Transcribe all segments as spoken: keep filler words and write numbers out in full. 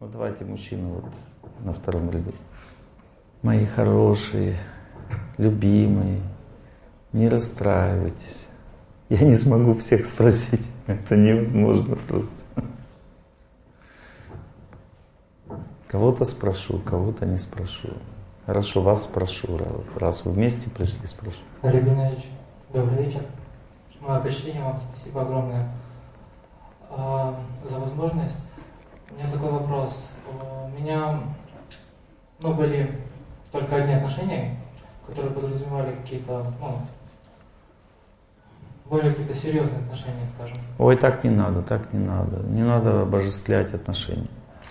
Вот давайте мужчину вот на втором ряду. Мои хорошие, любимые, не расстраивайтесь. Я не смогу всех спросить. Это невозможно просто. Кого-то спрошу, кого-то не спрошу. Хорошо, вас спрошу, раз вы вместе пришли, спрошу. Олег Геннадьевич, добрый вечер. Мое почтение вам, спасибо огромное а, за возможность. У меня такой вопрос. У меня ну, были только одни отношения, которые подразумевали какие-то, ну, более какие-то серьезные отношения, скажем. Ой, так не надо, так не надо. Не надо обожествлять отношения.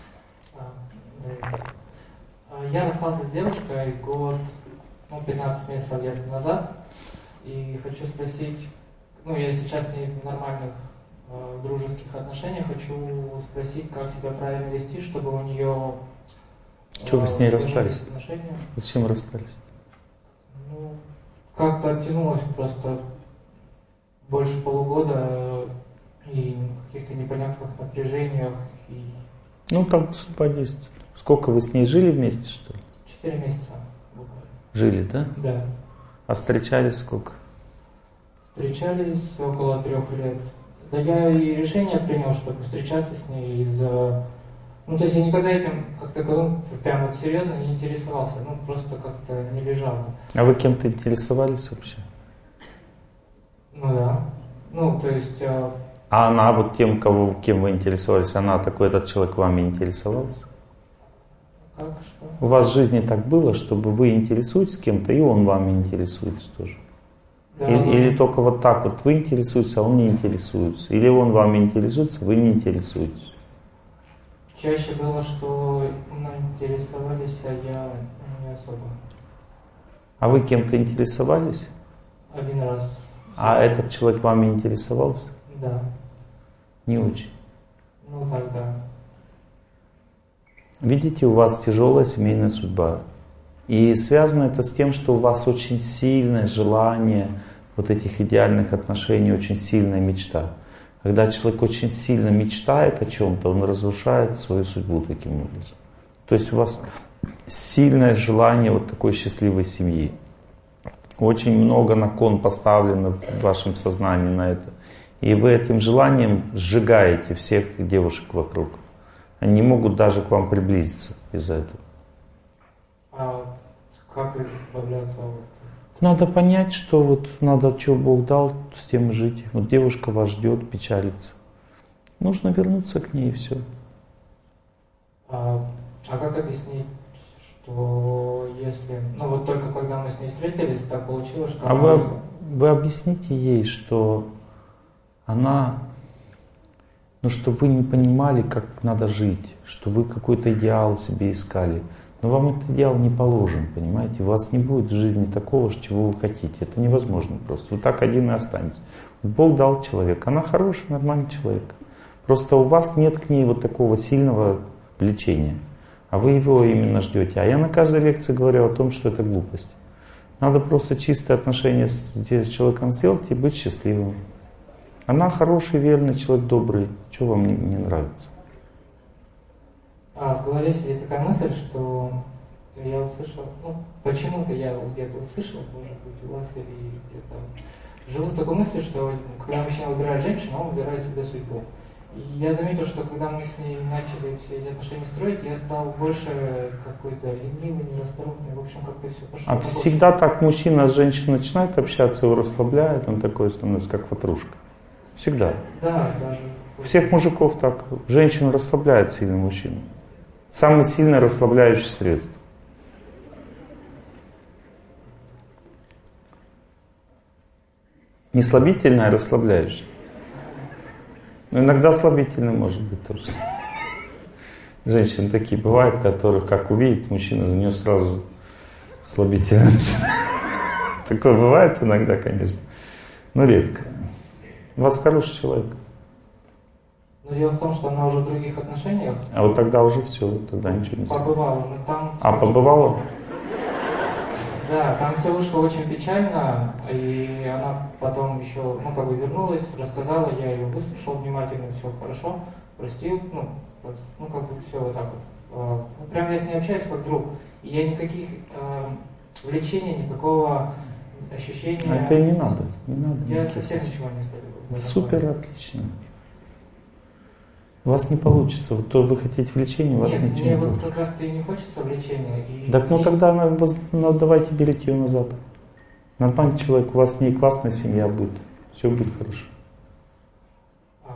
Я расстался с девушкой год, ну, пятнадцать месяцев лет назад. И хочу спросить, ну, я сейчас с ней в нормальных э, дружеских отношениях, хочу спросить, как себя правильно вести, чтобы у нее... Э, Что вы с ней расстались? Отношения. Зачем расстались? Ну, как-то оттянулось просто больше полугода и в каких-то непонятных напряжениях. И... Ну, так судьба действует. Сколько вы с ней жили вместе, что ли? Четыре месяца буквально. Жили, да? Да. А встречались сколько? Встречались около трех лет. Да я и решение принял, чтобы встречаться с ней из-за... Ну, то есть я никогда этим как-то ну, прям вот серьезно не интересовался. Ну, просто как-то не лежало. А вы кем-то интересовались вообще? Ну да. Ну, то есть... А, а она вот тем, кого, кем вы интересовались, она такой, этот человек вами интересовался? Как, что? У вас в жизни так было, чтобы вы интересуетесь кем-то, и он вами интересуется тоже? Да, или, ну... или только вот так вот вы интересуетесь, а он не интересуется? Или он вами интересуется, вы не интересуетесь? Чаще было, что мной интересовались, а я не особо. А вы кем-то интересовались? Один раз. А этот человек вами интересовался? Да. Не очень. Ну так, да. Видите, у вас тяжелая семейная судьба. И связано это с тем, что у вас очень сильное желание вот этих идеальных отношений, очень сильная мечта. Когда человек очень сильно мечтает о чем-то, он разрушает свою судьбу таким образом. То есть у вас сильное желание вот такой счастливой семьи. Очень много на кон поставлено в вашем сознании на это. И вы этим желанием сжигаете всех девушек вокруг. Они не могут даже к вам приблизиться из-за этого. А как избавляться от... Надо понять, что вот надо, что Бог дал, с тем и жить. Вот девушка вас ждет, печалится. Нужно вернуться к ней и все. А, а как объяснить, что если... Ну вот только когда мы с ней встретились, так получилось, что... А она... вы, вы объясните ей, что она... Ну, что вы не понимали, как надо жить, что вы какой-то идеал себе искали. Но вам этот идеал не положен, понимаете? У вас не будет в жизни такого, чего вы хотите. Это невозможно просто. Вы так один и останетесь. Бог дал человека. Она хороший, нормальный человек. Просто у вас нет к ней вот такого сильного влечения. А вы его именно ждете. А я на каждой лекции говорю о том, что это глупость. Надо просто чистые отношения с, с человеком сделать и быть счастливым. Она хороший, верный человек, добрый. Что вам не, не нравится? А в голове сидит такая мысль, что я услышал, ну, почему-то я где-то услышал, может быть, у вас или где-то, живу с такой мыслью, что когда мужчина выбирает женщину, он выбирает себе судьбу. И я заметил, что когда мы с ней начали все эти отношения строить, я стал больше какой-то ленивый, нерасторопный, в общем, как-то все пошло. А всегда так мужчина с женщиной начинает общаться, его расслабляет, он такой становится, как ватрушка. Всегда. Да, даже. Всех мужиков так. Женщину расслабляет сильный мужчина. Самое сильное расслабляющее средство. Не слабительное, а расслабляющее. Но иногда слабительное может быть тоже. Женщины такие бывают, которые, как увидит мужчина, за нее сразу слабительное начинает. Такое бывает иногда, конечно, но редко. У вас хороший человек. Но дело в том, что она уже в других отношениях. А вот тогда уже все, тогда ничего не сделать. Побывала, но там... А, побывала? Да, там все вышло очень печально, и она потом еще, ну, как бы вернулась, рассказала, я ее выслушал внимательно, все хорошо, простил, ну, ну как бы все вот так вот. Прям я с ней общаюсь как друг, и я никаких э, влечений, никакого ощущения... А это и не надо, не надо. Я совсем ничего не испытываю. Супер, отлично. У вас не получится. Вот то вы хотите влечения, у вас Нет, ничего мне не вот получится. как раз и не хочется влечения. И, Так ну и... тогда ну, давайте берите ее назад. Нормальный человек, у вас с ней классная семья будет. Все будет хорошо. А...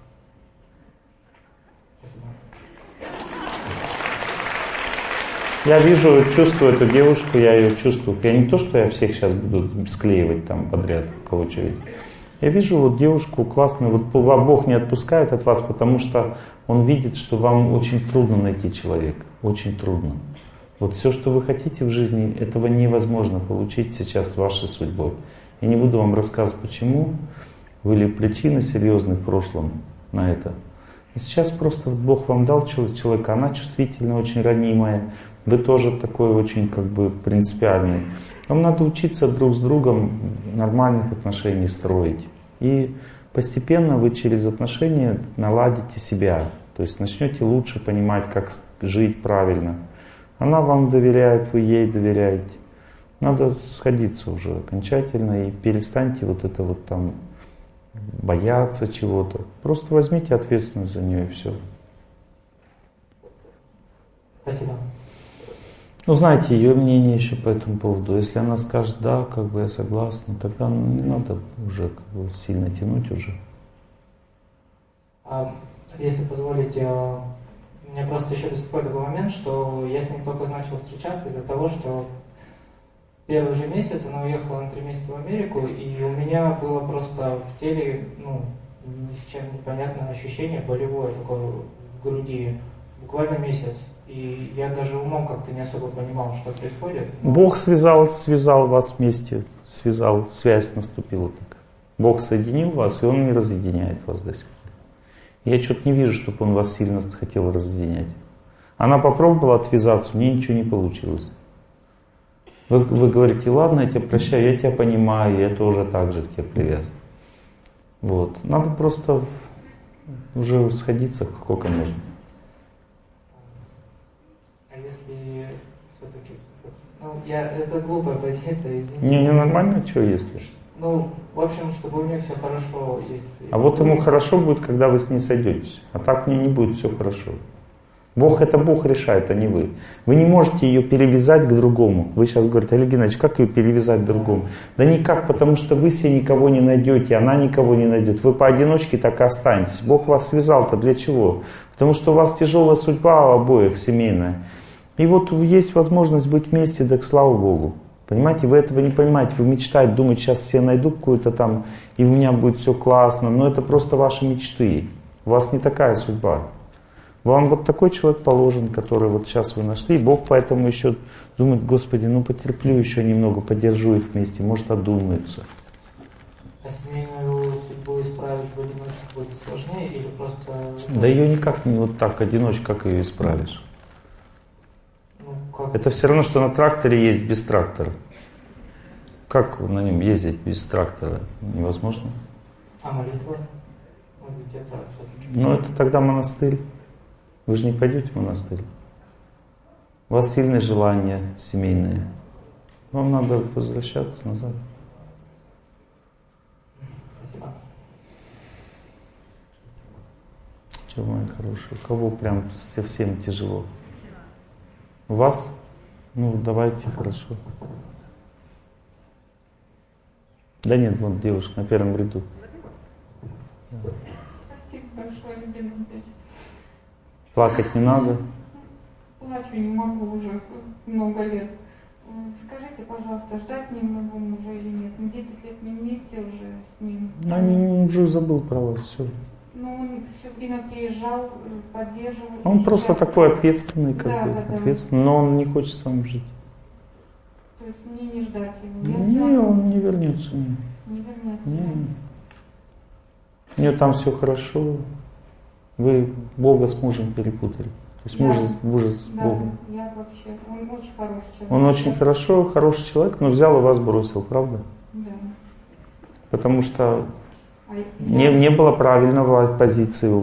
Я вижу, чувствую эту девушку, я ее чувствую. Я не то, что я всех сейчас буду склеивать там подряд, кого что видеть. Я вижу вот девушку классную, вот Бог не отпускает от вас, потому что Он видит, что вам очень трудно найти человека, очень трудно. Вот все, что вы хотите в жизни, этого невозможно получить сейчас с вашей судьбой. Я не буду вам рассказывать, почему, были причины серьезные в прошлом на это. И сейчас просто Бог вам дал человека, она чувствительная, очень ранимая, вы тоже такой очень как бы принципиальный. Вам надо учиться друг с другом нормальных отношений строить. И постепенно вы через отношения наладите себя. То есть начнете лучше понимать, как жить правильно. Она вам доверяет, вы ей доверяете. Надо сходиться уже окончательно и перестаньте вот это вот там бояться чего-то. Просто возьмите ответственность за нее и все. Спасибо. Ну, знаете ее мнение еще по этому поводу. Если она скажет, да, как бы я согласна, тогда не надо уже как бы сильно тянуть уже. А, если позволите, меня просто еще беспокоит такой момент, что я с ним только начал встречаться из-за того, что первый же месяц она уехала на три месяца в Америку, и у меня было просто в теле, ну, ни с чем непонятное ощущение болевое такое в груди, буквально месяц. И я даже умом как-то не особо понимал, что происходит. Но... Бог связал, связал вас вместе, связал, связь наступила так. Бог соединил вас, и Он не разъединяет вас до сих пор. Я что-то не вижу, чтобы Он вас сильно хотел разъединять. Она попробовала отвязаться, у нее ничего не получилось. Вы, вы говорите, ладно, я тебя прощаю, я тебя понимаю, я тоже так же к тебе привязан. Вот. Надо просто уже сходиться, сколько можно. А если все-таки... Ну, я, это глупая позиция, извините. Не, не нормально, что если? Ну, в общем, чтобы у нее все хорошо. Если... А вот ему хорошо будет, когда вы с ней сойдетесь. А так мне не будет все хорошо. Бог это Бог решает, а не вы. Вы не можете ее перевязать к другому. Вы сейчас говорите, Олег Геннадьевич, как ее перевязать к другому? Да никак, потому что вы себе никого не найдете, она никого не найдет. Вы поодиночке так и останетесь. Бог вас связал-то для чего? Потому что у вас тяжелая судьба у обоих, семейная. И вот есть возможность быть вместе, так слава Богу. Понимаете, вы этого не понимаете. Вы мечтаете, думаете, сейчас все найду какую-то там, и у меня будет все классно. Но это просто ваши мечты. У вас не такая судьба. Вам вот такой человек положен, который вот сейчас вы нашли. И Бог поэтому еще думает, Господи, ну потерплю еще немного, подержу их вместе, может одумаются. А семейную судьбу исправить в одиночку будет сложнее или просто... Да ее никак не вот так, одиночка, как ее исправишь. Ну, как... Это все равно, что на тракторе есть без трактора. Как на нем ездить без трактора? Невозможно. А молитва? Ну, где-то все-таки... Ну это тогда монастырь. Вы же не пойдете в монастырь. У вас сильные желания семейные. Вам надо возвращаться назад. Спасибо. Чего, мои хорошие? У кого прям совсем тяжело? У вас? Ну, давайте, хорошо. Да нет, вон девушка на первом ряду. Спасибо большое, Олег Геннадьевич. Плакать не надо. Плачу не могу уже много лет. Скажите, пожалуйста, ждать мне моего мужа или нет? Мы десять лет не вместе уже с ним. Ну, он уже забыл про вас, все. Ну, он все время приезжал, поддерживал. Он сейчас... просто такой ответственный, как да, бы, да, да. ответственный, но он не хочет с вами жить. То есть мне не ждать его? Я Не, все равно... он не вернется. Не, Не вернется? не. У нее там все хорошо. Вы Бога с мужем перепутали. То есть муж, муж с да, Богом. я вообще... Он очень хороший человек. Он очень хорошо, хороший человек, но взял и вас бросил, правда? Да. Потому что А не, я... не было правильного позиции у вас.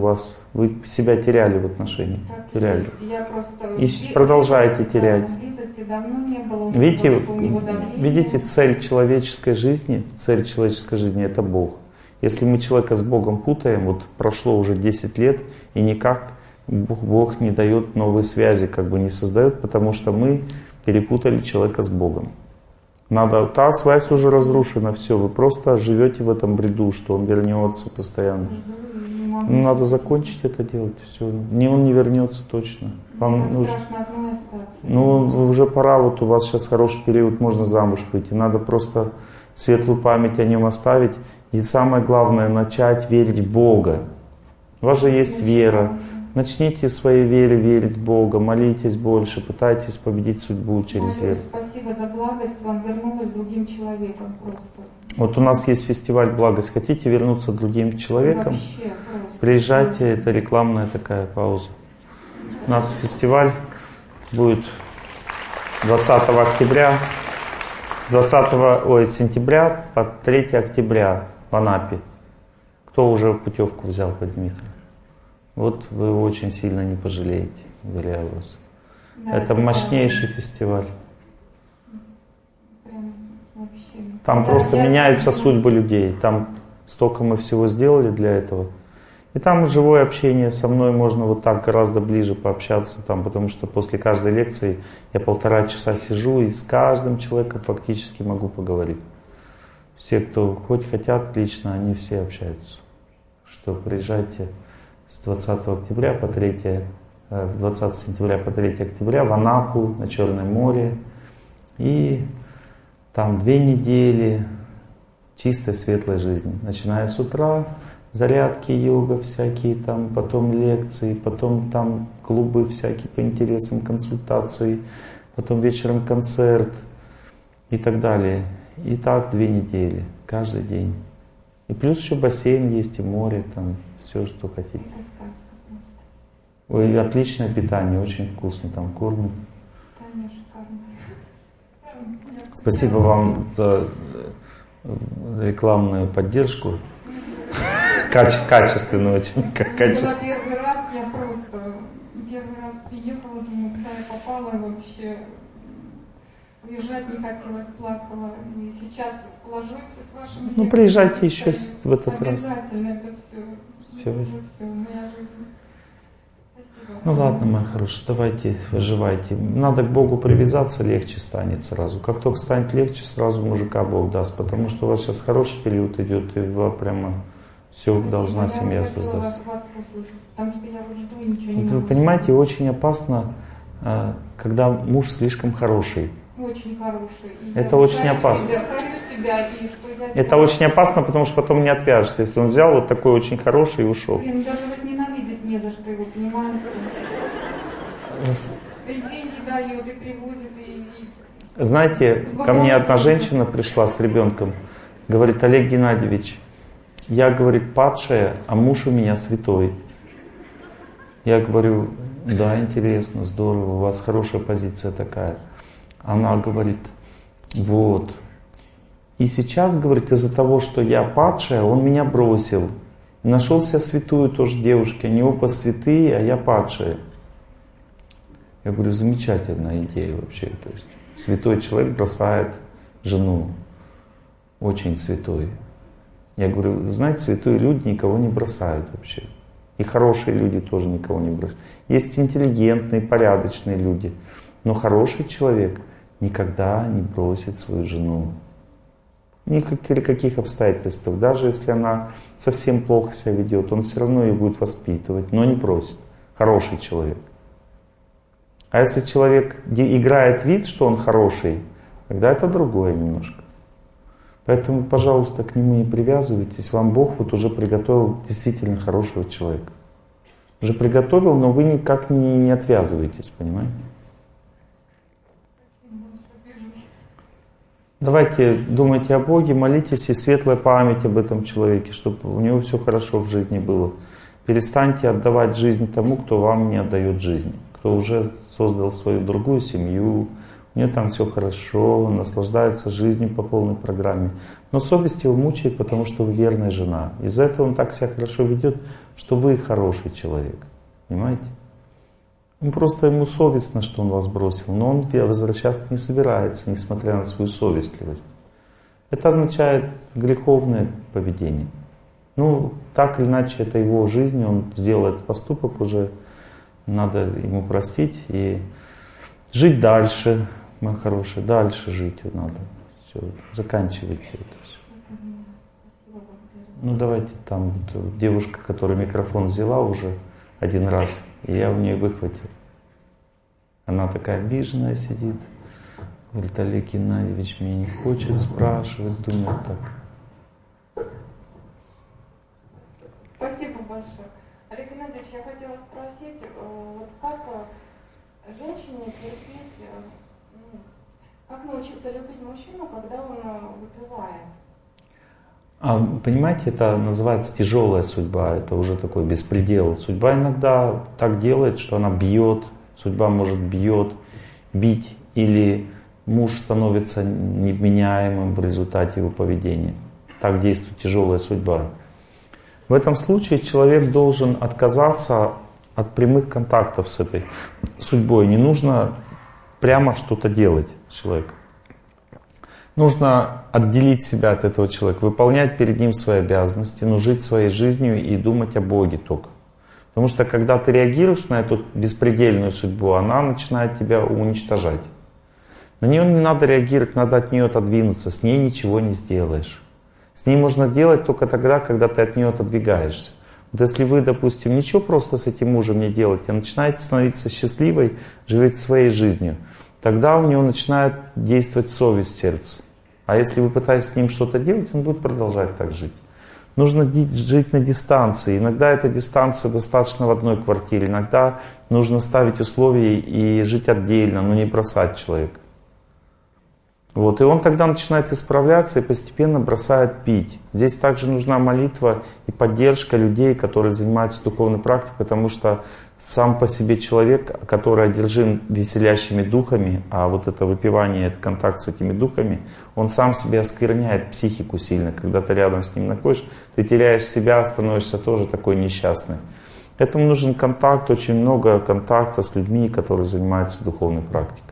Вы себя теряли в отношениях. Так, теряли. Я просто... И продолжаете терять. Близости давно не было. Видите, Что у него давление. видите, цель человеческой жизни, цель человеческой жизни — это Бог. Если мы человека с Богом путаем, вот прошло уже десять лет, и никак Бог, Бог не дает новые связи, как бы не создает, потому что мы перепутали человека с Богом. Надо, та связь уже разрушена, все, вы просто живете в этом бреду, что он вернется постоянно. Ну, надо закончить это делать, все. Не, он не вернется точно. Вам нужно... Ну, уже пора, вот у вас сейчас хороший период, можно замуж выйти. Надо просто светлую память о нем оставить. И самое главное, начать верить в Бога. У вас же есть вера. Начните своей вере верить в Бога, молитесь больше, пытайтесь победить судьбу через веру. Спасибо за благость, вам вернулась другим человеком просто. Вот у нас есть фестиваль «Благость». Хотите вернуться другим человеком? Вообще, приезжайте, это рекламная такая пауза. У нас фестиваль будет двадцатого октября, с двадцатого, ой, сентября по третьего октября в Анапе. Кто уже путевку взял, поднимите. Вот вы очень сильно не пожалеете, уверяю вас. Да, это мощнейший да. фестиваль. Там да, просто меняются я... судьбы людей. Там столько мы всего сделали для этого. И там живое общение со мной, можно вот так гораздо ближе пообщаться, там, потому что после каждой лекции я полтора часа сижу и с каждым человеком фактически могу поговорить. Все, кто хоть хотят лично, они все общаются. Что приезжайте с двадцатого октября по третьего, двадцатого сентября по третьего октября в Анапу, на Черное море. И там две недели чистой светлой жизни. Начиная с утра, зарядки, йога всякие, там, потом лекции, потом там клубы всякие по интересам, консультации, потом вечером концерт и так далее. И так две недели, каждый день. И плюс еще бассейн есть, и море, там, все, что хотите. Ой, отличное питание, очень вкусно, там кормят. Спасибо вам за рекламную поддержку. Каче, качественную очень. Качественную. Первый раз я просто первый раз приехала, думаю, куда я попала вообще. Уезжать не хотелось, плакала. И сейчас ложусь с вашими... Ну, приезжайте еще в этот обязательно раз. Обязательно это все. Все. Уже все, моя жизнь. Спасибо. Ну ладно, мои хорошие, давайте выживайте. Надо к Богу привязаться, легче станет сразу. Как только станет легче, сразу мужика Бог даст. Потому что у вас сейчас хороший период идет, и вы прямо все должна семья создать. Потому что я вот жду и ничего не Вы могу. понимаете, очень опасно, когда муж слишком хороший. Очень хороший. И это я очень опасно. Себя, себя, и что я это очень опасно, потому что потом не отвяжешься. Если он взял вот такой очень хороший и ушел. Блин, даже возненавидеть не за что его, понимаете? И деньги дает, и привозит, и... Знаете, и ко мне одна женщина пришла с ребенком. Говорит: Олег Геннадьевич, я, говорит, падшая, а муж у меня святой. Я говорю: да, интересно, здорово, у вас хорошая позиция такая. Она говорит: вот. И сейчас, говорит, из-за того, что я падшая, он меня бросил. И нашел себе святую тоже девушки. Они оба святые, а я падшая. Я говорю: замечательная идея вообще. То есть святой человек бросает жену. Очень святой. Я говорю: знаете, святые люди никого не бросают вообще. И хорошие люди тоже никого не бросают. Есть интеллигентные, порядочные люди. Но хороший человек никогда не бросит свою жену. Ни при каких обстоятельствах. Даже если она совсем плохо себя ведет, он все равно ее будет воспитывать, но не бросит. Хороший человек. А если человек играет вид, что он хороший, тогда это другое немножко. Поэтому, пожалуйста, к нему не привязывайтесь. Вам Бог вот уже приготовил действительно хорошего человека. Уже приготовил, но вы никак не, не отвязываетесь, понимаете? Давайте думайте о Боге, молитесь, и светлая память об этом человеке, чтобы у него все хорошо в жизни было. Перестаньте отдавать жизнь тому, кто вам не отдает жизнь. Кто уже создал свою другую семью, у нее там все хорошо, наслаждается жизнью по полной программе. Но совесть его мучает, потому что вы верная жена. Из-за этого он так себя хорошо ведет, что вы хороший человек. Понимаете? Он просто ему совестно, что он вас бросил, но он возвращаться не собирается, несмотря на свою совестливость. Это означает греховное поведение. Ну, так или иначе, это его жизнь, он сделал этот поступок уже, надо ему простить и жить дальше, мои хорошие, дальше жить надо. Все, заканчивайте это все. Ну, давайте там вот, девушка, которая микрофон взяла уже один раз, и я у нее выхватил. Она такая обиженная сидит. Говорит, Олег Геннадьевич меня не хочет спрашивать, думаю так. Спасибо большое. Олег Геннадьевич, я хотела спросить, вот как женщине терпеть, ну, как научиться любить мужчину, когда он выпивает? А, понимаете, это называется тяжелая судьба, это уже такой беспредел. Судьба иногда так делает, что она бьет, судьба может бьет, бить, или муж становится невменяемым в результате его поведения. Так действует тяжелая судьба. В этом случае человек должен отказаться от прямых контактов с этой судьбой. Не нужно прямо что-то делать с человеком. Нужно отделить себя от этого человека, выполнять перед ним свои обязанности, но жить своей жизнью и думать о Боге только. Потому что когда ты реагируешь на эту беспредельную судьбу, она начинает тебя уничтожать. На нее не надо реагировать, надо от нее отодвинуться, с ней ничего не сделаешь. С ней можно делать только тогда, когда ты от нее отодвигаешься. Вот если вы, допустим, ничего просто с этим мужем не делаете, а начинаете становиться счастливой, живете своей жизнью, тогда у него начинает действовать совесть в сердце. А если вы пытаетесь с ним что-то делать, он будет продолжать так жить. Нужно жить на дистанции. Иногда эта дистанция достаточно в одной квартире, иногда нужно ставить условия и жить отдельно, но не бросать человека. Вот, и он тогда начинает исправляться и постепенно бросает пить. Здесь также нужна молитва и поддержка людей, которые занимаются духовной практикой, потому что сам по себе человек, который одержим веселящими духами, а вот это выпивание, это контакт с этими духами, он сам себе оскверняет психику сильно. Когда ты рядом с ним находишься, ты теряешь себя, становишься тоже такой несчастный. Этому нужен контакт, очень много контакта с людьми, которые занимаются духовной практикой.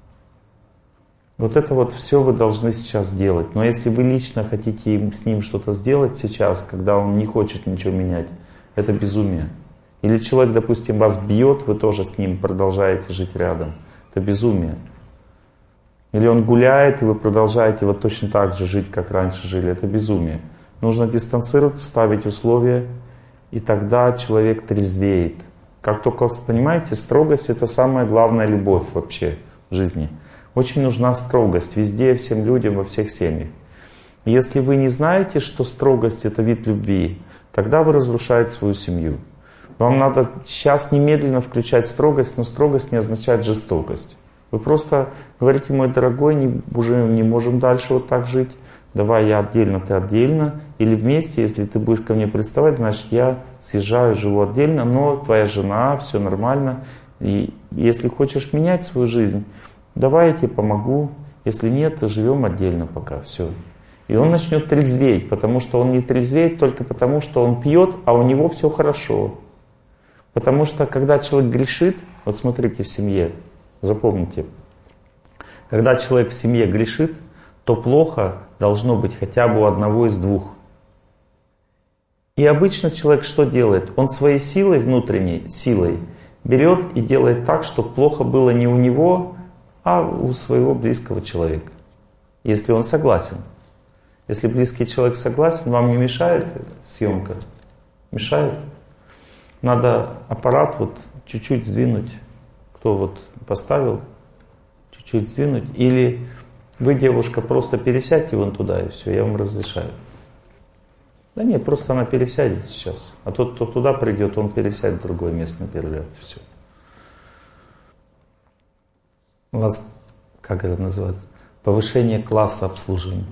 Вот это вот все вы должны сейчас сделать. Но если вы лично хотите с ним что-то сделать сейчас, когда он не хочет ничего менять, это безумие. Или человек, допустим, вас бьет, вы тоже с ним продолжаете жить рядом. Это безумие. Или он гуляет, и вы продолжаете вот точно так же жить, как раньше жили. Это безумие. Нужно дистанцироваться, ставить условия, и тогда человек трезвеет. Как только, понимаете, строгость — это самая главная любовь вообще в жизни. Очень нужна строгость везде, всем людям, во всех семьях. Если вы не знаете, что строгость — это вид любви, тогда вы разрушаете свою семью. Вам надо сейчас немедленно включать строгость, но строгость не означает жестокость. Вы просто говорите: мой дорогой, не, уже не можем дальше вот так жить, давай я отдельно, ты отдельно, или вместе, если ты будешь ко мне приставать, значит я съезжаю, живу отдельно, но твоя жена, все нормально. И если хочешь менять свою жизнь, давай я тебе помогу, если нет, то живем отдельно пока, все. И он начнет трезветь, потому что он не трезвеет только потому, что он пьет, а у него все хорошо. Потому что когда человек грешит, вот смотрите в семье, запомните, когда человек в семье грешит, то плохо должно быть хотя бы у одного из двух. И обычно человек что делает? Он своей силой, внутренней силой, берет и делает так, чтобы плохо было не у него, а у своего близкого человека. Если он согласен. Если близкий человек согласен, вам не мешает съемка? Мешает? Надо аппарат вот чуть-чуть сдвинуть. Кто вот поставил? Чуть-чуть сдвинуть. Или вы, девушка, просто пересядьте вон туда и все, я вам разрешаю. Да нет, просто она пересядет сейчас. А тот, кто туда придет, он пересядет в другое место на первый ряд. Все. У вас, как это называется? Повышение класса обслуживания.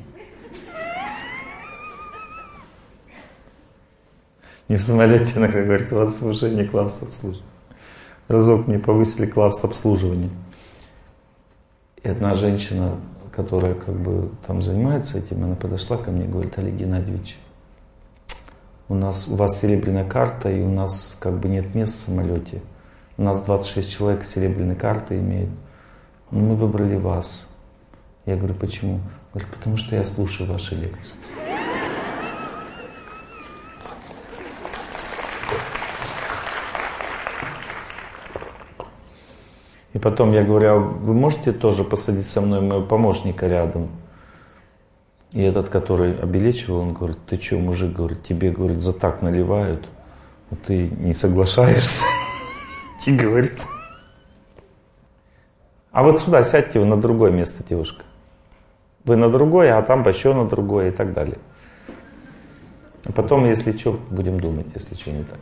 Не в самолете иногда говорит, у вас повышение класса обслуживания. Разок мне повысили класс обслуживания. И одна женщина, которая как бы там занимается этим, она подошла ко мне и говорит: Олег Геннадьевич, у нас, у вас серебряная карта, и у нас как бы нет мест в самолете. У нас двадцать шесть человек серебряной карты имеют. Но мы выбрали вас. Я говорю: почему? Говорит: потому что я слушаю ваши лекции. И потом я говорю: а вы можете тоже посадить со мной моего помощника рядом? И этот, который обелечивал, он говорит: ты что, мужик, говорит, тебе, говорит, за так наливают, а ты не соглашаешься? И говорит: а вот сюда сядьте, вы на другое место, девушка. Вы на другое, а там еще на другое и так далее. А потом, если что, будем думать, если что не так.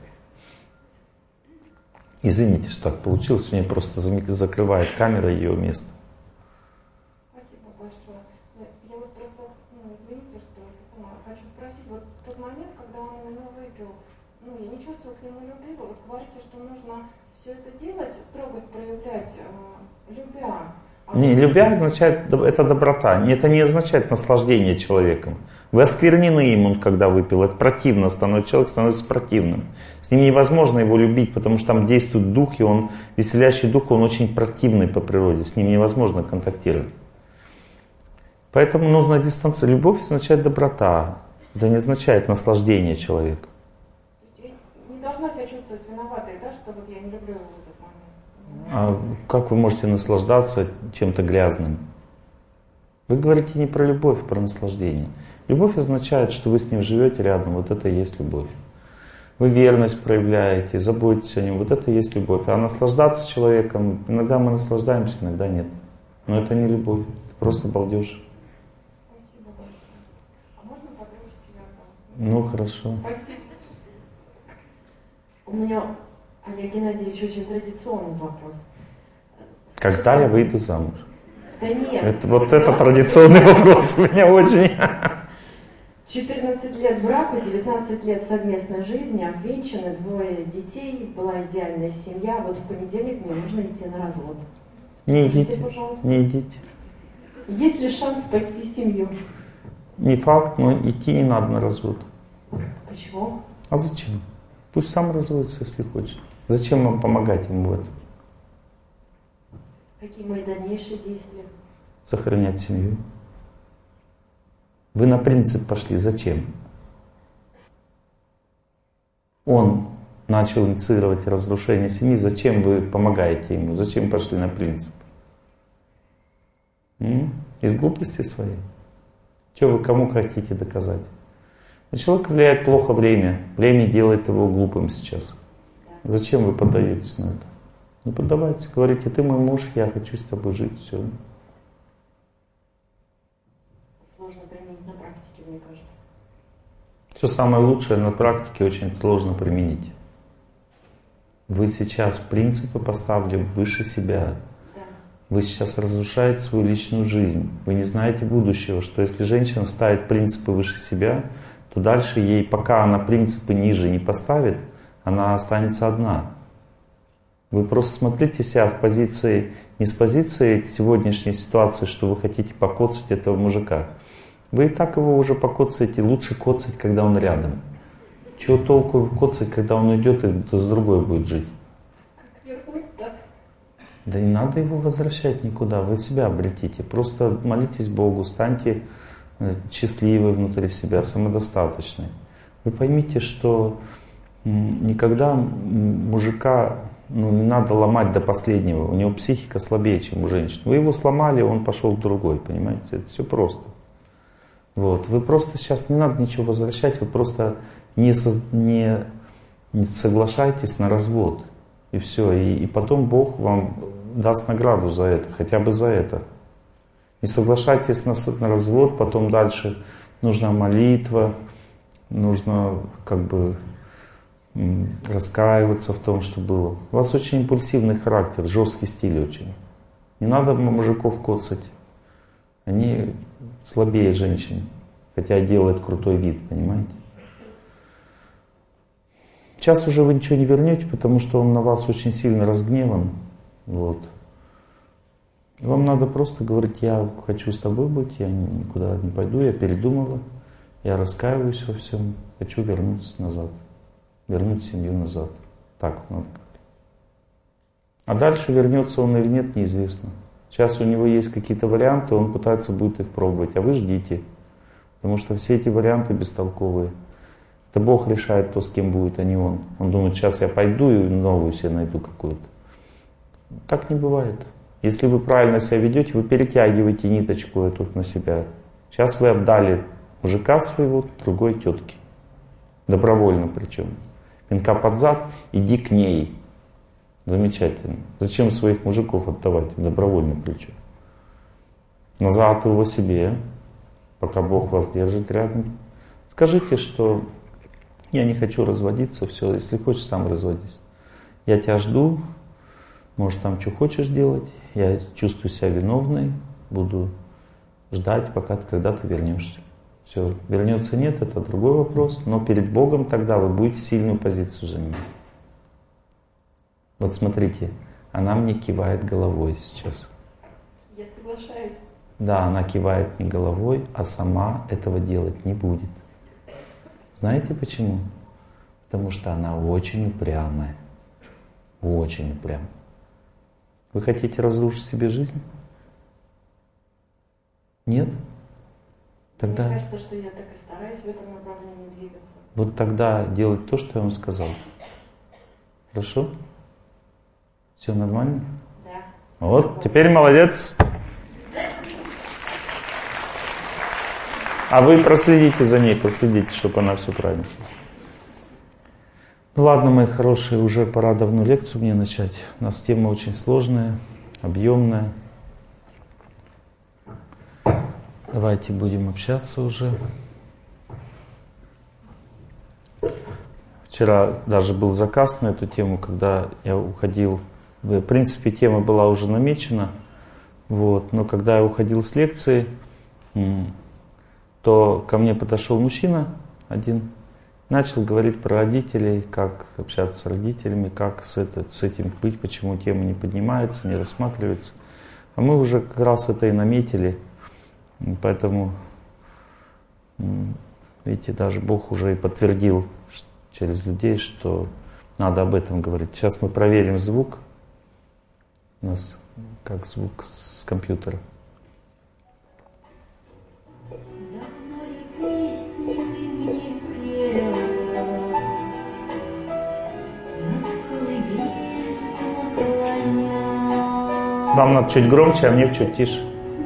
Извините, что так получилось, у меня просто закрывает камера ее место. Спасибо большое. Я вот просто, ну, извините, что это сама хочу спросить, вот в тот момент, когда он именно выпил, ну, я не чувствую к нему любви, вы говорите, что нужно все это делать, строгость проявлять, э, любя. А Не, любя означает, это доброта, это не означает наслаждение человеком. Вы осквернены им, он когда выпил, это противно становится, человек становится противным. С ним невозможно его любить, потому что там действует дух, и он, веселящий дух, он очень противный по природе, с ним невозможно контактировать. Поэтому нужно дистанция. Любовь означает доброта, это не означает наслаждение человека. я не должна себя чувствовать виноватой, да, что вот я не люблю его в этот момент. А как вы можете наслаждаться чем-то грязным? Вы говорите не про любовь, а про наслаждение. Любовь означает, что вы с ним живете рядом, вот это и есть любовь. Вы верность проявляете, заботитесь о нем, вот это и есть любовь. А наслаждаться человеком, иногда мы наслаждаемся, иногда нет. Но это не любовь, это просто балдеж. Спасибо большое. А можно подружки я? Ну хорошо. Спасибо. У меня, Олег Геннадьевич, очень традиционный вопрос. Когда я выйду замуж? Да нет. Это, вот это традиционный вопрос у меня очень. четырнадцать лет брака, девятнадцать лет совместной жизни, обвенчаны, двое детей, была идеальная семья. Вот в понедельник мне нужно идти на развод. Не Скажите, идите, пожалуйста. не идите. Есть ли шанс спасти семью? Не факт, но идти не надо на развод. Почему? А зачем? Пусть сам разводится, если хочет. Зачем вам помогать ему в этом? Какие мои дальнейшие действия? Сохранять семью. Вы на принцип пошли. Зачем? Он начал инициировать разрушение семьи. Зачем вы помогаете ему? Зачем пошли на принцип? М? Из глупости своей? Что вы кому хотите доказать? На человека влияет плохо время. Время делает его глупым сейчас. Зачем вы поддаетесь на это? Не поддавайтесь. Говорите: ты мой муж, я хочу с тобой жить. Все. Сложно применить на практике, мне кажется. Все самое лучшее на практике очень сложно применить. Вы сейчас принципы поставили выше себя. Да. Вы сейчас разрушаете свою личную жизнь. Вы не знаете будущего, что если женщина ставит принципы выше себя, то дальше ей, пока она принципы ниже не поставит, она останется одна. Вы просто смотрите себя в позиции, не с позиции сегодняшней ситуации, что вы хотите покоцать этого мужика. Вы и так его уже покоцаете, лучше коцать, когда он рядом. Чего толку коцать, когда он уйдет и с другой будет жить? Да не надо его возвращать никуда, вы себя обретите. Просто молитесь Богу, станьте счастливой внутри себя, самодостаточной. Вы поймите, что никогда мужика, ну, не надо ломать до последнего. У него психика слабее, чем у женщин. Вы его сломали, он пошел к другой, понимаете? Это все просто. Вот. Вы просто сейчас не надо ничего возвращать, вы просто не, со, не, не соглашайтесь на развод. И все. И, и потом Бог вам даст награду за это, хотя бы за это. Не соглашайтесь на, на развод, потом дальше нужна молитва, нужно как бы раскаиваться в том, что было. У вас очень импульсивный характер, жесткий стиль очень. Не надо мужиков коцать. Они слабее женщин, хотя делают крутой вид, понимаете? Сейчас уже вы ничего не вернете, потому что он на вас очень сильно разгневан. Вот. Вам надо просто говорить: я хочу с тобой быть, я никуда не пойду, я передумала, я раскаиваюсь во всем, хочу вернуться назад, вернуть семью назад. Так вот надо говорить. А дальше вернется он или нет, неизвестно. Сейчас у него есть какие-то варианты, он пытается будет их пробовать, а вы ждите. Потому что все эти варианты бестолковые. Это Бог решает, кто с кем будет, а не он. Он думает: сейчас я пойду и новую себе найду какую-то. Так не бывает. Если вы правильно себя ведете, вы перетягиваете ниточку эту на себя. Сейчас вы отдали мужика своего другой тетке. Добровольно причем. Пинка под зад, иди к ней. Замечательно. Зачем своих мужиков отдавать? Добровольно причем. Назад его себе, пока Бог вас держит рядом. Скажите, что я не хочу разводиться, все, если хочешь, сам разводись. Я тебя жду, можешь там что хочешь делать, я чувствую себя виновной, буду ждать, пока ты, когда ты вернешься. Все, вернется нет, это другой вопрос, но перед Богом тогда вы будете в сильную позицию занимать. Вот смотрите, она мне кивает головой сейчас. Я соглашаюсь. Да, она кивает не головой, а сама этого делать не будет. Знаете почему? Потому что она очень упрямая. Очень упрямая. Вы хотите разрушить себе жизнь? Нет? Тогда... Мне кажется, что я так и стараюсь в этом направлении двигаться. Вот тогда делать то, что я вам сказал. Хорошо? Все нормально? Да. Вот, теперь молодец. А вы проследите за ней, проследите, чтобы она все правильно сделала. Ну ладно, мои хорошие, уже пора давно лекцию мне начать. У нас тема очень сложная, объемная. Давайте будем общаться уже. Вчера даже был заказ на эту тему, когда я уходил. В принципе, тема была уже намечена. Вот, но когда я уходил с лекции, то ко мне подошел мужчина один, начал говорить про родителей, как общаться с родителями, как с, это, с этим быть, почему тема не поднимается, не рассматривается. А мы уже как раз это и наметили. Поэтому, видите, даже Бог уже и подтвердил через людей, что надо об этом говорить. Сейчас мы проверим звук. У нас как звук с компьютера. Вам надо чуть громче, а мне чуть тише.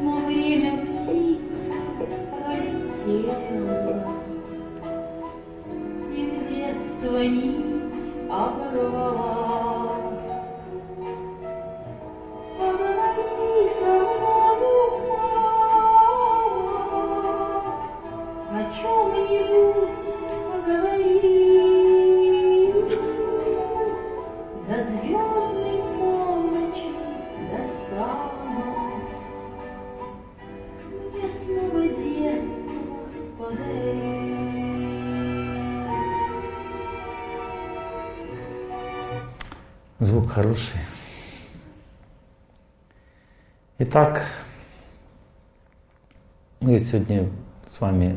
Звук хороший. Итак, мы сегодня с вами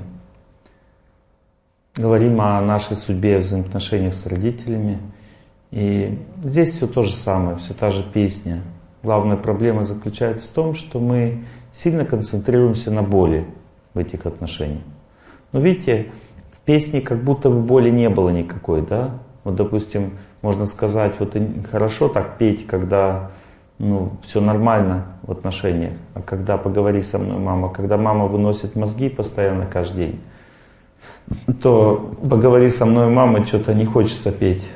говорим о нашей судьбе в взаимоотношениях с родителями. И здесь все то же самое, все та же песня. Главная проблема заключается в том, что мы сильно концентрируемся на боли в этих отношениях. Но видите, в песне как будто бы боли не было никакой, да? Вот, допустим, можно сказать, вот хорошо так петь, когда ну, все нормально в отношениях, а когда поговори со мной, мама, когда мама выносит мозги постоянно каждый день, то поговори со мной, мама, что-то не хочется петь.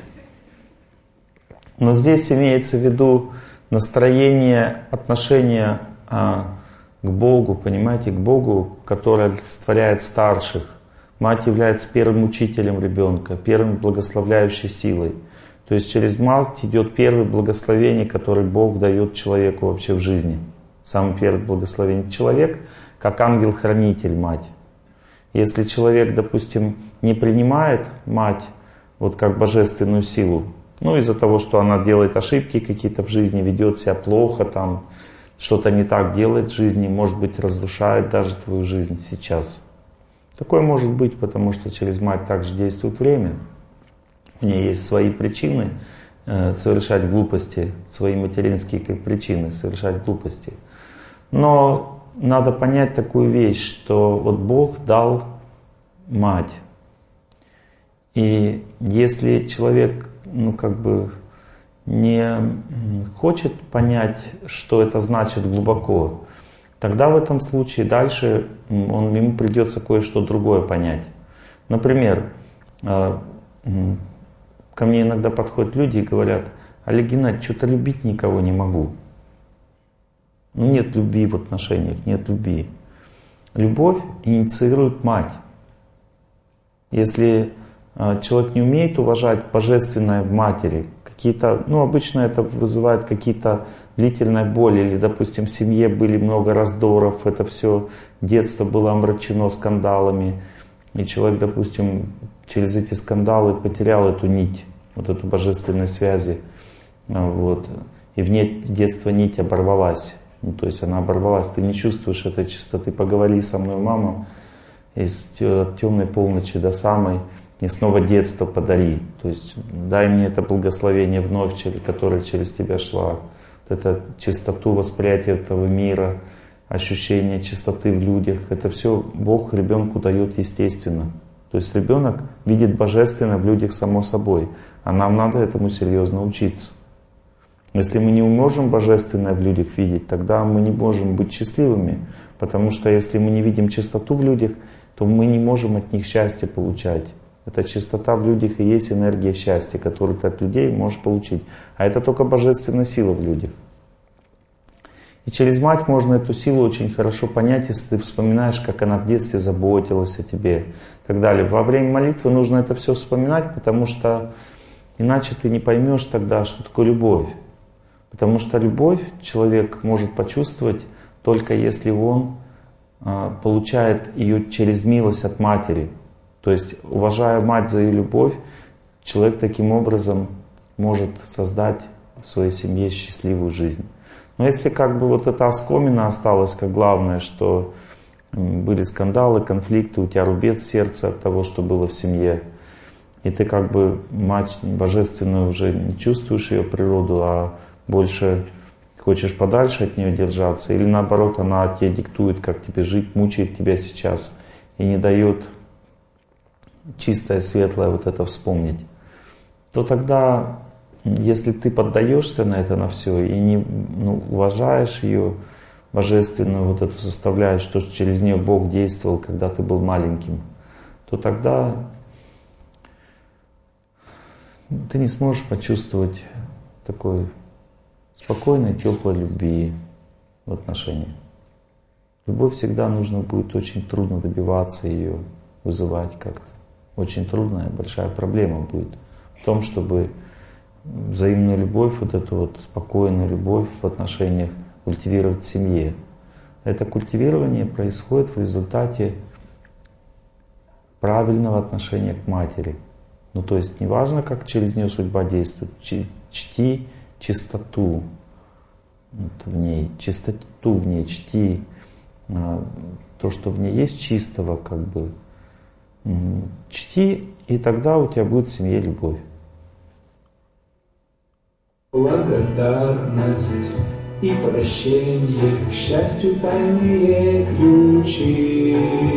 Но здесь имеется в виду настроение, отношение а, к Богу, понимаете, к Богу, который олицетворяет старших. Мать является первым учителем ребенка, первым благословляющей силой. То есть через мать идет первое благословение, которое Бог дает человеку вообще в жизни. Самое первое благословение. Человек как ангел-хранитель, мать. Если человек, допустим, не принимает мать вот как божественную силу, ну из-за того, что она делает ошибки какие-то в жизни, ведет себя плохо, там, что-то не так делает в жизни, может быть, разрушает даже твою жизнь сейчас. Такое может быть, потому что через мать также действует время. У нее есть свои причины э, совершать глупости, свои материнские причины совершать глупости. Но надо понять такую вещь, что вот Бог дал мать. И если человек, ну как бы, не хочет понять, что это значит глубоко, тогда в этом случае дальше он, ему придется кое-что другое понять. Например, ко мне иногда подходят люди и говорят: Олег Геннадьевич, что-то любить никого не могу. Ну нет любви в отношениях, нет любви. Любовь инициирует мать. Если человек не умеет уважать божественное в матери, какие-то, ну обычно это вызывает какие-то длительные боли, или, допустим, в семье были много раздоров, это все детство было омрачено скандалами, и человек, допустим, через эти скандалы потерял эту нить, вот эту божественной связи, вот, и в ней детства нить оборвалась, ну, то есть она оборвалась, ты не чувствуешь этой чистоты. Поговори со мной, мама, из темной полночи до самой, и снова детство подари. То есть дай мне это благословение вновь, которое через тебя шла. Вот это чистоту восприятия этого мира, ощущение чистоты в людях. Это все Бог ребенку дает естественно. То есть ребенок видит божественное в людях само собой. А нам надо этому серьезно учиться. Если мы не можем божественное в людях видеть, тогда мы не можем быть счастливыми. Потому что если мы не видим чистоту в людях, то мы не можем от них счастье получать. Эта чистота в людях и есть энергия счастья, которую ты от людей можешь получить. А это только божественная сила в людях. И через мать можно эту силу очень хорошо понять, если ты вспоминаешь, как она в детстве заботилась о тебе и так далее. Во время молитвы нужно это все вспоминать, потому что иначе ты не поймешь тогда, что такое любовь. Потому что любовь человек может почувствовать только если он а, получает ее через милость от матери. То есть, уважая мать за ее любовь, человек таким образом может создать в своей семье счастливую жизнь. Но если как бы вот эта оскомина осталась как главное, что были скандалы, конфликты, у тебя рубец сердца от того, что было в семье, и ты как бы мать божественную уже не чувствуешь ее природу, а больше хочешь подальше от нее держаться, или наоборот она тебе диктует, как тебе жить, мучает тебя сейчас и не дает чистое, светлое вот это вспомнить, то тогда, если ты поддаешься на это, на все, и не ну, уважаешь ее божественную вот эту составляющую, что через нее Бог действовал, когда ты был маленьким, то тогда ты не сможешь почувствовать такой спокойной, теплой любви в отношениях. Любовь всегда нужно будет очень трудно добиваться ее, вызывать как-то. Очень трудная, большая проблема будет в том, чтобы взаимную любовь, вот эту вот спокойную любовь в отношениях культивировать в семье. Это культивирование происходит в результате правильного отношения к матери. Ну то есть неважно, как через нее судьба действует, чти чистоту вот в ней, чистоту в ней, чти то, что в ней есть чистого, как бы, чти, и тогда у тебя будет в семье любовь. Благодарность и прощение, к счастью, тайные ключи.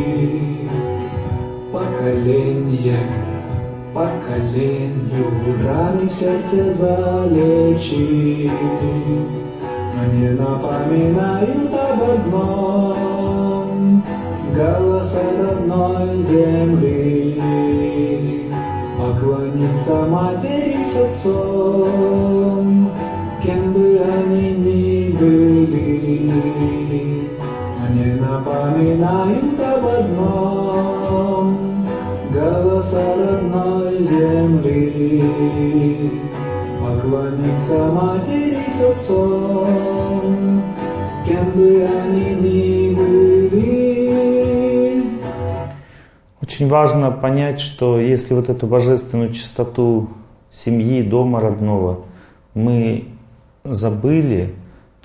Поколение поколению раны в сердце залечи. Мне напоминают об одном, голос родной земли. Поклониться матери с отцом, кем бы они ни были. Мне напоминают об одном, голоса родной земли. Поклониться матери с отцом, кем бы они ни были. Очень важно понять, что если вот эту божественную чистоту семьи, дома родного мы забыли,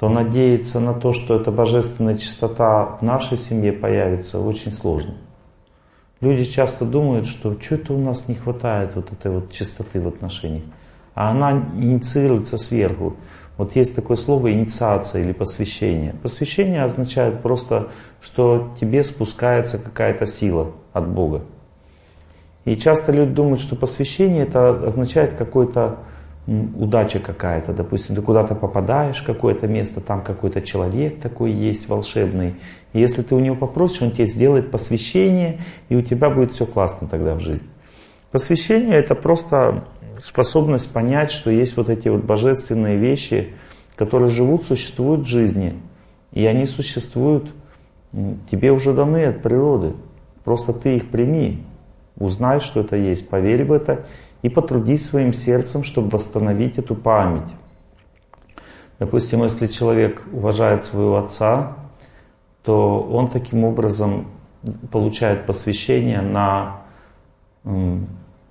то надеяться на то, что эта божественная чистота в нашей семье появится, очень сложно. Люди часто думают, что что-то у нас не хватает вот этой вот чистоты в отношениях. А она инициируется сверху. Вот есть такое слово инициация или посвящение. Посвящение означает просто, что тебе спускается какая-то сила от Бога. И часто люди думают, что посвящение это означает какой-то удача какая-то. Допустим, ты куда-то попадаешь в какое-то место, там какой-то человек такой есть волшебный. И если ты у него попросишь, он тебе сделает посвящение, и у тебя будет все классно тогда в жизни. Посвящение это просто способность понять, что есть вот эти вот божественные вещи, которые живут, существуют в жизни. И они существуют, тебе уже даны от природы. Просто ты их прими, узнай, что это есть, поверь в это и потрудись своим сердцем, чтобы восстановить эту память. Допустим, если человек уважает своего отца, то он таким образом получает посвящение на м,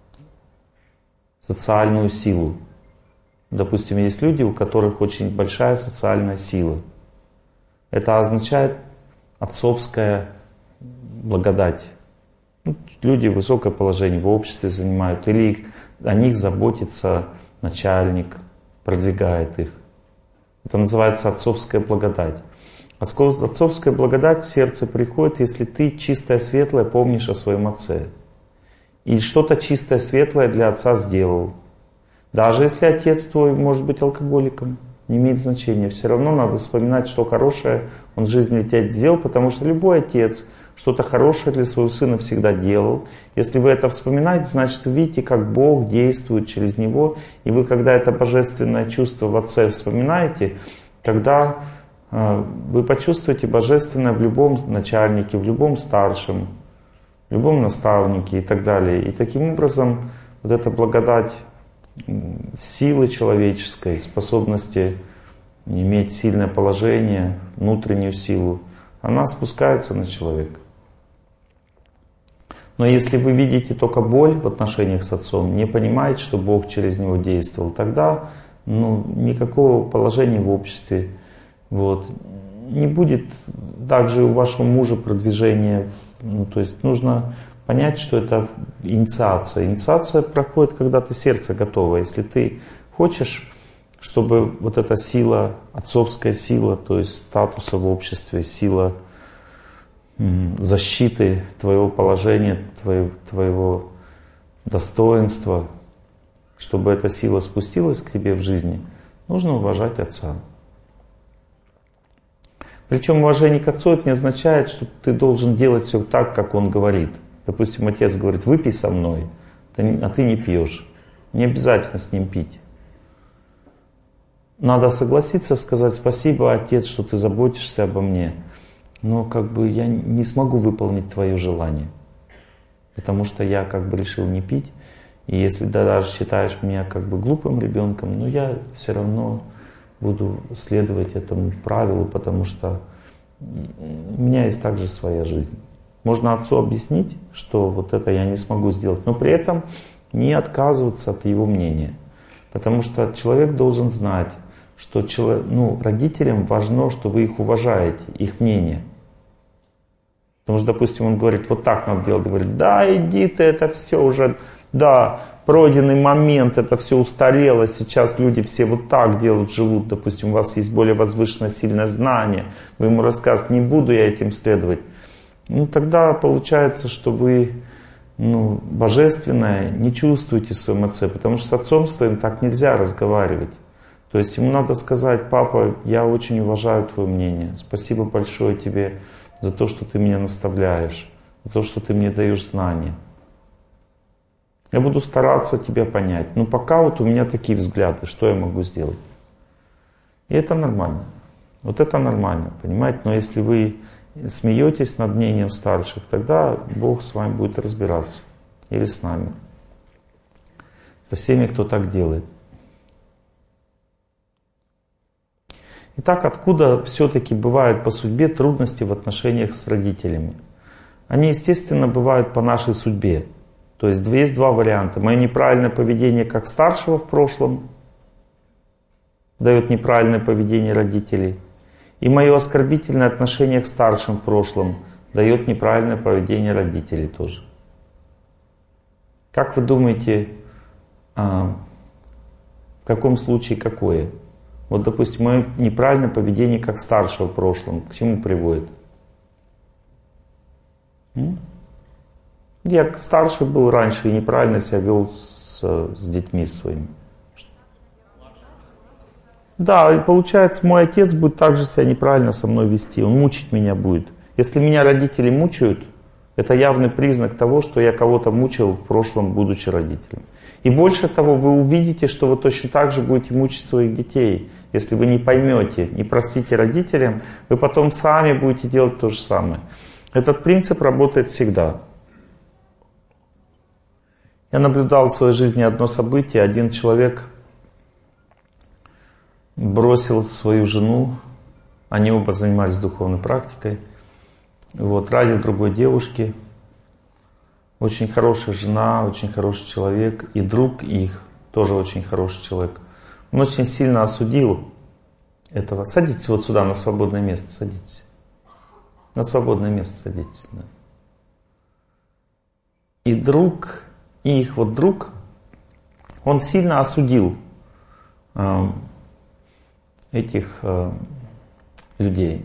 социальную силу. Допустим, есть люди, у которых очень большая социальная сила. Это означает отцовская благодать. Ну, люди высокое положение в обществе занимают, или их, о них заботится начальник, продвигает их. Это называется отцовская благодать. Отцовская благодать в сердце приходит, если ты чистое, светлое помнишь о своем отце. И что-то чистое, светлое для отца сделал. Даже если отец твой может быть алкоголиком, не имеет значения. Все равно надо вспоминать, что хорошее он в жизни для тебя сделал, потому что любой отец что-то хорошее для своего сына всегда делал. Если вы это вспоминаете, значит вы видите, как Бог действует через него. И вы, когда это божественное чувство в отце вспоминаете, тогда э, вы почувствуете божественное в любом начальнике, в любом старшем, в любом наставнике и так далее. И таким образом вот эта благодать силы человеческой, способности иметь сильное положение, внутреннюю силу, она спускается на человека. Но если вы видите только боль в отношениях с отцом, не понимаете, что Бог через него действовал, тогда ну, никакого положения в обществе. Вот. Не будет также у вашего мужа продвижения. Ну, то есть нужно понять, что это инициация. Инициация проходит, когда ты сердце готово. Если ты хочешь, чтобы вот эта сила, отцовская сила, то есть статуса в обществе, сила защиты твоего положения, твоего, твоего достоинства, чтобы эта сила спустилась к тебе в жизни, нужно уважать отца. Причем уважение к отцу это не означает, что ты должен делать все так, как он говорит. Допустим, отец говорит, выпей со мной, а ты не пьешь. Не обязательно с ним пить. Надо согласиться, сказать спасибо, отец, что ты заботишься обо мне. Но как бы я не смогу выполнить твое желание. Потому что я как бы решил не пить. И если ты даже считаешь меня как бы глупым ребенком, но я все равно буду следовать этому правилу, потому что у меня есть также своя жизнь. Можно отцу объяснить, что вот это я не смогу сделать, но при этом не отказываться от его мнения. Потому что человек должен знать, что человек, ну, родителям важно, что вы их уважаете, их мнение. Потому что, допустим, он говорит, вот так надо делать, говорит, да, иди ты, это все уже, да, пройденный момент, это все устарело, сейчас люди все вот так делают, живут, допустим, у вас есть более возвышенное, сильное знание, вы ему расскажете, не буду я этим следовать. Ну, тогда получается, что вы, ну, божественное не чувствуете в своем отце, потому что с отцом своим так нельзя разговаривать. То есть ему надо сказать, папа, я очень уважаю твое мнение, спасибо большое тебе за то, что ты меня наставляешь, за то, что ты мне даешь знания. Я буду стараться тебя понять, но пока вот у меня такие взгляды, что я могу сделать? И это нормально. Вот это нормально, понимаете? Но если вы смеетесь над мнением старших, тогда Бог с вами будет разбираться. Или с нами. Со всеми, кто так делает. Итак, откуда все-таки бывают по судьбе трудности в отношениях с родителями? Они, естественно, бывают по нашей судьбе. То есть есть два варианта. Мое неправильное поведение как старшего в прошлом, дает неправильное поведение родителей. И мое оскорбительное отношение к старшим в прошлом дает неправильное поведение родителей тоже. Как вы думаете, в каком случае какое? Вот, допустим, мое неправильное поведение как старшего в прошлом к чему приводит? Я старший был раньше и неправильно себя вел с, с детьми своими. Да, и получается, мой отец будет также себя неправильно со мной вести, он мучить меня будет. Если меня родители мучают, это явный признак того, что я кого-то мучил в прошлом, будучи родителем. И больше того, вы увидите, что вы точно так же будете мучить своих детей. Если вы не поймете, не простите родителям, вы потом сами будете делать то же самое. Этот принцип работает всегда. Я наблюдал в своей жизни одно событие. Один человек бросил свою жену, они оба занимались духовной практикой, вот, ради другой девушки. Очень хорошая жена, очень хороший человек, и друг их, тоже очень хороший человек. Он очень сильно осудил этого. Садитесь вот сюда, на свободное место, садитесь. На свободное место садитесь. Да. И друг, и их вот друг, он сильно осудил э, этих э, людей.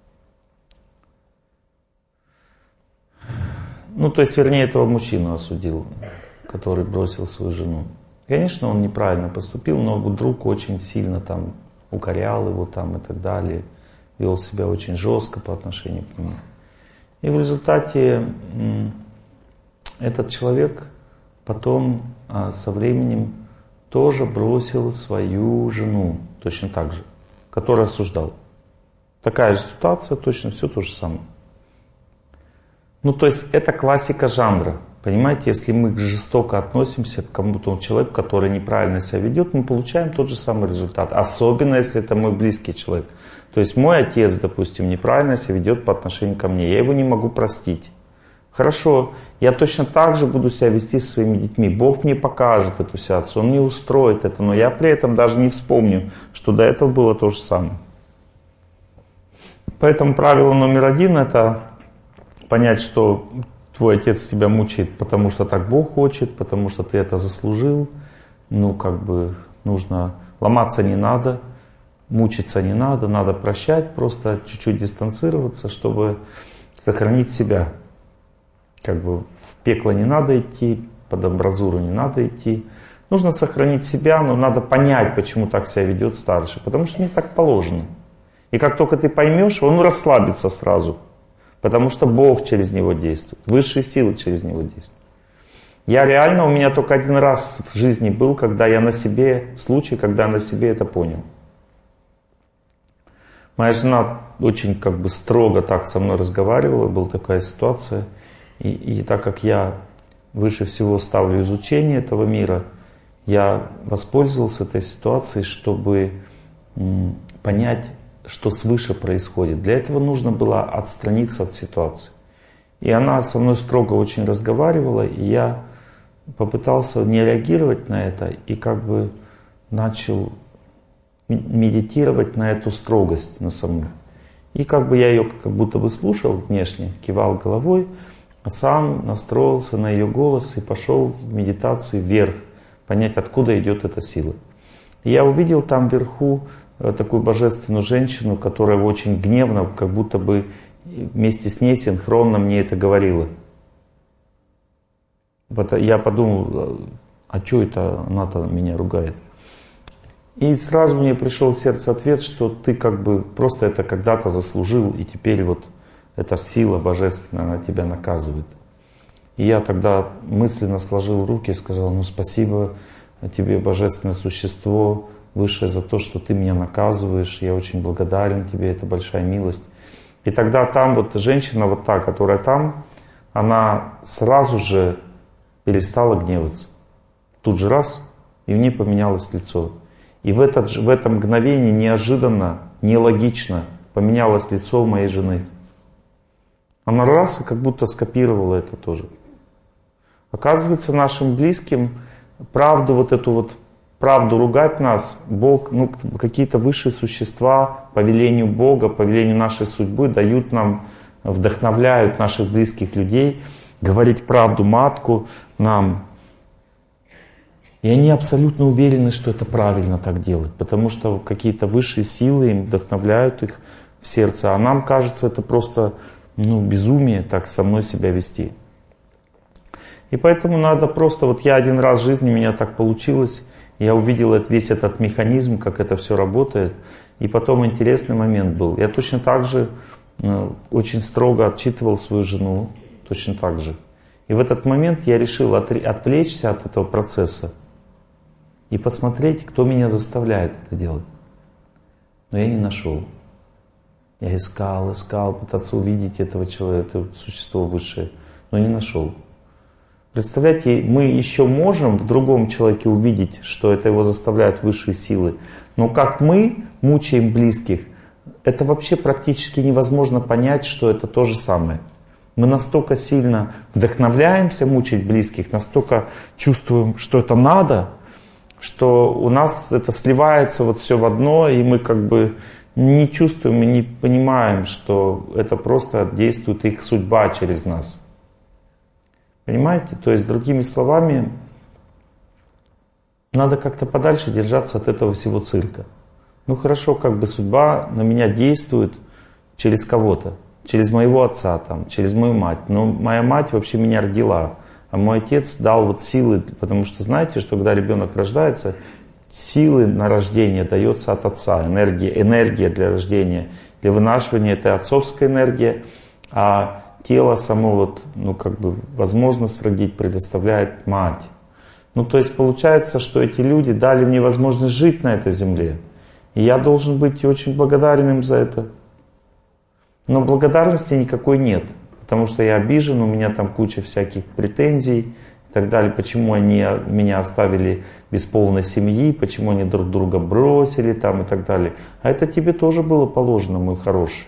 Ну, то есть, вернее, этого мужчину осудил, который бросил свою жену. Конечно, он неправильно поступил, но друг очень сильно там укорял его там и так далее, вел себя очень жестко по отношению к нему. И в результате этот человек потом со временем тоже бросил свою жену, точно так же, которую осуждал. Такая же ситуация, точно все то же самое. Ну, то есть, это классика жанра. Понимаете, если мы жестоко относимся к кому-то человеку, который неправильно себя ведет, мы получаем тот же самый результат. Особенно, если это мой близкий человек. То есть, мой отец, допустим, неправильно себя ведет по отношению ко мне. Я его не могу простить. Хорошо, я точно так же буду себя вести со своими детьми. Бог мне покажет эту ситуацию, Он мне устроит это, но я при этом даже не вспомню, что до этого было то же самое. Поэтому правило номер один — это понять, что твой отец тебя мучает, потому что так Бог хочет, потому что ты это заслужил. Ну, как бы, нужно ломаться не надо, мучиться не надо, надо прощать, просто чуть-чуть дистанцироваться, чтобы сохранить себя. Как бы в пекло не надо идти, под амбразуру не надо идти. Нужно сохранить себя, но надо понять, почему так себя ведет старший, потому что мне так положено. И как только ты поймешь, он расслабится сразу. Потому что Бог через него действует, высшие силы через него действуют. Я реально, у меня только один раз в жизни был, когда я на себе, случай, когда я на себе это понял. Моя жена очень как бы строго так со мной разговаривала, была такая ситуация. И, и так как я выше всего ставлю изучение этого мира, я воспользовался этой ситуацией, чтобы м, понять, что свыше происходит. Для этого нужно было отстраниться от ситуации. И она со мной строго очень разговаривала, и я попытался не реагировать на это, и как бы начал медитировать на эту строгость, на саму. И как бы я ее как будто бы слушал внешне, кивал головой, а сам настроился на ее голос и пошел в медитации вверх, понять, откуда идет эта сила. И я увидел там вверху такую божественную женщину, которая очень гневно, как будто бы вместе с ней синхронно мне это говорила. Я подумал, а что это она-то меня ругает? И сразу мне пришел в сердце ответ, что ты как бы просто это когда-то заслужил, и теперь вот эта сила божественная, она тебя наказывает. И я тогда мысленно сложил руки и сказал, ну спасибо тебе, божественное существо, Высшее, за то, что ты меня наказываешь, я очень благодарен тебе, это большая милость. И тогда там вот женщина, вот та, которая там, она сразу же перестала гневаться. Тут же раз, и в ней поменялось лицо. И в, этот, в это мгновение неожиданно, нелогично поменялось лицо моей жены. Она раз и как будто скопировала это тоже. Оказывается, нашим близким правду вот эту вот правду ругать нас, Бог, ну, какие-то высшие существа по велению Бога, по велению нашей судьбы дают нам, вдохновляют наших близких людей говорить правду матку нам. И они абсолютно уверены, что это правильно так делать, потому что какие-то высшие силы им вдохновляют их в сердце, а нам кажется, это просто ну, безумие так со мной себя вести. И поэтому надо просто, вот я один раз в жизни, у меня так получилось, я увидел весь этот механизм, как это все работает, и потом интересный момент был. Я точно так же ну, очень строго отчитывал свою жену, точно так же. И в этот момент я решил отвлечься от этого процесса и посмотреть, кто меня заставляет это делать. Но я не нашел. Я искал, искал, пытаться увидеть этого человека, это существо высшее, но не нашел. Представляете, мы еще можем в другом человеке увидеть, что это его заставляют высшие силы. Но как мы мучаем близких, это вообще практически невозможно понять, что это то же самое. Мы настолько сильно вдохновляемся мучить близких, настолько чувствуем, что это надо, что у нас это сливается вот все в одно, и мы как бы не чувствуем и не понимаем, что это просто действует их судьба через нас. Понимаете? То есть, другими словами, надо как-то подальше держаться от этого всего цирка. Ну хорошо, как бы судьба на меня действует через кого-то. Через моего отца, там, через мою мать. Но моя мать вообще меня родила. А мой отец дал вот силы, потому что знаете, что когда ребенок рождается, силы на рождение дается от отца. Энергия, энергия для рождения, для вынашивания — это отцовская энергия. А тело само, вот, ну, как бы, возможность родить предоставляет мать. Ну, то есть получается, что эти люди дали мне возможность жить на этой земле. И я должен быть очень благодарен им за это. Но благодарности никакой нет, потому что я обижен, у меня там куча всяких претензий и так далее. Почему они меня оставили без полной семьи, почему они друг друга бросили там и так далее. А это тебе тоже было положено, мой хороший.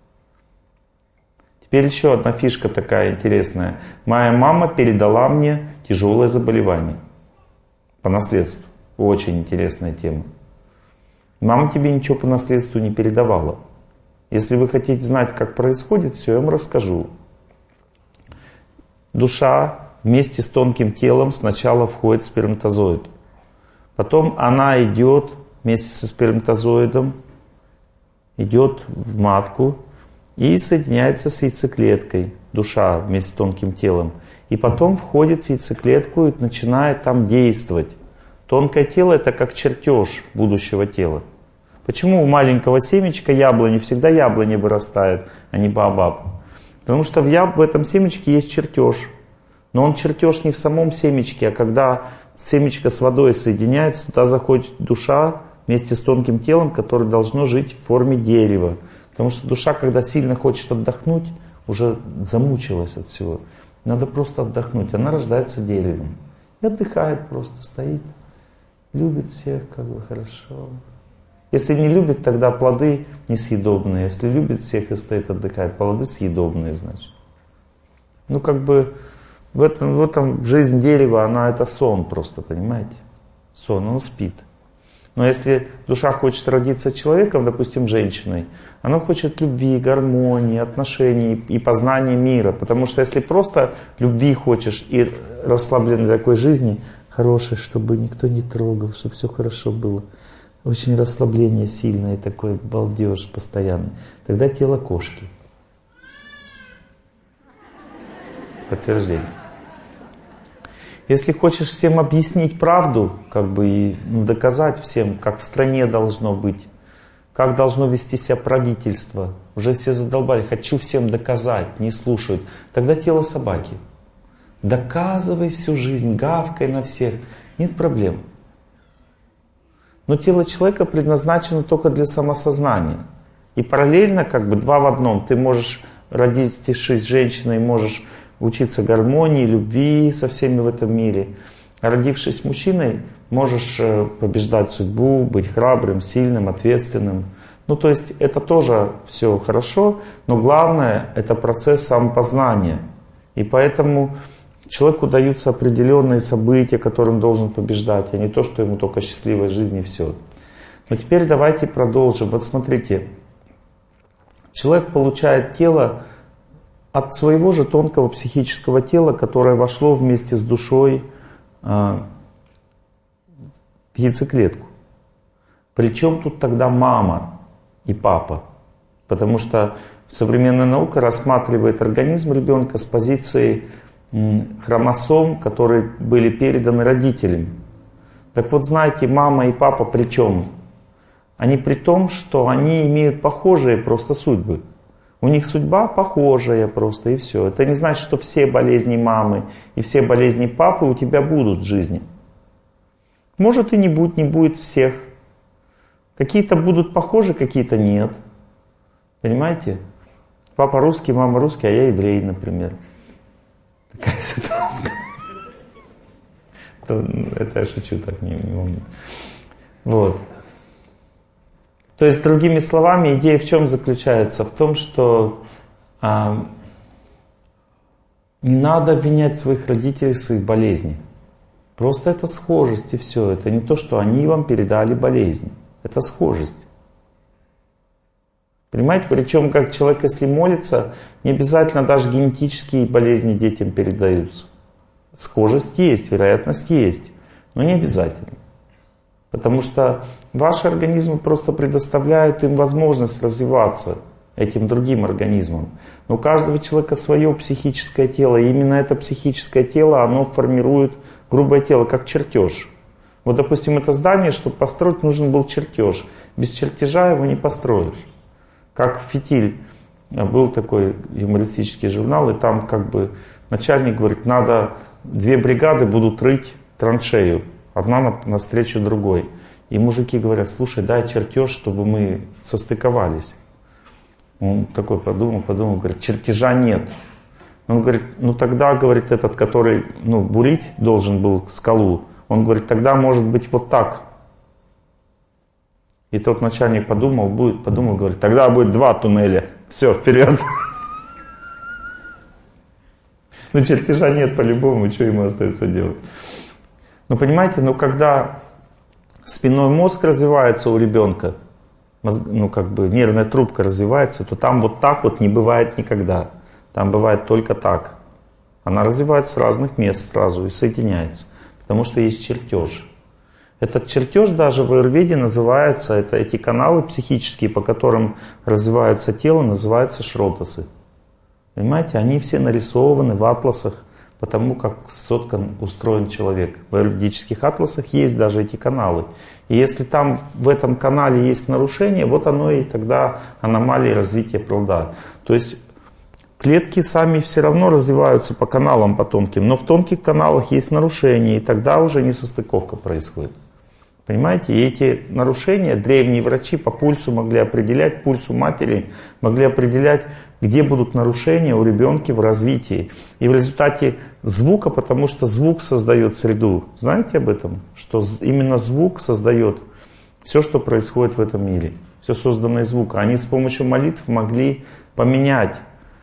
Теперь еще одна фишка такая интересная. Моя мама передала мне тяжелое заболевание по наследству. Очень интересная тема. Мама тебе ничего по наследству не передавала. Если вы хотите знать, как происходит, все, я вам расскажу. Душа вместе с тонким телом сначала входит в сперматозоид. Потом она идет вместе со сперматозоидом, идет в матку и соединяется с яйцеклеткой. Душа вместе с тонким телом. И потом входит в яйцеклетку и начинает там действовать. Тонкое тело — это как чертеж будущего тела. Почему у маленького семечка яблони всегда яблони вырастает, а не баобаб? Потому что в, яб... в этом семечке есть чертеж. Но он чертеж не в самом семечке, а когда семечко с водой соединяется, туда заходит душа вместе с тонким телом, которое должно жить в форме дерева. Потому что душа, когда сильно хочет отдохнуть, уже замучилась от всего. Надо просто отдохнуть. Она рождается деревом. И отдыхает просто, стоит. Любит всех, как бы хорошо. Если не любит, тогда плоды несъедобные. Если любит всех и стоит, отдыхает, плоды съедобные, значит. Ну, как бы в этом, в этом жизнь дерева, она это сон просто, понимаете? Сон, он спит. Но если душа хочет родиться человеком, допустим, женщиной, она хочет любви, гармонии, отношений и познания мира. Потому что если просто любви хочешь и расслабленной такой жизни, хорошей, чтобы никто не трогал, чтобы все хорошо было, очень расслабление сильное, такой балдеж постоянный, тогда тело кошки. Подтверждение. Если хочешь всем объяснить правду, как бы и ну, доказать всем, как в стране должно быть, как должно вести себя правительство, уже все задолбали, хочу всем доказать, не слушают, тогда тело собаки. Доказывай всю жизнь, гавкай на всех, нет проблем. Но тело человека предназначено только для самосознания. И параллельно, как бы два в одном, ты можешь, родившись женщиной, можешь учиться гармонии, любви со всеми в этом мире. А родившись мужчиной, можешь побеждать судьбу, быть храбрым, сильным, ответственным. Ну, то есть это тоже все хорошо, но главное — это процесс самопознания. И поэтому Человеку даются определенные события, которым должен побеждать, а не то, что ему только счастливой жизни и все. Но теперь давайте продолжим. Вот смотрите, человек получает тело от своего же тонкого психического тела, которое вошло вместе с душой э, в яйцеклетку. Причем тут тогда мама и папа? Потому что современная наука рассматривает организм ребенка с позиции м, хромосом, которые были переданы родителям. Так вот, знаете, мама и папа при чем? Они при том, что они имеют похожие просто судьбы. У них судьба похожая просто, и все. Это не значит, что все болезни мамы и все болезни папы у тебя будут в жизни. Может и не будет, не будет всех. Какие-то будут похожи, какие-то нет. Понимаете? Папа русский, мама русский, а я еврей, например. Такая ситуация. Это я шучу, так не могу. Вот. То есть, другими словами, идея в чем заключается? В том, что а, не надо обвинять своих родителей в своих болезнях. Просто это схожесть и все. Это не то, что они вам передали болезнь. Это схожесть. Понимаете? Причем, как человек, если молится, не обязательно даже генетические болезни детям передаются. Схожесть есть, вероятность есть, но не обязательно. Потому что ваши организмы просто предоставляют им возможность развиваться этим другим организмам. Но у каждого человека свое психическое тело, и именно это психическое тело, оно формирует грубое тело, как чертеж. Вот, допустим, это здание, чтобы построить, нужен был чертеж. Без чертежа его не построишь. Как «Фитиль», был такой юмористический журнал, и там как бы начальник говорит, надо, две бригады будут рыть траншею. Одна навстречу другой. И мужики говорят, слушай, дай чертеж, чтобы мы состыковались. Он такой подумал, подумал, говорит, чертежа нет. Он говорит, ну тогда, говорит, этот, который ну, бурить должен был скалу, он говорит, тогда может быть вот так. И тот начальник подумал, будет, подумал, говорит, тогда будет два туннеля. Все, вперед. Но чертежа нет по-любому, что ему остается делать? Ну, понимаете, ну, когда спинной мозг развивается у ребенка, мозг, ну, как бы нервная трубка развивается, то там вот так вот не бывает никогда. Там бывает только так. Она развивается с разных мест сразу и соединяется, потому что есть чертеж. Этот чертеж даже в аюрведе называется, это эти каналы психические, по которым развивается тело, называются шротасы. Понимаете, они все нарисованы в атласах, потому как соткан, устроен человек. В аюрведических атласах есть даже эти каналы. И если там в этом канале есть нарушение, вот оно и тогда аномалия развития плода. То есть клетки сами все равно развиваются по каналам, по тонким, но в тонких каналах есть нарушения, и тогда уже несостыковка происходит. Понимаете, и эти нарушения древние врачи по пульсу могли определять, пульсу матери могли определять, где будут нарушения у ребенка в развитии. И в результате звука, потому что звук создает среду. Знаете об этом? Что именно звук создает все, что происходит в этом мире. Все созданное звуком. Они с помощью молитв могли поменять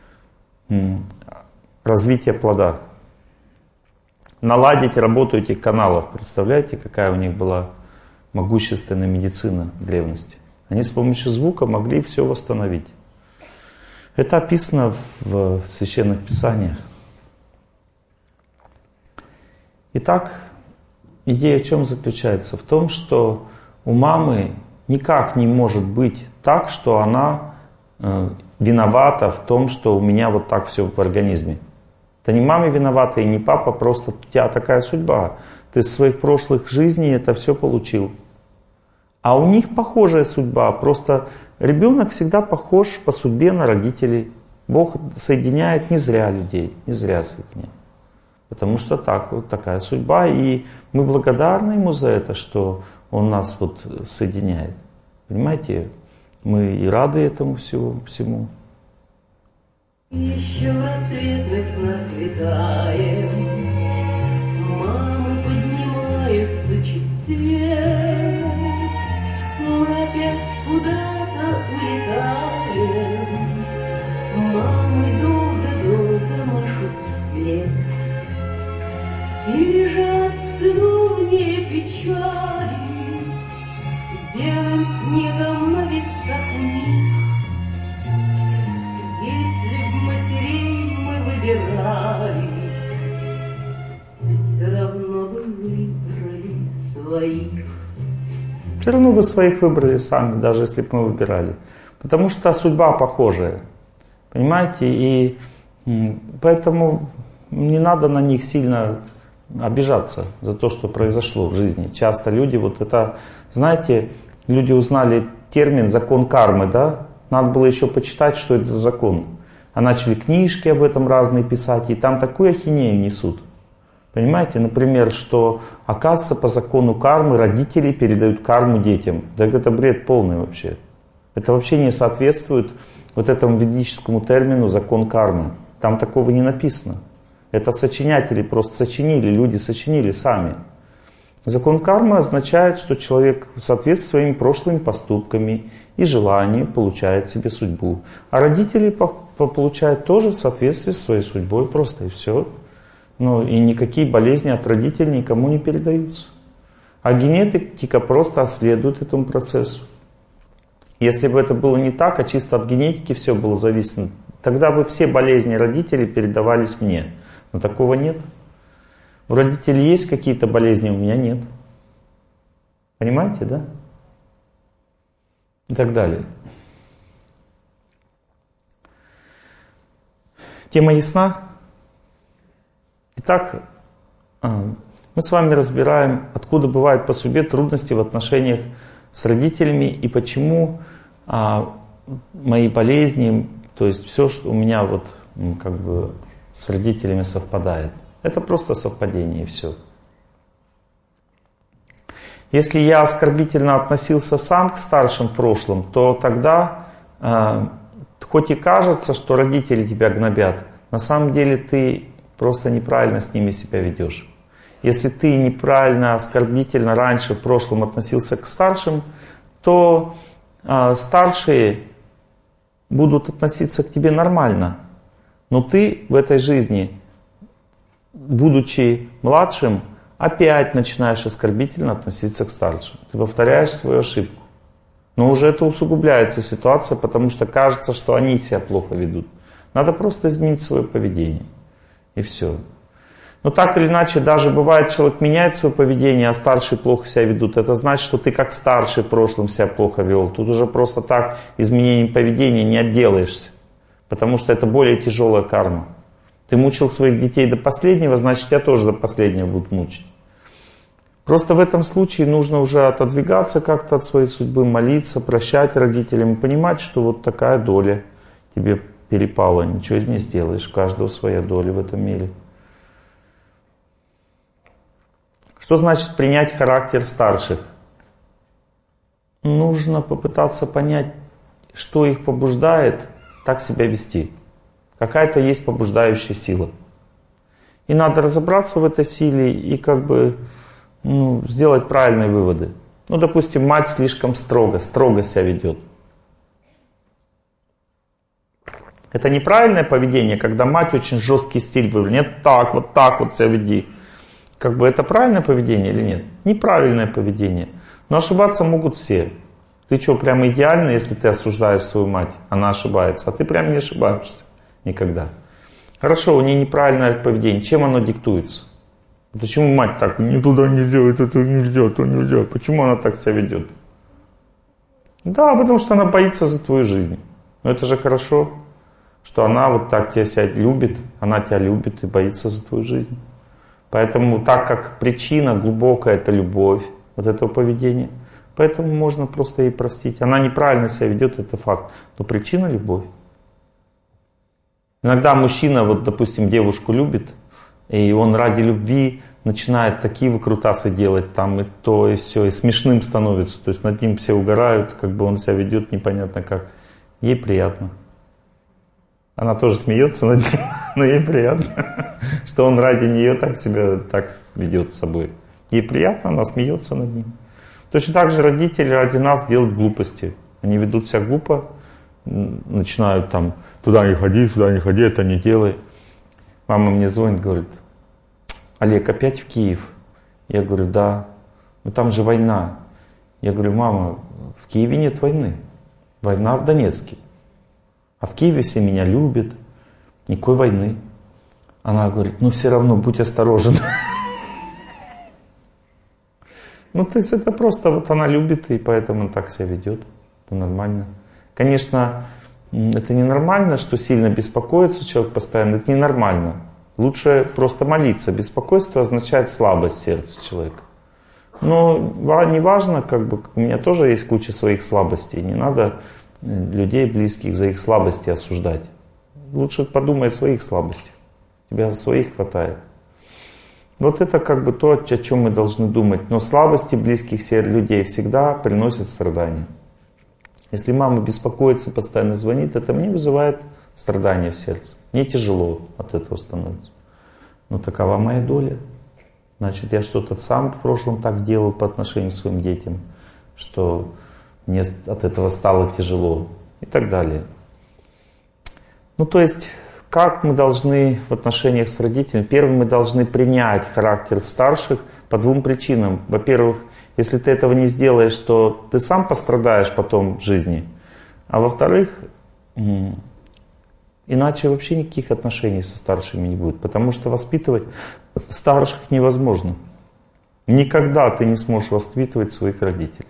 развитие плода. Наладить работу этих каналов. Представляете, какая у них была могущественная медицина в древности. Они с помощью звука могли все восстановить. Это описано в священных писаниях. Итак, идея в чем заключается? В том, что у мамы никак не может быть так, что она э, виновата в том, что у меня вот так все в организме. Это не мама виновата и не папа, просто у тебя такая судьба. Ты из своих прошлых жизней это все получил. А у них похожая судьба, просто ребенок всегда похож по судьбе на родителей. Бог соединяет не зря людей, не зря соединяет. Потому что так, вот такая судьба, и мы благодарны Ему за это, что Он нас вот соединяет. Понимаете, мы и рады этому всего, всему. Еще в рассветных снах летаем, мамы поднимаются чуть свет, мы опять куда-то улетаем, мамы долго-долго машут вслед. И лежат целуния печали белым снегом на висках у них. Если б матерей мы выбирали, все равно бы выбрали своих. Все равно бы своих выбрали сами, даже если бы мы выбирали. Потому что судьба похожая. Понимаете? И поэтому не надо на них сильно обижаться за то, что произошло в жизни. Часто люди, вот это, знаете, люди узнали термин «закон кармы», да? Надо было еще почитать, что это за закон. А начали книжки об этом разные писать, и там такую ахинею несут. Понимаете, например, что, оказывается, по закону кармы родители передают карму детям. Так это бред полный вообще. Это вообще не соответствует вот этому ведическому термину «закон кармы». Там такого не написано. Это сочинятели просто сочинили, люди сочинили сами. Закон кармы означает, что человек в соответствии с своими прошлыми поступками и желаниями получает себе судьбу. А родители получают тоже в соответствии с своей судьбой просто, и все. Ну и никакие болезни от родителей никому не передаются. А генетика просто следует этому процессу. Если бы это было не так, а чисто от генетики все было зависимо, тогда бы все болезни родителей передавались мне. Но такого нет. У родителей есть какие-то болезни, у меня нет. Понимаете, да? И так далее. Тема ясна? Итак, мы с вами разбираем, откуда бывают по судьбе трудности в отношениях с родителями и почему мои болезни, то есть все, что у меня вот как бы с родителями совпадает. Это просто совпадение и все. Если я оскорбительно относился сам к старшим в прошлом, то тогда, хоть и кажется, что родители тебя гнобят, на самом деле ты просто неправильно с ними себя ведешь. Если ты неправильно, оскорбительно раньше в прошлом относился к старшим, то э, старшие будут относиться к тебе нормально. Но ты в этой жизни, будучи младшим, опять начинаешь оскорбительно относиться к старшим. Ты повторяешь свою ошибку. Но уже это усугубляется ситуация, потому что кажется, что они себя плохо ведут. Надо просто изменить свое поведение. И все. Но так или иначе, даже бывает, человек меняет свое поведение, а старшие плохо себя ведут. Это значит, что ты как старший в прошлом себя плохо вел. Тут уже просто так изменением поведения не отделаешься. Потому что это более тяжелая карма. Ты мучил своих детей до последнего, значит, тебя тоже до последнего будут мучить. Просто в этом случае нужно уже отодвигаться как-то от своей судьбы, молиться, прощать родителям, понимать, что вот такая доля тебе перепала, ничего не сделаешь, у каждого своя доля в этом мире. Что значит принять характер старших? Нужно попытаться понять, что их побуждает так себя вести. Какая-то есть побуждающая сила. И надо разобраться в этой силе и как бы ну, сделать правильные выводы. Ну, допустим, мать слишком строго, строго себя ведет. Это неправильное поведение, когда мать очень жесткий стиль выбрала. Нет, так, вот так вот себя веди. Как бы это правильное поведение или нет? Неправильное поведение. Но ошибаться могут все. Ты что, прямо идеально, если ты осуждаешь свою мать? Она ошибается, а ты прям не ошибаешься никогда. Хорошо, у нее неправильное поведение. Чем оно диктуется? Почему мать так? Не туда нельзя, это нельзя, то нельзя. Почему она так себя ведет? Да, потому что она боится за твою жизнь. Но это же хорошо, что она вот так тебя себя любит, она тебя любит и боится за твою жизнь. Поэтому так как причина глубокая, это любовь вот этого поведения, поэтому можно просто ей простить. Она неправильно себя ведет, это факт, но причина любовь. Иногда мужчина, вот допустим, девушку любит, и он ради любви начинает такие выкрутасы делать там и то, и все, и смешным становится. То есть над ним все угорают, как бы он себя ведет непонятно как. Ей приятно. Она тоже смеется над ним, но ей приятно, что он ради нее так себя так ведет с собой. Ей приятно, она смеется над ним. Точно так же родители ради нас делают глупости. Они ведут себя глупо, начинают там туда не ходи, сюда не ходи, это не делай. Мама мне звонит, говорит, Олег, опять в Киев? Я говорю, да. Ну там же война. Я говорю, мама, в Киеве нет войны. Война в Донецке. А в Киеве все меня любят. Никакой войны. Она говорит, ну все равно будь осторожен. Ну то есть это просто вот она любит, и поэтому так себя ведет. Это нормально. Конечно, это ненормально, что сильно беспокоится человек постоянно. Это ненормально. Лучше просто молиться. Беспокойство означает слабость сердца человека. Но не важно, как бы, у меня тоже есть куча своих слабостей. Не надо людей близких за их слабости осуждать. Лучше подумай о своих слабостях. У тебя своих хватает. Вот это как бы то, о чем мы должны думать. Но слабости близких людей всегда приносят страдания. Если мама беспокоится, постоянно звонит, это мне вызывает страдания в сердце. Мне тяжело от этого становится. Но такова моя доля. Значит, я что-то сам в прошлом так делал по отношению к своим детям, что мне от этого стало тяжело и так далее. Ну, то есть, как мы должны в отношениях с родителями? Первым, мы должны принять характер старших по двум причинам. Во-первых, если ты этого не сделаешь, то ты сам пострадаешь потом в жизни. А во-вторых, иначе вообще никаких отношений со старшими не будет. Потому что воспитывать старших невозможно. Никогда ты не сможешь воспитывать своих родителей.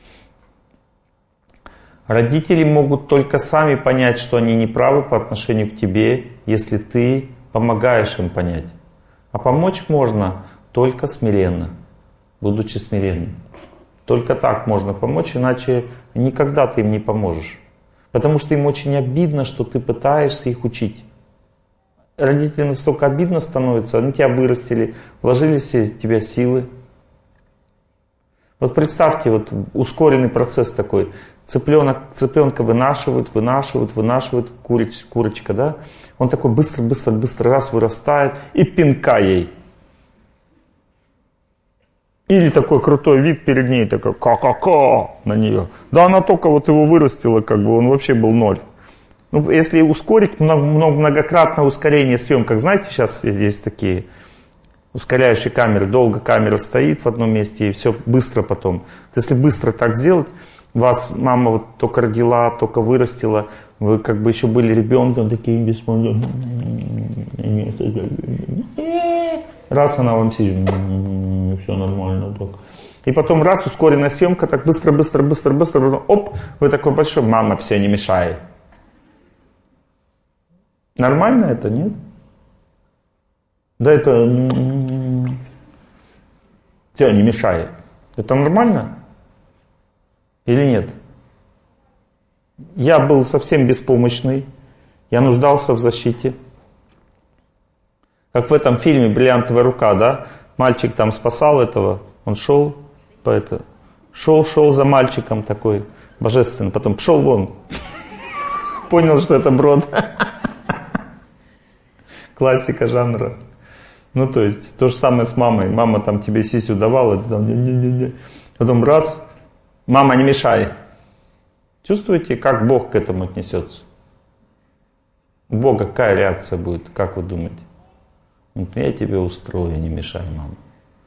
Родители могут только сами понять, что они неправы по отношению к тебе, если ты помогаешь им понять. А помочь можно только смиренно, будучи смиренным. Только так можно помочь, иначе никогда ты им не поможешь. Потому что им очень обидно, что ты пытаешься их учить. Родителям настолько обидно становится, они тебя вырастили, вложили все в тебя силы. Вот представьте, вот ускоренный процесс такой. Цыпленок, цыпленка вынашивают, вынашивают, вынашивают, курич, курочка, да? Он такой быстро, быстро, быстро раз вырастает и пинка ей. Или такой крутой вид перед ней, такой ка-ка-ка на нее. Да она только вот его вырастила, как бы он вообще был ноль. Ну, если ускорить, много, много, многократное ускорение съемок, как знаете, сейчас есть такие ускоряющие камеры, долго камера стоит в одном месте и все быстро потом. Если быстро так сделать, вас мама вот только родила, только вырастила, вы как бы еще были ребенком, такие беспомощные. Раз она вам сидит, все нормально. Так. И потом раз, ускоренная съемка, так быстро, быстро, быстро, быстро, потом, оп, вы такой большой, мама, все, не мешай. Нормально это, нет? Да это... Все, не мешай. Это нормально? Или нет? Я был совсем беспомощный. Я нуждался в защите. Как в этом фильме «Бриллиантовая рука», да? Мальчик там спасал этого. Он шел по это, шел, шел за мальчиком такой божественный. Потом пошел вон. Понял, что это брод. Классика жанра. Ну, то есть, то же самое с мамой. Мама там тебе сисю давала, ты там, не-не-не-не. Потом раз, мама, не мешай. Чувствуете, как Бог к этому отнесется? У Бога какая реакция будет, как вы думаете? Вот я тебе устрою, не мешай, мама.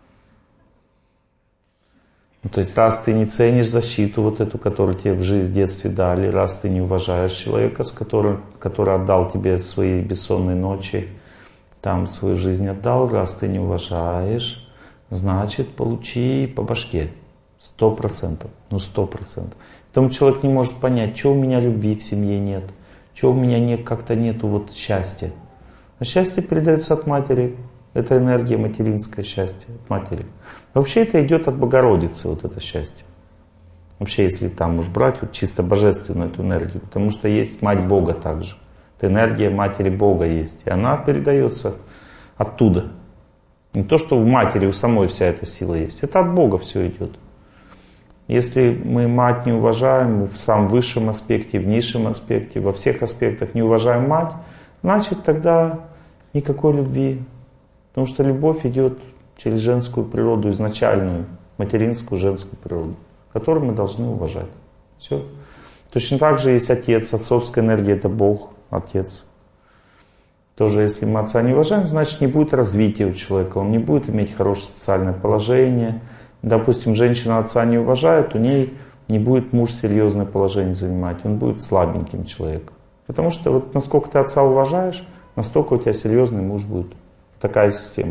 Ну, то есть, раз ты не ценишь защиту вот эту, которую тебе в жизни, в детстве дали, раз ты не уважаешь человека, с которым, который отдал тебе свои бессонные ночи, там свою жизнь отдал, раз ты не уважаешь, значит, получи по башке. Сто процентов. Ну, сто процентов. Потому человек не может понять, что у меня любви в семье нет, что у меня нет, как-то нету вот счастья. А счастье передается от матери. Это энергия материнское счастье от матери. Вообще это идет от Богородицы, вот это счастье. Вообще, если там уж брать вот чисто божественную эту энергию, потому что есть мать Бога также. Это энергия матери Бога есть. И она передается оттуда. Не то, что в матери у самой вся эта сила есть. Это от Бога все идет. Если мы мать не уважаем в самом высшем аспекте, в низшем аспекте, во всех аспектах не уважаем мать, значит тогда никакой любви. Потому что любовь идет через женскую природу, изначальную, материнскую женскую природу, которую мы должны уважать. Все. Точно так же есть Отец, отцовская энергия — это Бог, Отец. Тоже, если мы отца не уважаем, значит, не будет развития у человека, он не будет иметь хорошее социальное положение. Допустим, женщина отца не уважает, у ней не будет муж серьезное положение занимать, он будет слабеньким человеком. Потому что вот насколько ты отца уважаешь, настолько у тебя серьезный муж будет. Такая система.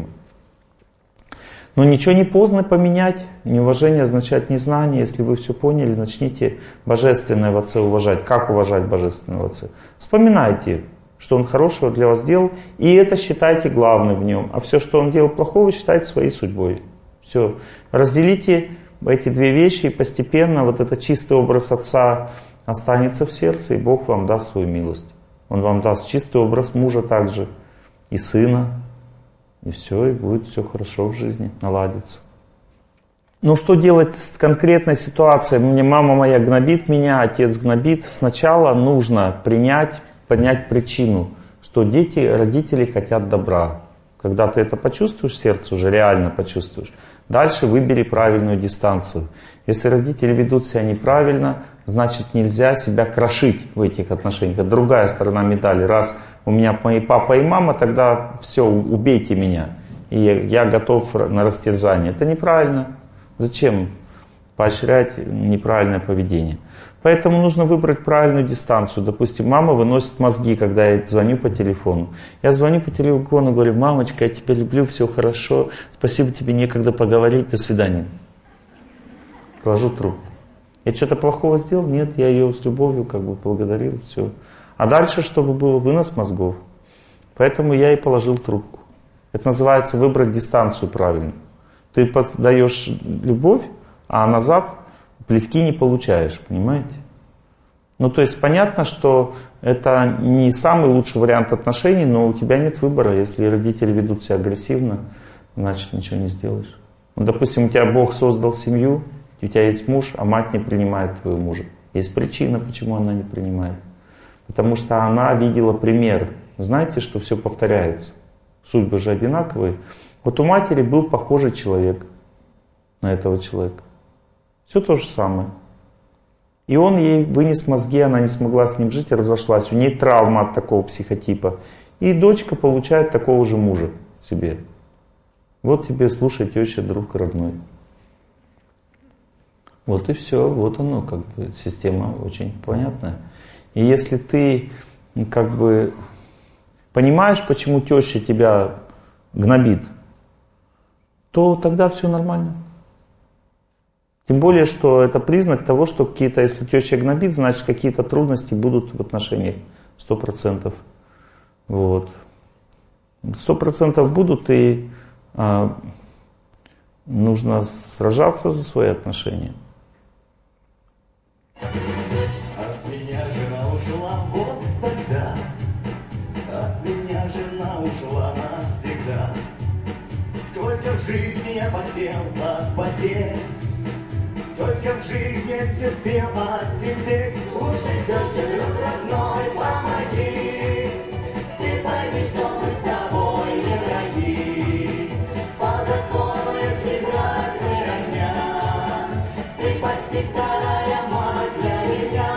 Но ничего не поздно поменять. Неуважение означает незнание. Если вы все поняли, начните божественное в отце уважать. Как уважать божественного в отце? Вспоминайте, что он хорошего для вас делал, и это считайте главным в нем. А все, что он делал плохого, считайте своей судьбой. Все. Разделите эти две вещи, и постепенно вот этот чистый образ отца останется в сердце, и Бог вам даст свою милость. Он вам даст чистый образ мужа также, и сына, и все, и будет все хорошо в жизни, наладится. Ну что делать с конкретной ситуацией? Мне мама моя гнобит меня, отец гнобит. Сначала нужно принять, понять причину, что дети, родители хотят добра. Когда ты это почувствуешь в сердце, уже реально почувствуешь, дальше выбери правильную дистанцию. Если родители ведут себя неправильно, значит нельзя себя крошить в этих отношениях. Это другая сторона медали. Раз у меня мои папа и мама, тогда все, убейте меня. И я готов на растерзание. Это неправильно. Зачем поощрять неправильное поведение? Поэтому нужно выбрать правильную дистанцию. Допустим, мама выносит мозги, когда я звоню по телефону. Я звоню по телефону, говорю: мамочка, я тебя люблю, все хорошо, спасибо тебе, некогда поговорить, до свидания. Положу трубку. Я что-то плохого сделал? Нет, я ее с любовью как бы благодарил, все. А дальше, чтобы был вынос мозгов. Поэтому я и положил трубку. Это называется выбрать дистанцию правильно. Ты даешь любовь, а назад плевки не получаешь, понимаете? Ну, то есть понятно, что это не самый лучший вариант отношений, но у тебя нет выбора. Если родители ведут себя агрессивно, значит ничего не сделаешь. Ну, допустим, у тебя Бог создал семью, у тебя есть муж, а мать не принимает твоего мужа. Есть причина, почему она не принимает. Потому что она видела пример. Знаете, что все повторяется? Судьбы же одинаковые. Вот у матери был похожий человек на этого человека. Все то же самое. И он ей вынес мозги, она не смогла с ним жить и разошлась. У нее травма от такого психотипа. И дочка получает такого же мужа себе. Вот тебе, слушай, теща, друг родной. Вот и все, вот оно, как бы, система очень понятная. И если ты, как бы, понимаешь, почему теща тебя гнобит, то тогда все нормально. Тем более, что это признак того, что какие-то, если теща гнобит, значит, какие-то трудности будут в отношениях. Сто процентов. Вот. Сто процентов будут, и а, нужно сражаться за свои отношения. От меня жена ушла вот тогда, от меня жена ушла навсегда. Сколько в жизни я потел от потерь, сколько в жизни терпел от теперь. Слушай, теща, друг родной, помоги, ты пойми, что мы с тобой не враги. По закону, если брать мы родня, ты почти вторая мать для меня.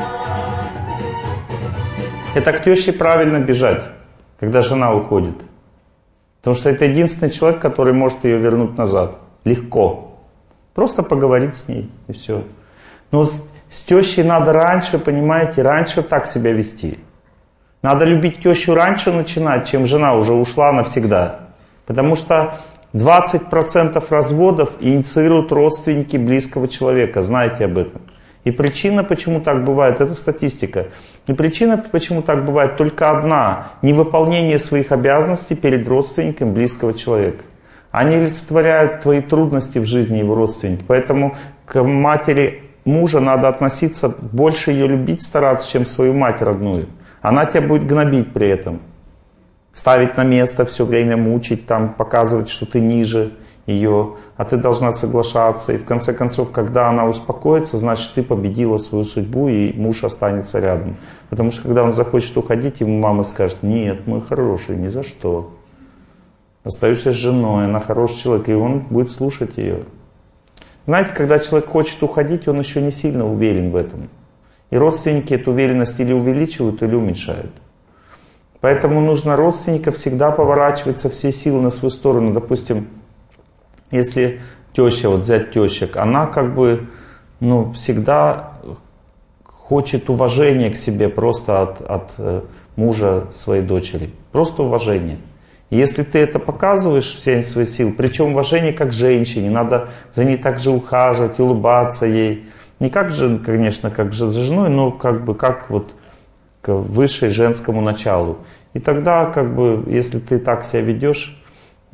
Это к теще правильно бежать, когда жена уходит. Потому что это единственный человек, который может ее вернуть назад. Легко. Просто поговорить с ней, и все. Но с тещей надо раньше, понимаете, раньше так себя вести. Надо любить тещу раньше начинать, чем жена уже ушла навсегда. Потому что двадцать процентов разводов инициируют родственники близкого человека, знаете об этом. И причина, почему так бывает, это статистика. И причина, почему так бывает, только одна. Невыполнение своих обязанностей перед родственником близкого человека. Они олицетворяют твои трудности в жизни его родственника. Поэтому к матери мужа надо относиться, больше ее любить, стараться, чем свою мать родную. Она тебя будет гнобить при этом. Ставить на место, все время мучить, там, показывать, что ты ниже ее. А ты должна соглашаться. И в конце концов, когда она успокоится, значит, ты победила свою судьбу, и муж останется рядом. Потому что когда он захочет уходить, ему мама скажет: нет, мой хороший, ни за что. Остаешься с женой, она хороший человек, и он будет слушать ее. Знаете, когда человек хочет уходить, он еще не сильно уверен в этом. И родственники эту уверенность или увеличивают, или уменьшают. Поэтому нужно родственников всегда поворачивать со всей силы на свою сторону. Допустим, если теща, вот взять тещек, она как бы, ну, всегда хочет уважения к себе просто от, от мужа своей дочери. Просто уважение. И если ты это показываешь всей своей силы, причем уважение как женщине, надо за ней также ухаживать, улыбаться ей. Не как же, конечно, как же за женой, но как бы как вот к высшей женскому началу. И тогда, как бы, если ты так себя ведешь,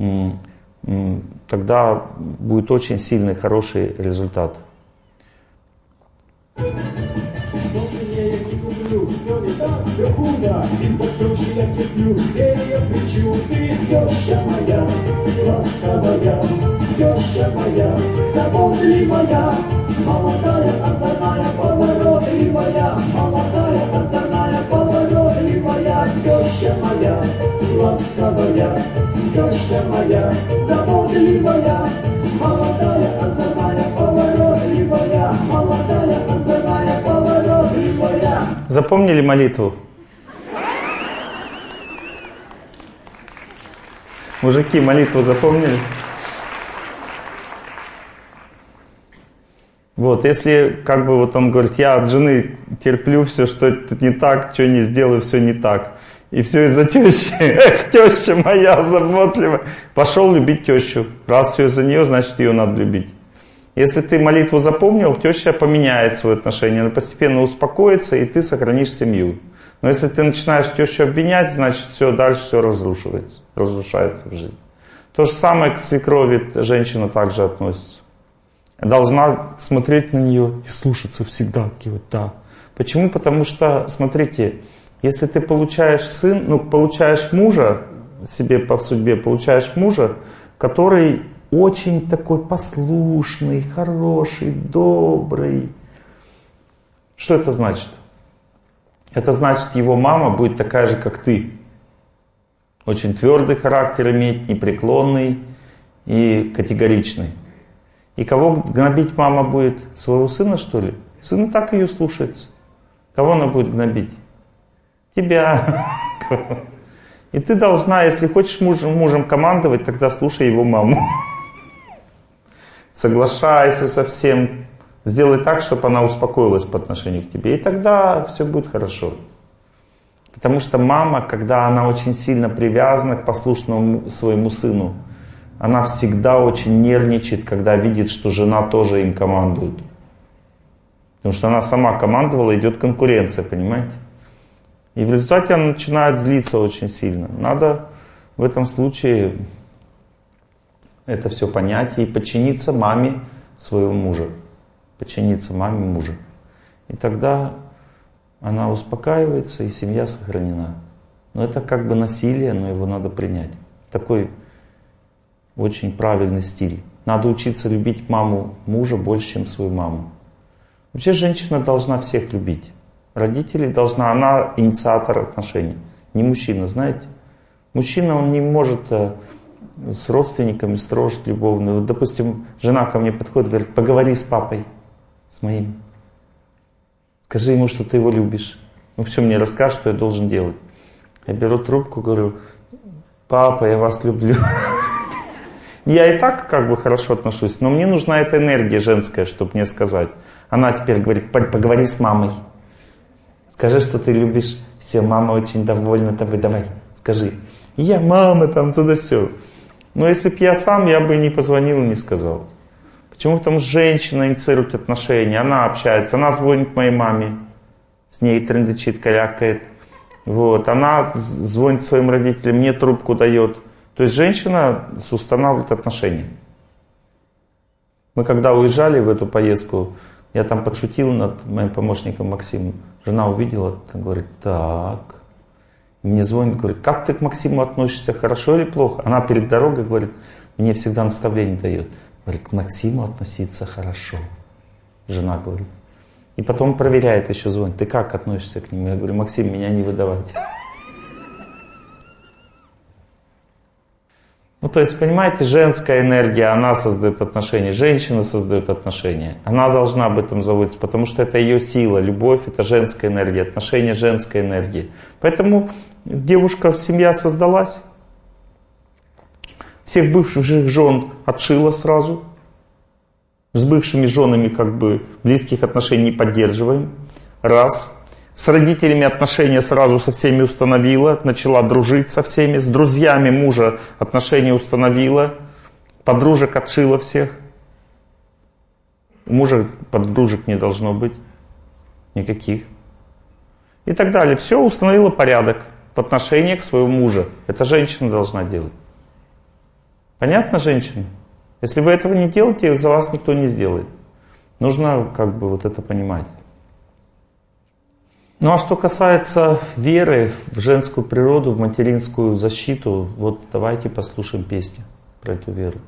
тогда будет очень сильный, хороший результат. Все не так, все худо, из-за кручи я терплю, серия кричу, ты теща моя, ласковая, теща моя, заботливая, молодая, озорная, поворотливая, молодая, озорная, поворотливая, теща моя, ласковая, теща моя, заботливая, молодая, озорная, поворотливая, молодая, озорная, поворотливая. Запомнили молитву? Мужики, молитву запомнили? Вот, если как бы вот он говорит, я от жены терплю все, что тут не так, что не сделаю, все не так. И все из-за тещи. Эх, теща моя заботливая. Пошел любить тещу. Раз все из-за нее, значит ее надо любить. Если ты молитву запомнил, теща поменяет свое отношение, она постепенно успокоится, и ты сохранишь семью. Но если ты начинаешь тещу обвинять, значит все, дальше все разрушивается, разрушается в жизни. То же самое к свекрови женщина также относится. Должна смотреть на нее и слушаться всегда. Вот, да. Почему? Потому что, смотрите, если ты получаешь сын, ну, получаешь мужа, себе по судьбе получаешь мужа, который очень такой послушный, хороший, добрый. Что это значит? Это значит, его мама будет такая же, как ты. Очень твердый характер иметь, непреклонный и категоричный. И кого гнобить мама будет? Своего сына, что ли? Сын и так ее слушается. Кого она будет гнобить? Тебя. И ты должна, если хочешь мужем, мужем командовать, тогда слушай его маму. Соглашайся со всем. Сделай так, чтобы она успокоилась по отношению к тебе. И тогда все будет хорошо. Потому что мама, когда она очень сильно привязана к послушному своему сыну, она всегда очень нервничает, когда видит, что жена тоже им командует. Потому что она сама командовала, идет конкуренция, понимаете? И в результате она начинает злиться очень сильно. Надо в этом случае это все понять и подчиниться маме своего мужа. Подчиниться маме мужа. И тогда она успокаивается, и семья сохранена. Но это как бы насилие, но его надо принять. Такой очень правильный стиль. Надо учиться любить маму мужа больше, чем свою маму. Вообще женщина должна всех любить. Родителей должна, она инициатор отношений. Не мужчина, знаете. Мужчина, он не может с родственниками строить любовно. Вот, допустим, жена ко мне подходит, говорит, поговори с папой, с моим. Скажи ему, что ты его любишь. Ну все, мне расскажешь, что я должен делать. Я беру трубку, говорю, папа, я вас люблю. Я и так как бы хорошо отношусь, но мне нужна эта энергия женская, чтобы мне сказать. Она теперь говорит, поговори с мамой. Скажи, что ты любишь. Все, мама очень довольна тобой, давай, скажи. Я мама, там, туда-сё. Но если бы я сам, я бы не позвонил и не сказал. Почему? Потому что женщина инициирует отношения, она общается, она звонит моей маме, с ней трындычит, калякает. Вот, она звонит своим родителям, мне трубку дает. То есть женщина устанавливает отношения. Мы когда уезжали в эту поездку, я там подшутил над моим помощником Максимом. Жена увидела, говорит, так. Мне звонит, говорит, как ты к Максиму относишься, хорошо или плохо? Она перед дорогой говорит, мне всегда наставление дает. Говорит, к Максиму относиться хорошо. Жена говорит. И потом проверяет, еще звонит, ты как относишься к нему? Я говорю, Максим, меня не выдавать. Вот то есть, понимаете, женская энергия, она создает отношения, женщина создает отношения. Она должна об этом заботиться, потому что это ее сила. Любовь — это женская энергия, отношения — женская энергия. Поэтому девушка, семья создалась, всех бывших жен отшила сразу, с бывшими женами как бы близких отношений не поддерживаем. Раз. С родителями отношения сразу со всеми установила, начала дружить со всеми. С друзьями мужа отношения установила, подружек отшила всех. У мужа подружек не должно быть никаких. И так далее. Все, установила порядок в отношениях своего мужа. Это женщина должна делать. Понятно, женщина? Если вы этого не делаете, за вас никто не сделает. Нужно как бы вот это понимать. Ну а что касается веры в женскую природу, в материнскую защиту, вот давайте послушаем песню про эту веру.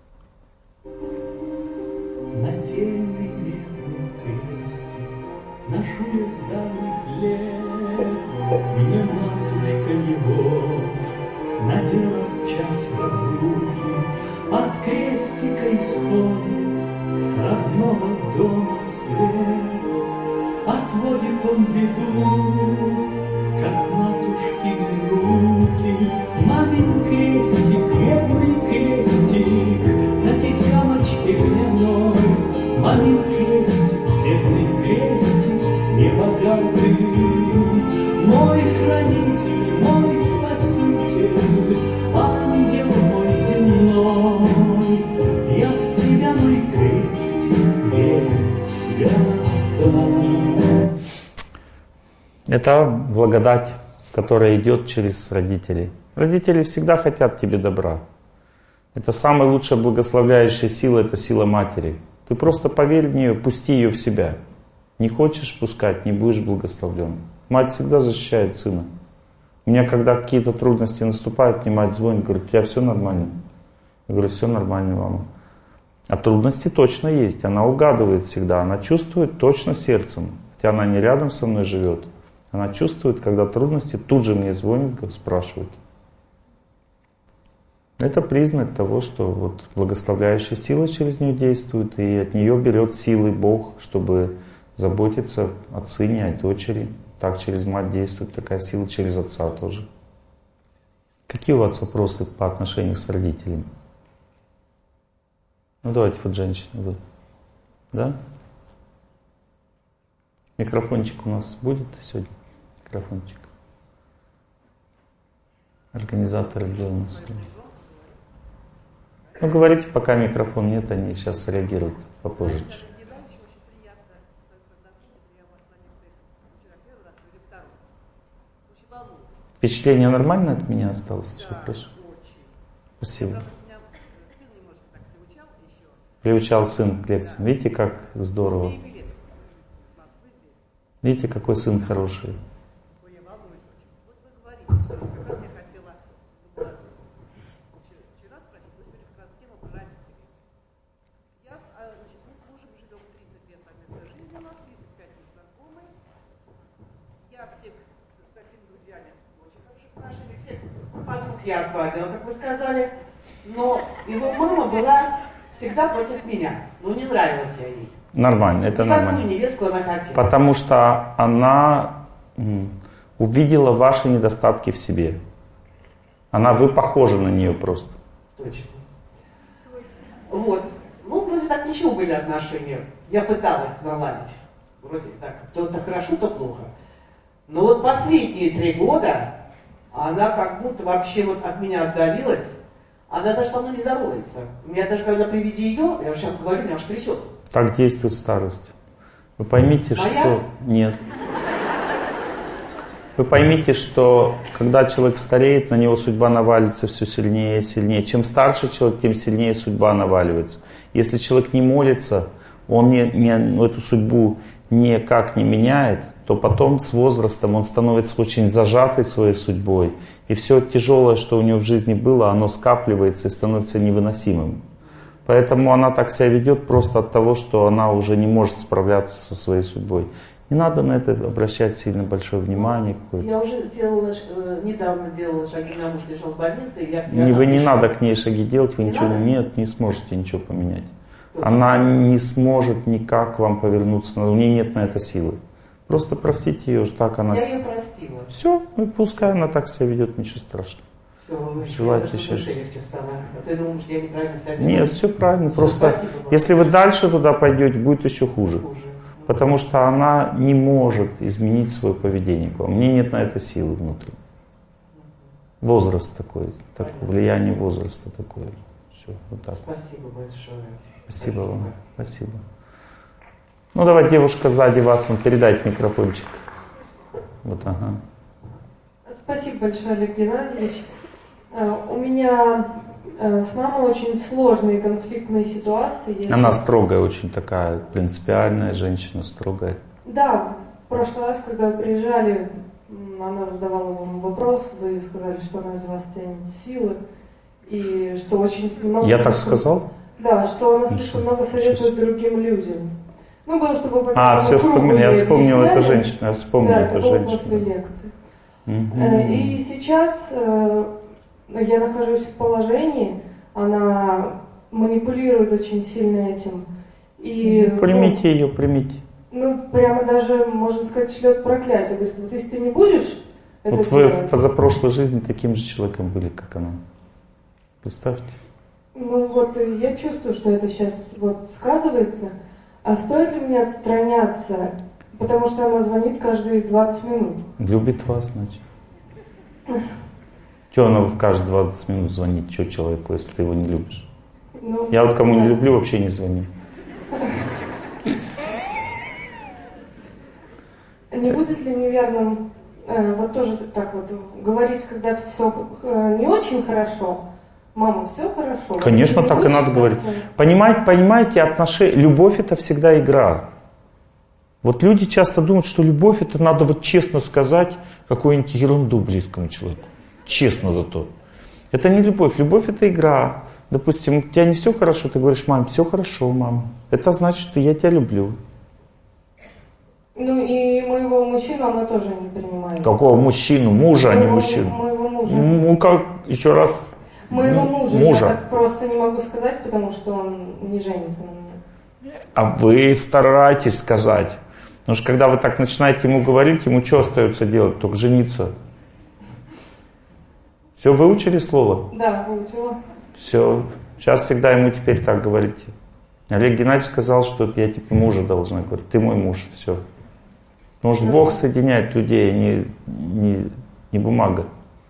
Нательный верный крестик ношу я с давних лет, мне матушка его надела в час разлуки от крестика исходит родного дома свет. Отводит он беду, как матушкины руки. Мамин крестик, бедный крестик, на тесемочке льняной. Мамин крестик, бедный крестик, небогатый. Мой хранитель, мой спаситель, ангел мой земной. Я в тебя, мой крестик, верю свято. Это благодать, которая идет через родителей. Родители всегда хотят тебе добра. Это самая лучшая благословляющая сила, это сила матери. Ты просто поверь в нее, пусти ее в себя. Не хочешь пускать, не будешь благословлен. Мать всегда защищает сына. У меня, когда какие-то трудности наступают, мне мать звонит, говорит: у тебя все нормально? Я говорю: все нормально, мама. А трудности точно есть, она угадывает всегда, она чувствует точно сердцем. Хотя она не рядом со мной живет. Она чувствует, когда трудности, тут же мне звонит, спрашивает. Это признак того, что вот благословляющая сила через нее действует, и от нее берет силы Бог, чтобы заботиться о сыне, о дочери. Так через мать действует такая сила, через отца тоже. Какие у вас вопросы по отношению с родителями? Ну давайте вот женщина, вы. Да? Микрофончик у нас будет сегодня? Микрофончик. Организаторы где у нас? Ну говорите, пока микрофон нет, они сейчас реагируют попозже. Впечатление нормальное от меня осталось? Еще прошу. Спасибо. Приучал сын к лекциям. Видите, как здорово. Видите, какой сын хороший. Я отвадила, как вы сказали, но его мама была всегда против меня. Ну, не нравилась я ей. Нормально, это нормально. Какую невестку она хотела? Потому что она увидела ваши недостатки в себе. Она, вы похожи на нее просто. Точно. Вот. Ну, вроде так ничего были отношения. Я пыталась наладить. Вроде так. То, то хорошо, то плохо. Но вот последние три года она как будто вообще вот от меня отдалилась. Она даже со мной не здоровается. У меня даже когда при виде ее, я уже сейчас говорю, меня аж трясет. Так действует старость. Вы поймите, Моя? что... Нет. Вы поймите, что когда человек стареет, на него судьба навалится все сильнее и сильнее. Чем старше человек, тем сильнее судьба наваливается. Если человек не молится, он не, не, эту судьбу никак не меняет, то потом с возрастом он становится очень зажатый своей судьбой. И все тяжелое, что у него в жизни было, оно скапливается и становится невыносимым. Поэтому она так себя ведет просто от того, что она уже не может справляться со своей судьбой. Не надо на это обращать сильно большое внимание. Какое-то. Я уже делала, недавно делала шаги, на муж лежал в больнице. И я, не, я вы не пришла. надо к ней шаги делать, вы не ничего надо? нет, не сможете ничего поменять. Точно. Она не сможет никак вам повернуться, у нее нет на это силы. Просто простите ее, так она... Я ее простила. Все, ну, пускай она так себя ведет, ничего страшного. Все, Желайте счастья. Легче стало. А ты думаешь, я неправильно себя веду? Нет, все правильно. Все, Просто спасибо вам. если вы дальше туда пойдете, будет еще хуже. Хуже. Потому что она не может изменить свое поведение к вам. У нее нет на это силы внутри. Возраст такой, так, влияние возраста такое. Все, вот так. Спасибо большое. Спасибо, Спасибо вам. Спасибо. Ну давай, девушка сзади вас, вам передать микрофончик. Вот, ага. Спасибо большое, Олег Геннадьевич. У меня с мамой очень сложные конфликтные ситуации. Я Она сейчас... строгая очень такая, принципиальная женщина, строгая. Да, в прошлый раз, когда вы приезжали, она задавала вам вопрос, вы сказали, что она из вас тянет силы, и что очень много... Я так сказал? Да, что она слишком Ну, много советует другим людям. Ну, было, чтобы по А, все вспомнил, я вспомнил объясняли. эту женщину, я вспомнил да, эту это было женщину. после лекции. Угу. И сейчас я нахожусь в положении, она манипулирует очень сильно этим. И, примите ее, примите. Ну, прямо даже, можно сказать, шлет проклятие. Говорит, вот если ты не будешь это Вот вы делать... в позапрошлой жизни таким же человеком были, как она. Представьте. Ну вот, я чувствую, что это сейчас вот сказывается. А стоит ли мне отстраняться? Потому что она звонит каждые двадцать минут. Любит вас, значит. Чего она вот каждые двадцать минут звонит? Что человеку, если ты его не любишь? Ну, Я вот кому да. не люблю, вообще не звоню. Не будет ли неверным э, вот тоже так вот говорить, когда все э, не очень хорошо? Мама, все хорошо? Конечно, так и надо говорить. Понимаете, понимаете, отношения, любовь это всегда игра. Вот люди часто думают, что любовь это надо вот честно сказать какую-нибудь ерунду близкому человеку. Честно зато. Это не любовь. Любовь это игра. Допустим, у тебя не все хорошо, ты говоришь, мам, все хорошо, мама. Это значит, что я тебя люблю. Ну и моего мужчину она тоже не принимает. Какого мужчину? Мужа, а не Моего- мужчину. Моего мужа. Ну как, еще раз. Моего мужа. Мужа. Я так просто не могу сказать, потому что он не женится на мне. А вы стараетесь сказать. Потому что когда вы так начинаете ему говорить, ему что остается делать? Только жениться. Все, выучили слово? Да, выучила. Все. Сейчас всегда ему теперь так говорите. Олег Геннадьевич сказал, что я типа мужа должна говорить. Ты мой муж. Все. Потому что Бог соединяет людей, не, не, не бумага.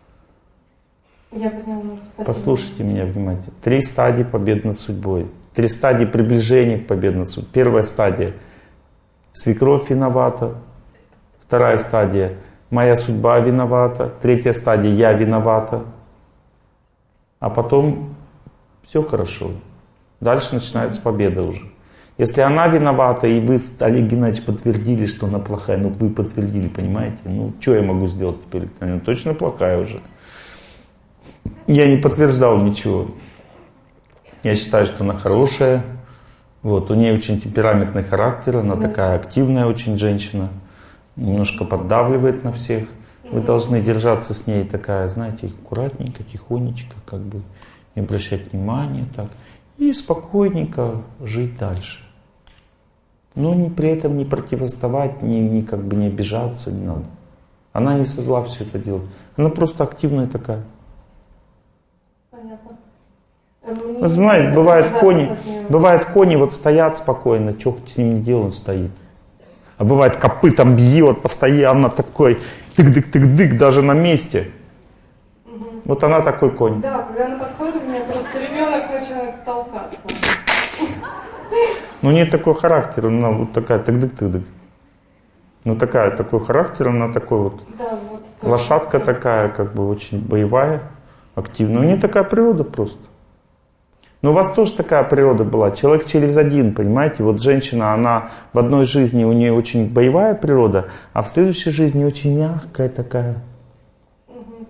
Я поняла. Спасибо. Послушайте меня внимательно. Три стадии победы над судьбой. Три стадии приближения к победе над судьбой. Первая стадия. Свекровь виновата. Вторая стадия. Моя судьба виновата. Третья стадия. Я виновата. А потом все хорошо. Дальше начинается победа уже. Если она виновата, и вы, Олег Геннадьевич, подтвердили, что она плохая, ну вы подтвердили, понимаете? Ну, что я могу сделать теперь? Она точно плохая уже. Я не подтверждал ничего. Я считаю, что она хорошая. Вот, у нее очень темпераментный характер, она такая активная очень женщина. Немножко поддавливает на всех. Вы должны держаться с ней такая, знаете, аккуратненько, тихонечко, как бы не обращать внимания, так. И спокойненько жить дальше. Но не, при этом не противоставать, не, не, как бы не обижаться не надо. Она не со зла все это делает. Она просто активная такая. Понятно. Вы знаете, бывают кони, бывают кони вот стоят спокойно, что с ним не делают, он стоит. А бывает копытом бьет постоянно такой, тык-дык-тык-дык, даже на месте. Угу. Вот она такой конь. Да, когда она подходит, у меня просто ребенок начинает толкаться. Ну нет такой характер, она вот такая тык-дык-тык-дык. Ну такая, такой характер, она такой вот. Да, вот. Лошадка такая, как бы очень боевая, активная. У нее такая природа просто. Но у вас тоже такая природа была. Человек через один, понимаете? Вот женщина, она в одной жизни у нее очень боевая природа, а в следующей жизни очень мягкая такая. Угу.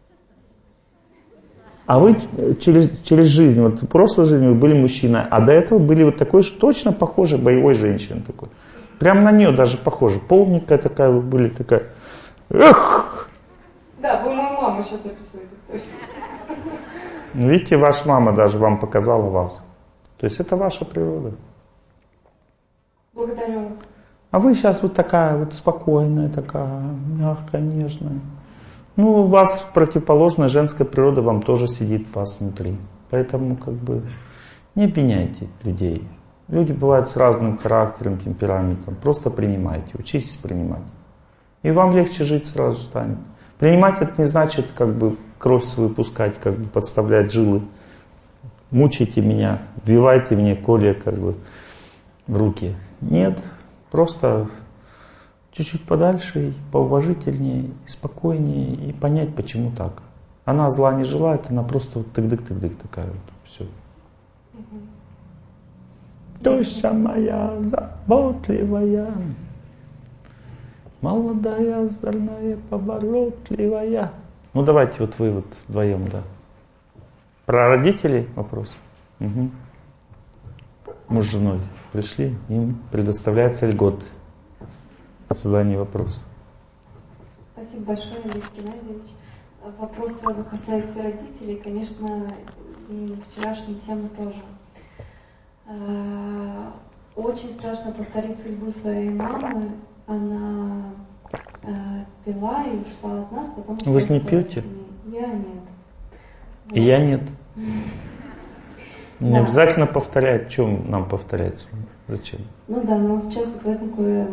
А вы через, через жизнь, вот в прошлой жизни вы были мужчиной, а до этого были вот такой же точно похожей боевой женщиной такой. Прям на нее даже похоже. Полненькая такая вы были, такая. Эх! Да, вы мою маму сейчас описываете, точно. Видите, ваша мама даже вам показала вас. То есть это ваша природа. Благодарю вас. А вы сейчас вот такая вот спокойная, такая мягкая, нежная. Ну, у вас противоположная женская природа вам тоже сидит в вас внутри. Поэтому как бы не обвиняйте людей. Люди бывают с разным характером, темпераментом. Просто принимайте, учитесь принимать. И вам легче жить сразу станет. Принимать это не значит как бы кровь свою пускать, как бы подставлять жилы. Мучайте меня, вбивайте мне колья как бы в руки. Нет, просто чуть-чуть подальше, и поуважительнее, и спокойнее, и понять, почему так. Она зла не желает, она просто вот тык-дык-тык-дык такая вот, все. Душа моя заботливая, молодая, озорная, поворотливая. Ну давайте вот вы вот вдвоем, да. Про родителей вопрос. Угу. Муж с женой пришли, им предоставляется льгот. Задание вопроса. Спасибо большое, Олег Геннадьевич. Вопрос сразу касается родителей. Конечно, и вчерашней темы тоже. Очень страшно повторить судьбу своей мамы. Она пила и ушла от нас, потому что... Вы же не пьете? Я нет. И я нет. Не да. обязательно повторять. Чем нам повторять? Зачем? Ну да, но сейчас вот возникло...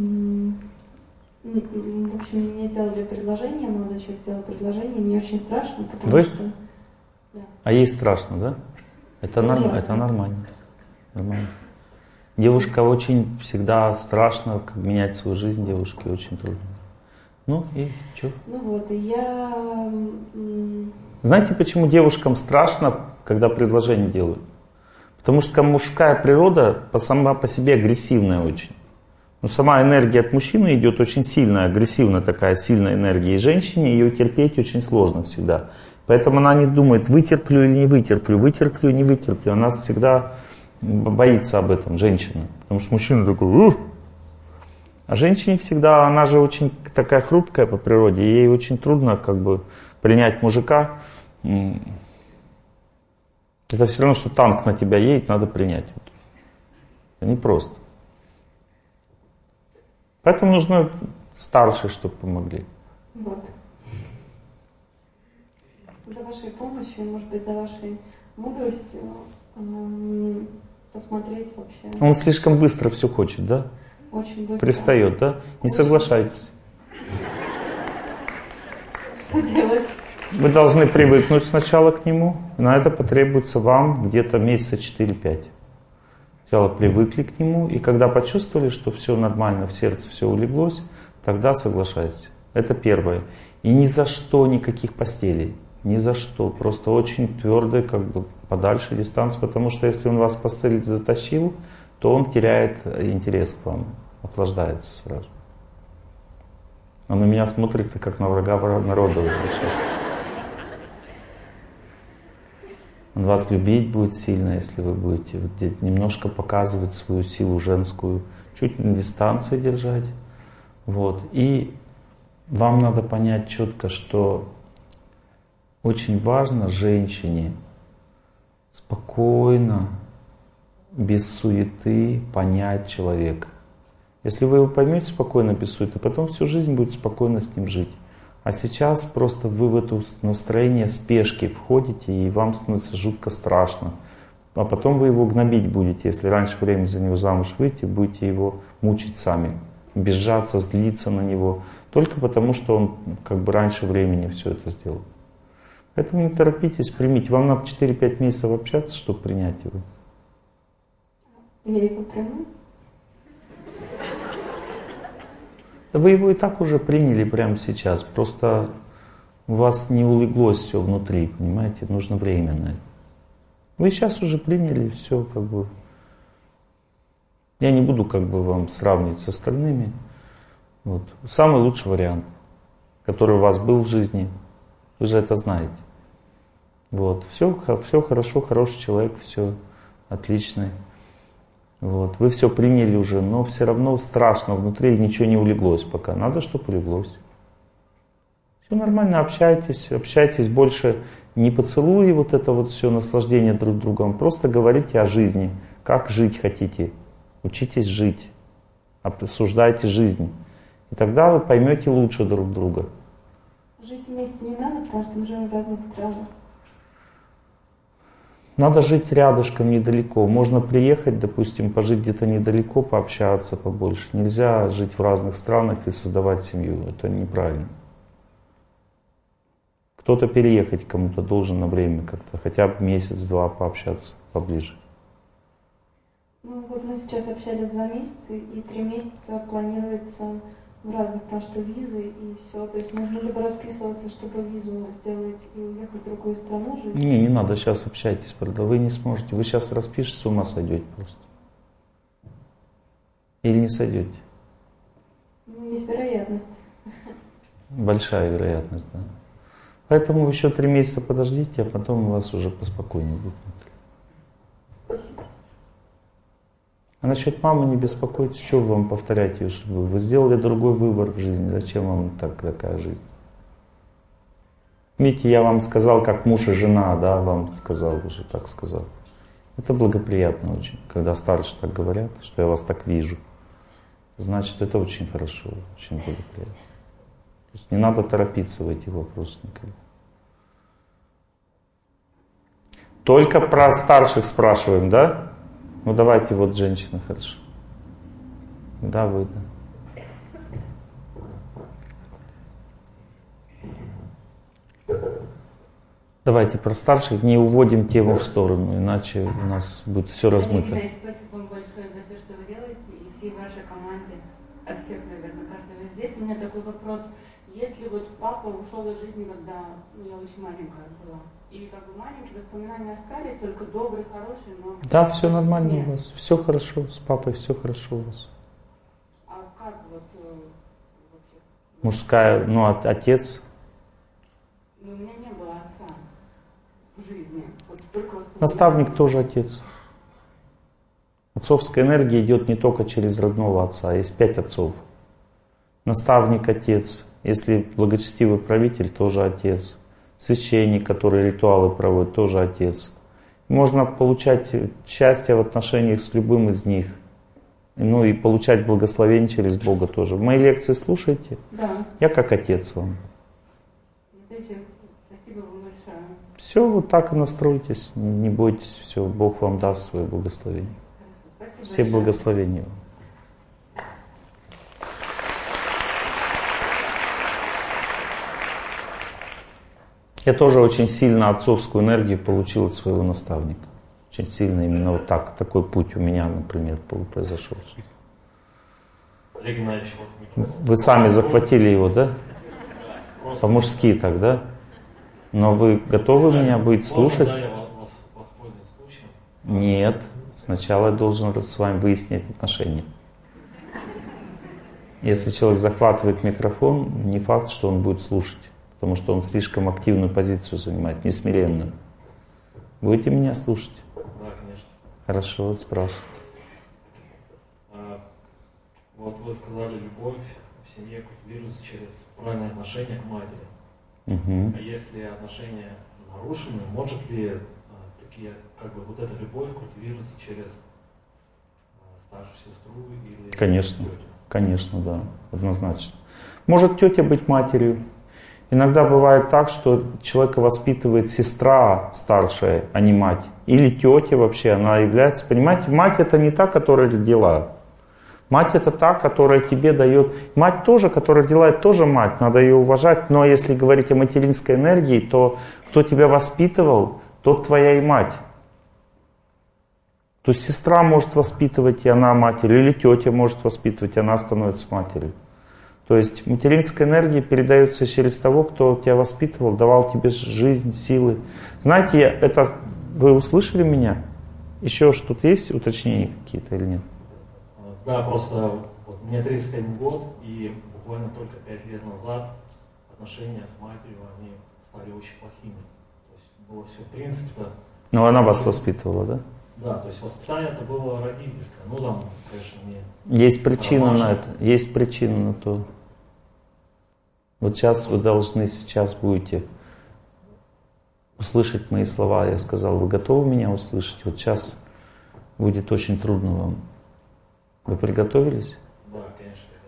В общем, мне сделали предложение, молодой человек сделал предложение, мне очень страшно, потому Вы? что... Да. А ей страшно, да? Это, норм... это нормально. нормально. Девушка очень всегда страшно, как менять свою жизнь девушке очень трудно. Ну и что? Ну вот, и я... Знаете, почему девушкам страшно, когда предложение делают? Потому что мужская природа сама по себе агрессивная очень. Но сама энергия от мужчины идет очень сильная, агрессивная такая сильная энергия. И женщине ее терпеть очень сложно всегда. Поэтому она не думает, вытерплю или не вытерплю, вытерплю или не вытерплю. Она всегда боится об этом, женщина. Потому что мужчина такой... Ух! А женщине всегда, она же очень такая хрупкая по природе. Ей очень трудно как бы принять мужика. Это все равно, что танк на тебя едет, надо принять. Это непросто. Поэтому нужно старшие, чтобы помогли. Вот. За вашей помощью, может быть, за вашей мудростью эм, посмотреть вообще. Он слишком быстро все хочет, да? Очень быстро. Пристает, да? Не соглашайтесь. Что делать? Вы должны привыкнуть сначала к нему. На это потребуется вам где-то месяца четыре-пять. Сначала привыкли к нему, и когда почувствовали, что все нормально, в сердце все улеглось, тогда соглашайтесь. Это первое. И ни за что никаких постелей. Ни за что. Просто очень твердо, как бы подальше дистанция, потому что если он вас в постель затащил, то он теряет интерес к вам, охлаждается сразу. Он на меня смотрит, как на врага народа уже сейчас. Он вас любить будет сильно, если вы будете вот немножко показывать свою силу женскую, чуть на дистанцию держать. Вот. И вам надо понять четко, что очень важно женщине спокойно, без суеты понять человека. Если вы его поймете спокойно, без суеты, потом всю жизнь будет спокойно с ним жить. А сейчас просто вы в это настроение спешки входите, и вам становится жутко страшно. А потом вы его гнобить будете. Если раньше времени за него замуж выйти, будете его мучить сами. Обижаться, злиться на него. Только потому, что он как бы раньше времени все это сделал. Поэтому не торопитесь, примите. Вам надо четыре-пять месяцев общаться, чтобы принять его. Я его приму? Вы его и так уже приняли прямо сейчас. Просто у вас не улеглось все внутри, понимаете? Нужно время на это. Вы сейчас уже приняли все, как бы. Я не буду как бы вам сравнивать с остальными. Вот. Самый лучший вариант, который у вас был в жизни. Вы же это знаете. Вот. Все, все хорошо, хороший человек, все отличный. Вот. Вы все приняли уже, но все равно страшно, внутри ничего не улеглось пока. Надо, чтобы улеглось. Все нормально, общайтесь, общайтесь больше. Не поцелуй вот это вот все наслаждение друг другом, просто говорите о жизни, как жить хотите. Учитесь жить, обсуждайте жизнь. И тогда вы поймете лучше друг друга. Жить вместе не надо, потому что мы живем в разных странах. Надо жить рядышком, недалеко. Можно приехать, допустим, пожить где-то недалеко, пообщаться побольше. Нельзя жить в разных странах и создавать семью. Это неправильно. Кто-то переехать кому-то должен на время как-то, хотя бы месяц-два пообщаться поближе. Ну вот мы сейчас общались два месяца, и три месяца планируется в разных, потому что визы и все. То есть нужно либо расписываться, чтобы визу сделать и уехать в другую страну жить. Не, не надо, сейчас общайтесь, правда. Вы не сможете. Вы сейчас распишетесь, с ума сойдете просто. Или не сойдете? Ну, есть вероятность. Большая вероятность, да. Поэтому еще три месяца подождите, а потом у вас уже поспокойнее будет внутри. Спасибо. А насчет мамы не беспокойтесь, что вам повторять ее судьбу. Вы сделали другой выбор в жизни, зачем вам так, такая жизнь? Видите, я вам сказал, как муж и жена, да, вам сказал, уже так сказал. Это благоприятно очень, когда старшие так говорят, что я вас так вижу. Значит, это очень хорошо, очень благоприятно. То есть не надо торопиться в эти вопросы никогда. Только про старших спрашиваем, да? Ну давайте, вот женщина, хорошо. Да, вы, да. Давайте про старших, не уводим тему в сторону, иначе у нас будет все размыто. Спасибо вам большое за все, что вы делаете, и всей вашей команде, от всех, наверное, каждого здесь. У меня такой вопрос. Если вот папа ушел из жизни, когда ну, я очень маленькая была, и как бы маленькие воспоминания остались, только добрые, хорошие, но... Да, все нормально нет. У вас, все хорошо, с папой все хорошо у вас. А как вот вообще? Мужская, ну, отец? Ну, у меня не было отца в жизни. Вот только Наставник тоже отец. Отцовская энергия идет не только через родного отца, есть пять отцов. Наставник отец. Если благочестивый правитель, тоже отец. Священник, который ритуалы проводит, тоже отец. Можно получать счастье в отношениях с любым из них. Ну и получать благословение через Бога тоже. Мои лекции слушайте? Да. Я как отец вам. Спасибо вам большое. Все, вот так и настройтесь. Не бойтесь, все, Бог вам даст свое благословение. Спасибо Все большое. благословения вам. Я тоже очень сильно отцовскую энергию получил от своего наставника. Очень сильно именно вот так. Такой путь у меня, например, произошел в жизни. Олег Геннадьевич, вот вы сами захватили его, да? По-мужски так, да? Но вы готовы меня будете слушать? Да, я вас воспользуюсь случаем. Нет. Сначала я должен с вами выяснить отношения. Если человек захватывает микрофон, не факт, что он будет слушать. Потому что он слишком активную позицию занимает, несмиренную. Будете меня слушать? Да, конечно. Хорошо, спрашивайте. А, вот вы сказали, любовь в семье культивируется через правильное отношение к матери. Угу. А если отношения нарушены, может ли а, такие, как бы вот эта любовь культивируется через а, старшую сестру или Конечно, тетю? конечно, да, однозначно. Может тетя быть матерью. Иногда бывает так, что человека воспитывает сестра старшая, а не мать. Или тетя вообще, она является... Понимаете, мать это не та, которая родила. Мать это та, которая тебе дает... Мать тоже, которая делает, тоже мать, надо ее уважать. Но если говорить о материнской энергии, то кто тебя воспитывал, тот твоя и мать. То есть сестра может воспитывать, и она матерь. Или тетя может воспитывать, и она становится матерью. То есть материнская энергия передается через того, кто тебя воспитывал, давал тебе жизнь, силы. Знаете, это вы услышали меня? Еще что-то есть, уточнения какие-то или нет? Да, просто вот, мне тридцать один год, и буквально только пять лет назад отношения с матерью, они стали очень плохими. То есть было все в принципе-то... Ну, она вас воспитывала, да? Да, то есть воспитание это было родительское. Ну там, конечно, не... Есть причина ромашка. на это, есть причина на то. Вот сейчас вы должны, сейчас будете услышать мои слова. Я сказал, вы готовы меня услышать? Вот сейчас будет очень трудно вам. Вы приготовились? Да, конечно, я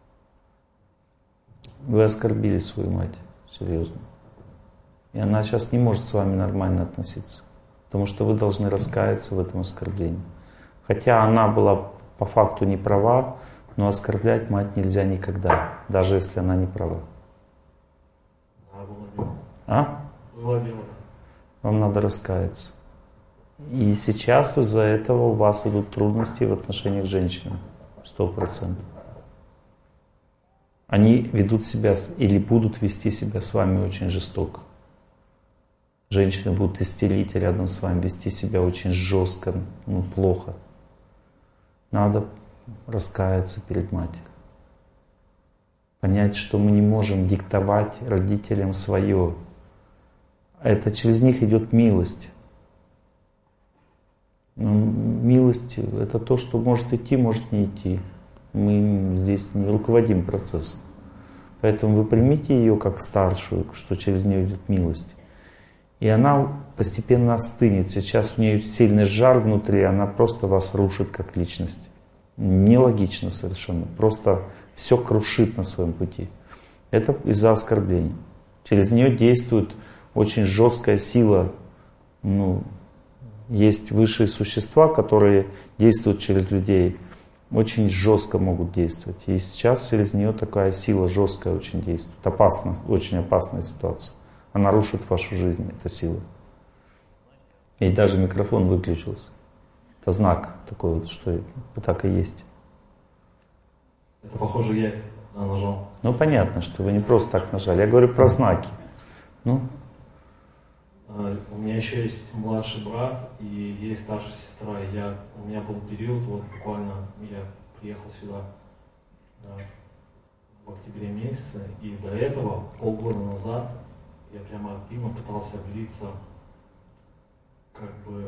готов. Вы оскорбили свою мать, серьезно. И она сейчас не может с вами нормально относиться. Потому что вы должны раскаяться в этом оскорблении. Хотя она была по факту не права, но оскорблять мать нельзя никогда, даже если она не права. А? Вам надо раскаяться. И сейчас из-за этого у вас идут трудности в отношениях с женщинами. Сто процентов. Они ведут себя или будут вести себя с вами очень жестоко. Женщины будут истерить рядом с вами, вести себя очень жестко, ну, плохо. Надо раскаяться перед матерью. Понять, что мы не можем диктовать родителям свое. Это через них идет милость. Но милость — это то, что может идти, может не идти. Мы здесь не руководим процессом. Поэтому вы примите ее как старшую, что через нее идет милость. И она постепенно остынет. Сейчас у нее сильный жар внутри, она просто вас рушит как личность. Нелогично совершенно. Просто все крушит на своем пути. Это из-за оскорблений. Через нее действует очень жесткая сила. Ну, есть высшие существа, которые действуют через людей. Очень жестко могут действовать. И сейчас через нее такая сила жесткая очень действует. Опасно, очень опасная ситуация. Она рушит вашу жизнь, эта сила. И даже микрофон выключился. Это знак такой вот, что так и есть. Это похоже, я нажал. Ну понятно, что вы не просто так нажали. Я говорю про знаки. Ну? У меня еще есть младший брат и есть старшая сестра. Я, у меня был период, вот буквально я приехал сюда в октябре месяце, и до этого, полгода назад, я прямо активно пытался влиться как бы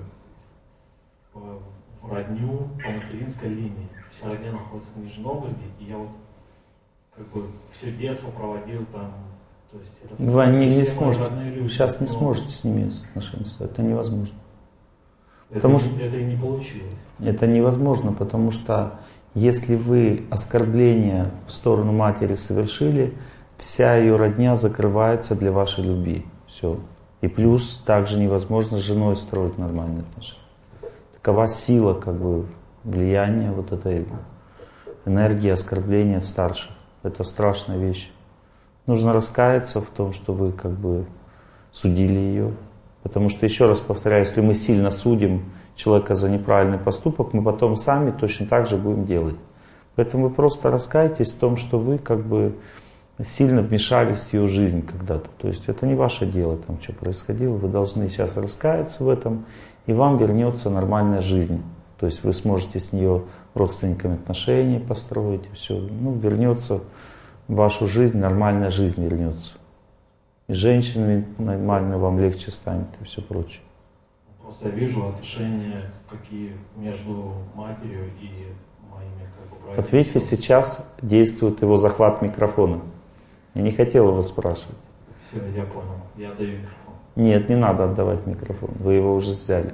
в родню по материнской линии. Вся родня находится в Нижнем Новгороде, и я вот как бы все детство проводил там. То есть это вы не, не сможете, люди, сейчас не но... сможете с ними отношения, это невозможно. Это, потому что это и не получилось. Это невозможно, потому что если вы оскорбление в сторону матери совершили, вся ее родня закрывается для вашей любви. Все. И плюс также невозможно с женой строить нормальные отношения. Такова сила, как бы, влияния вот этой энергии оскорбления старших. Это страшная вещь. Нужно раскаяться в том, что вы как бы судили ее. Потому что, еще раз повторяю, если мы сильно судим человека за неправильный поступок, мы потом сами точно так же будем делать. Поэтому вы просто раскаетесь в том, что вы как бы сильно вмешались в ее жизнь когда-то. То есть это не ваше дело, там, что происходило. Вы должны сейчас раскаяться в этом, и вам вернется нормальная жизнь. То есть вы сможете с нее родственниками отношения построить, и все. Ну, вернется в вашу жизнь, нормальная жизнь вернется. И с женщинами нормально вам легче станет, и все прочее. Просто я вижу отношения какие между матерью и моими как бы братьями. Вот видите, сейчас действует его захват микрофона. Я не хотел его спрашивать. Все, я понял. Я отдаю микрофон. Нет, не надо отдавать микрофон. Вы его уже взяли.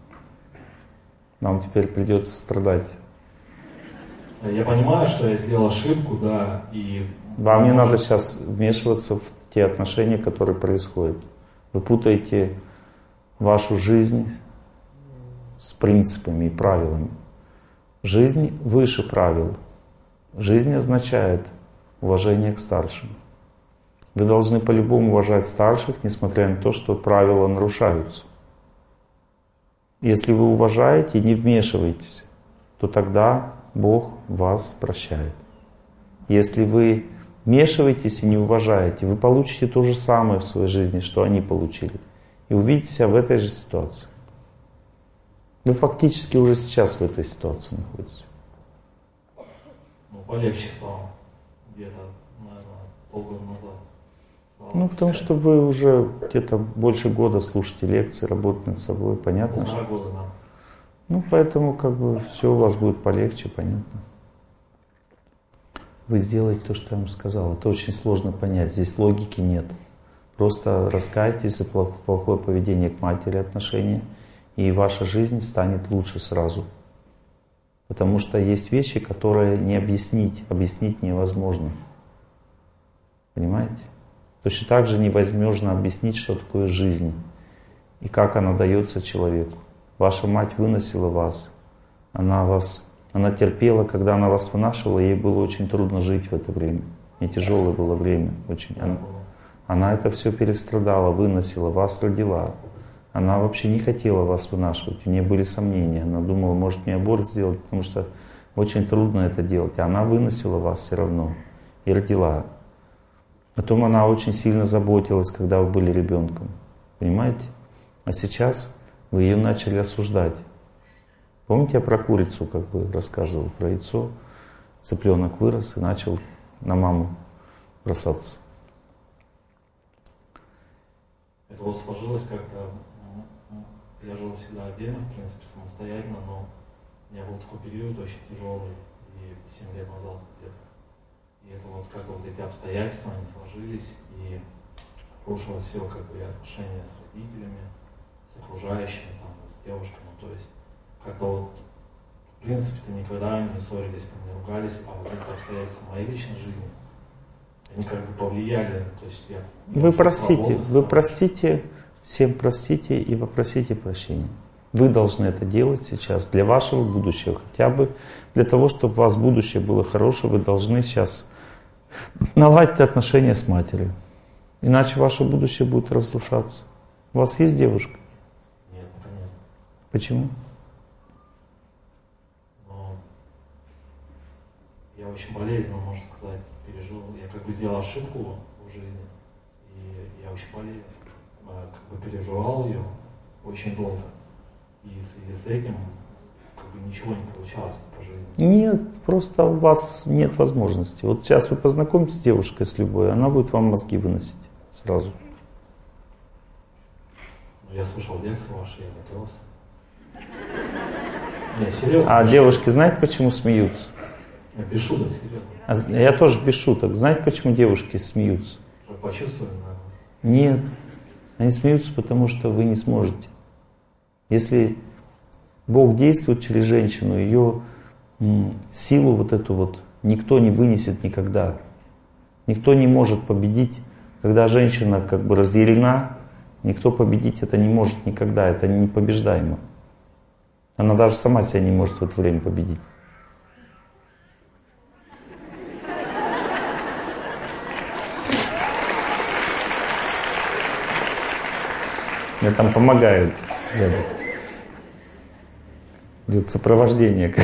Нам теперь придется страдать. Я понимаю, что я сделал ошибку, да, и... Вам не надо сейчас вмешиваться в те отношения, которые происходят. Вы путаете вашу жизнь с принципами и правилами. Жизнь выше правил. Жизнь означает уважение к старшим. Вы должны по-любому уважать старших, несмотря на то, что правила нарушаются. Если вы уважаете и не вмешиваетесь, то тогда Бог вас прощает. Если вы вмешиваетесь и не уважаете, вы получите то же самое в своей жизни, что они получили. И увидите себя в этой же ситуации. Вы фактически уже сейчас в этой ситуации находитесь. Ну, полегче стало. Где-то, наверное, полгода назад. Слава Ну, потому что вы уже где-то больше года слушаете лекции, работаете над собой, понятно? Полтора что... года, да. Ну, поэтому как бы все у вас будет полегче, понятно. Вы сделаете то, что я вам сказал. Это очень сложно понять. Здесь логики нет. Просто раскайтесь за плохое поведение к матери, отношения, и ваша жизнь станет лучше сразу. Потому что есть вещи, которые не объяснить, объяснить невозможно. Понимаете? Точно так же невозможно объяснить, что такое жизнь и как она дается человеку. Ваша мать выносила вас, она вас, она терпела, когда она вас вынашивала, ей было очень трудно жить в это время. Не тяжелое было время, очень. Она, она это все перестрадала, выносила, вас родила. Она вообще не хотела вас вынашивать, у нее были сомнения. Она думала, может мне аборт сделать, потому что очень трудно это делать. А она выносила вас все равно и родила. Потом она очень сильно заботилась, когда вы были ребенком. Понимаете? А сейчас вы ее начали осуждать. Помните, я про курицу как бы рассказывал, про яйцо? Цыпленок вырос и начал на маму бросаться. Это вот сложилось как-то, я жил всегда отдельно, в принципе, самостоятельно, но у меня был такой период очень тяжелый, и семь лет назад где-то. И это вот как вот эти обстоятельства, они сложились, и рушилось все, как бы, и отношения с родителями, с окружающими, там, с девушками, то есть как-то вот, в принципе-то никогда не ссорились, там, не ругались, а вот эти обстоятельства моей личной жизни, они как бы повлияли, то есть я... Вы простите, вы простите, всем простите и попросите прощения. Вы должны это делать сейчас для вашего будущего, хотя бы для того, чтобы у вас будущее было хорошее, вы должны сейчас наладить отношения с матерью. Иначе ваше будущее будет разрушаться. У вас есть девушка? Нет, конечно. Почему? Но я очень болезненно, можно сказать, пережил. Я как бы сделал ошибку в жизни, и я очень болею. Как бы переживал ее очень долго. И в связи с этим как бы ничего не получалось по жизни. Нет, просто у вас нет возможности. Вот сейчас вы познакомитесь с девушкой, с любой, она будет вам мозги выносить сразу. Ну, я слушал лекции ваши, я готовился. Не, серьезно. А девушки, знаете, почему смеются? Я без шуток, серьезно. А я тоже без шуток. Знаете, почему девушки смеются? Чтобы почувствовали, наверное. Нет. Они смеются, потому что вы не сможете. Если Бог действует через женщину, ее м, силу вот эту вот никто не вынесет никогда. Никто не может победить. Когда женщина как бы разъярена, никто победить это не может никогда. Это непобеждаемо. Она даже сама себя не может в это время победить. Мне там помогают сзади. Идет сопровождение.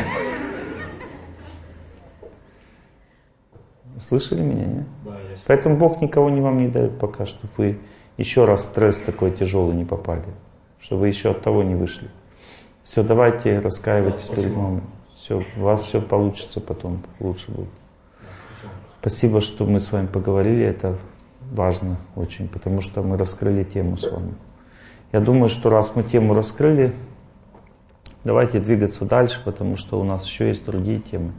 Слышали меня, нет? Да, я... Поэтому Бог никого не вам не дает пока, чтобы вы еще раз в стресс такой тяжелый не попали. Чтобы вы еще от того не вышли. Все, давайте раскаивайтесь да, перед мамой. Все, у вас все получится потом, лучше будет. Спасибо. Спасибо, что мы с вами поговорили. Это важно очень, потому что мы раскрыли тему с вами. Я думаю, что раз мы тему раскрыли, давайте двигаться дальше, потому что у нас еще есть другие темы.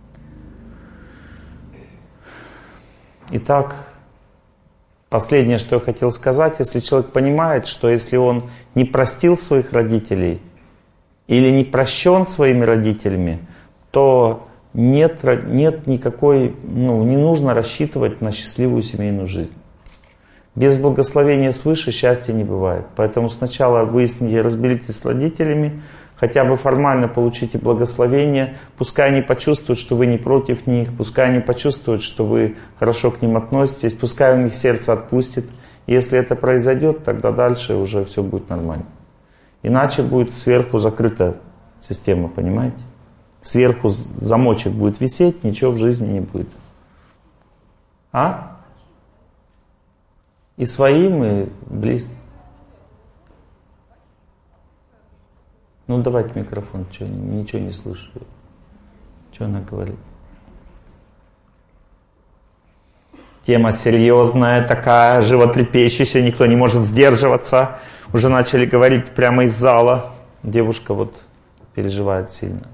Итак, последнее, что я хотел сказать, если человек понимает, что если он не простил своих родителей или не прощен своими родителями, то нет, нет никакой, ну, не нужно рассчитывать на счастливую семейную жизнь. Без благословения свыше счастья не бывает. Поэтому сначала выясните, разберитесь с родителями, хотя бы формально получите благословение. Пускай они почувствуют, что вы не против них, пускай они почувствуют, что вы хорошо к ним относитесь, пускай у них сердце отпустит. Если это произойдет, тогда дальше уже все будет нормально. Иначе будет сверху закрыта система, понимаете? Сверху замочек будет висеть, ничего в жизни не будет. А? И своим, и близким. Ну давайте микрофон, что, ничего не слышу. Что она говорит? Тема серьезная, такая, животрепещущая, никто не может сдерживаться. Уже начали говорить прямо из зала. Девушка вот переживает сильно.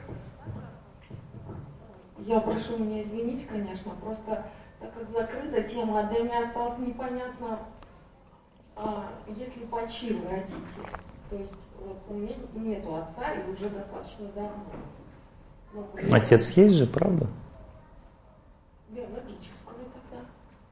Я прошу меня извинить, конечно, просто так как закрыта тема, а для меня осталось непонятно, а, если почил родитель, то есть вот у меня нету отца и уже достаточно давно. Ну, Отец есть же, правда? Биологического тогда.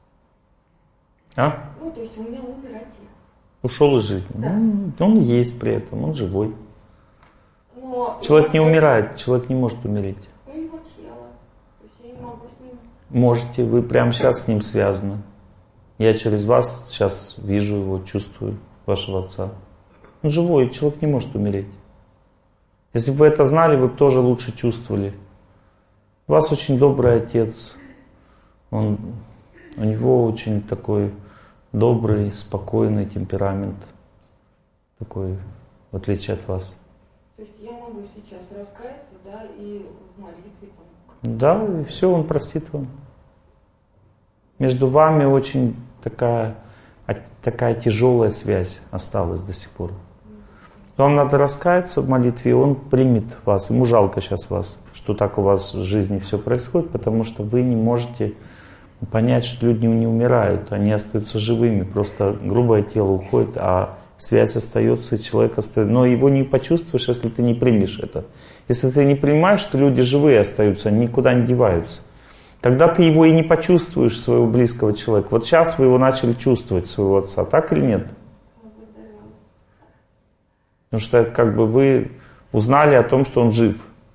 А? Ну, то есть у меня умер отец. Ушел из жизни. Да. Ну, он есть при этом, он живой. Но Человек не если... умирает, человек не может умереть. Ну, его тело. То есть я не могу с ним... Можете, вы прямо сейчас с ним связаны. Я через вас сейчас вижу его, чувствую, вашего отца. Он живой, человек не может умереть. Если бы вы это знали, вы бы тоже лучше чувствовали. У вас очень добрый отец. Он, у него очень такой добрый, спокойный темперамент. Такой, в отличие от вас. То есть я могу сейчас раскаяться, да, и в молитве там... Да, и все, он простит вам. Между вами очень такая, такая тяжелая связь осталась до сих пор. Вам надо раскаяться в молитве, и он примет вас. Ему жалко сейчас вас, что так у вас в жизни все происходит, потому что вы не можете понять, что люди не умирают, они остаются живыми. Просто грубое тело уходит, а связь остается, и человек остается. Но его не почувствуешь, если ты не примешь это. Если ты не принимаешь, что люди живые остаются, они никуда не деваются. Тогда ты его и не почувствуешь, своего близкого человека. Вот сейчас вы его начали чувствовать, своего отца, так или нет? Потому что как бы вы узнали о том, что он жив.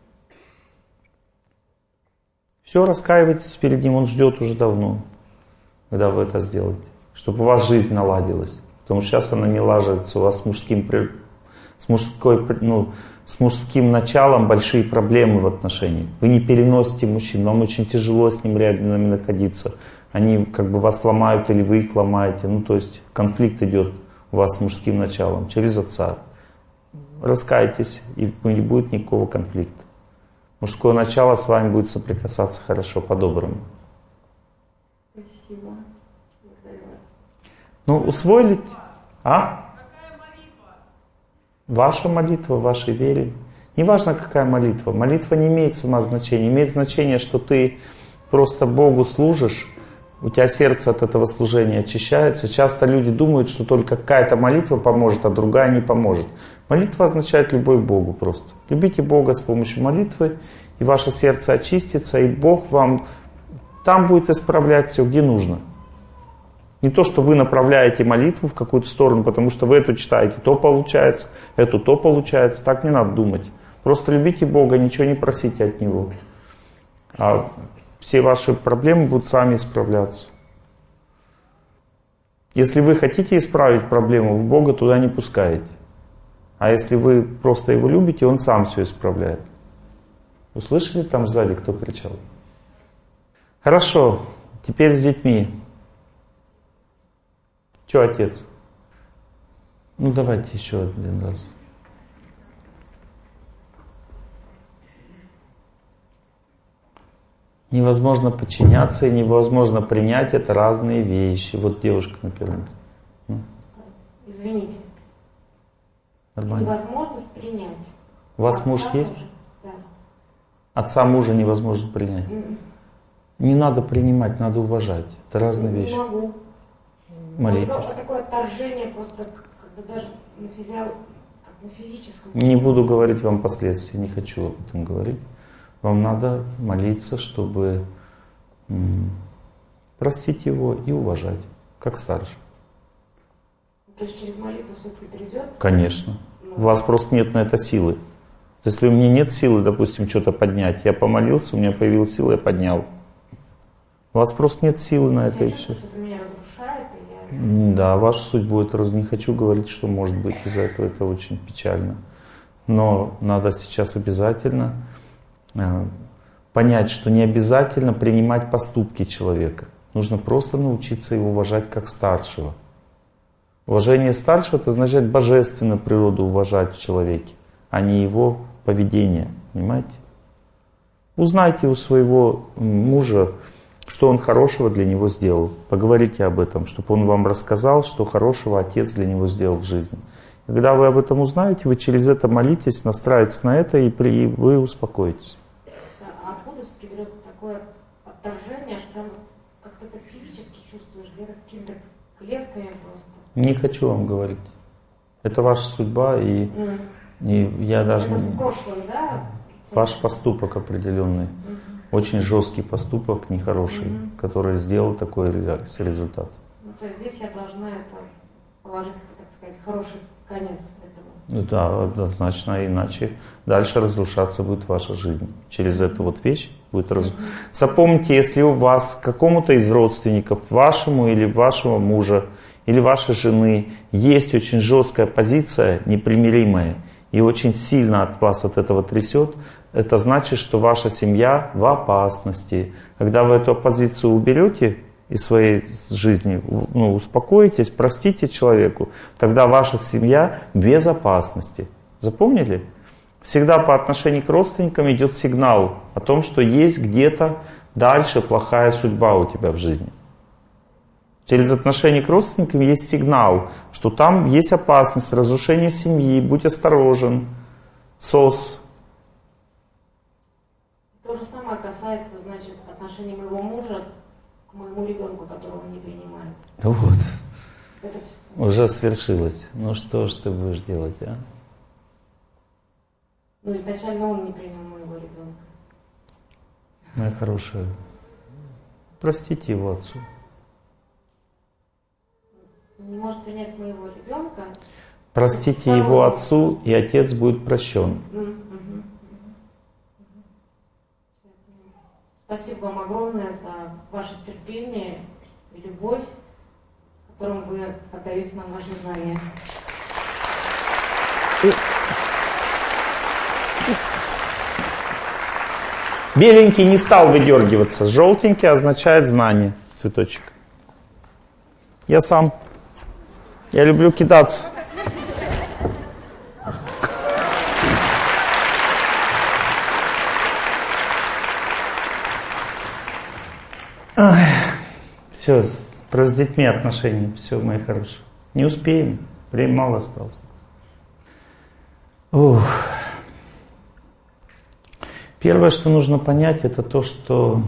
Все, раскаивайтесь перед ним, он ждет уже давно, когда вы это сделаете. Чтобы у вас жизнь наладилась. Потому что сейчас она не ладится, у вас с мужским, с мужской, ну, с мужским началом большие проблемы в отношениях. Вы не переносите мужчин, вам очень тяжело с ним рядом находиться. Они как бы вас ломают или вы их ломаете. Ну, то есть конфликт идет у вас с мужским началом через отца. Раскайтесь, и не будет никакого конфликта. Мужское начало с вами будет соприкасаться хорошо, по-доброму. Спасибо. Благодарю вас. Ну, усвоили? А? Ваша молитва, вашей вере. Неважно, какая молитва. Молитва не имеет сама значения. Имеет значение, что ты просто Богу служишь, у тебя сердце от этого служения очищается. Часто люди думают, что только какая-то молитва поможет, а другая не поможет. Молитва означает любовь к Богу просто. Любите Бога с помощью молитвы, и ваше сердце очистится, и Бог вам там будет исправлять все, где нужно. Не то, что вы направляете молитву в какую-то сторону, потому что вы эту читаете, то получается, эту то получается. Так не надо думать. Просто любите Бога, ничего не просите от Него. А все ваши проблемы будут сами исправляться. Если вы хотите исправить проблему, вы Бога туда не пускаете. А если вы просто Его любите, Он сам все исправляет. Услышали там сзади, кто кричал? Хорошо, теперь с детьми. Че, отец? Ну, давайте еще один раз. Невозможно подчиняться и невозможно принять — это разные вещи. Вот девушка, например. Извините. Нормально. Невозможность принять. У вас Отца муж тоже? есть? Да. Отца мужа невозможно принять. Mm. Не надо принимать, надо уважать. Это разные не вещи. Не могу. Молитесь. Это такое отторжение просто, как бы даже на, физиал... на физическом. Не буду говорить вам последствия, не хочу об этом говорить. Вам надо молиться, чтобы м- простить его и уважать, как старше. То есть через молитву все-таки придет? Конечно. У вас просто нет на это силы. Если у меня нет силы, допустим, что-то поднять, я помолился, у меня появилась сила, я поднял. У вас просто нет силы на это, я и все. Что-то меня разрушает, и я... Да, ваша судьба это раз. Не хочу говорить, что может быть из-за этого, это очень печально. Но надо сейчас обязательно э, понять, что не обязательно принимать поступки человека. Нужно просто научиться его уважать как старшего. Уважение старшего — это означает божественную природу уважать в человеке, а не его поведение. Понимаете? Узнайте у своего мужа, что он хорошего для него сделал. Поговорите об этом, чтобы он вам рассказал, что хорошего отец для него сделал в жизни. Когда вы об этом узнаете, вы через это молитесь, настраиваетесь на это, и, при, и вы успокоитесь. Да, а откуда все-таки берется такое отторжение, что прям как-то ты физически чувствуешь, где-то какими-то клетками просто? Не хочу вам говорить. Это ваша судьба, и, mm. и я даже... Это с прошлым, да? Ваш поступок определенный. Mm-hmm. Очень жесткий поступок, нехороший, mm-hmm. который сделал такой результат. Ну, то есть здесь я должна это положить, так сказать, хороший конец этому. Ну да, однозначно, иначе дальше разрушаться будет ваша жизнь. Через эту вот вещь будет разрушаться. Mm-hmm. Запомните, если у вас какому-то из родственников, вашему или вашего мужа, или вашей жены есть очень жесткая позиция, непримиримая, и очень сильно от вас от этого трясет, это значит, что ваша семья в опасности. Когда вы эту позицию уберете из своей жизни, ну, успокоитесь, простите человеку, тогда ваша семья в безопасности. Запомнили? Всегда по отношению к родственникам идет сигнал о том, что есть где-то дальше плохая судьба у тебя в жизни. Через отношение к родственникам есть сигнал, что там есть опасность разрушения семьи, будь осторожен, сос. То же самое касается, значит, отношений моего мужа к моему ребенку, которого он не принимает. Вот. Это уже свершилось. Ну что ж ты будешь делать, а? Ну изначально он не принял моего ребенка. Моя хорошая, простите его отцу. Не может принять моего ребенка. Простите его отцу, и отец будет прощен. Mm-hmm. Спасибо вам огромное за ваше терпение и любовь, с которым вы отдаете нам ваши знания. Беленький не стал выдергиваться, желтенький означает знание, цветочек. Я сам. Я люблю кидаться. Ой. Все, про с детьми отношения. Все, мои хорошие. Не успеем. Времени мало осталось. Ух. Первое, что нужно понять, это то, что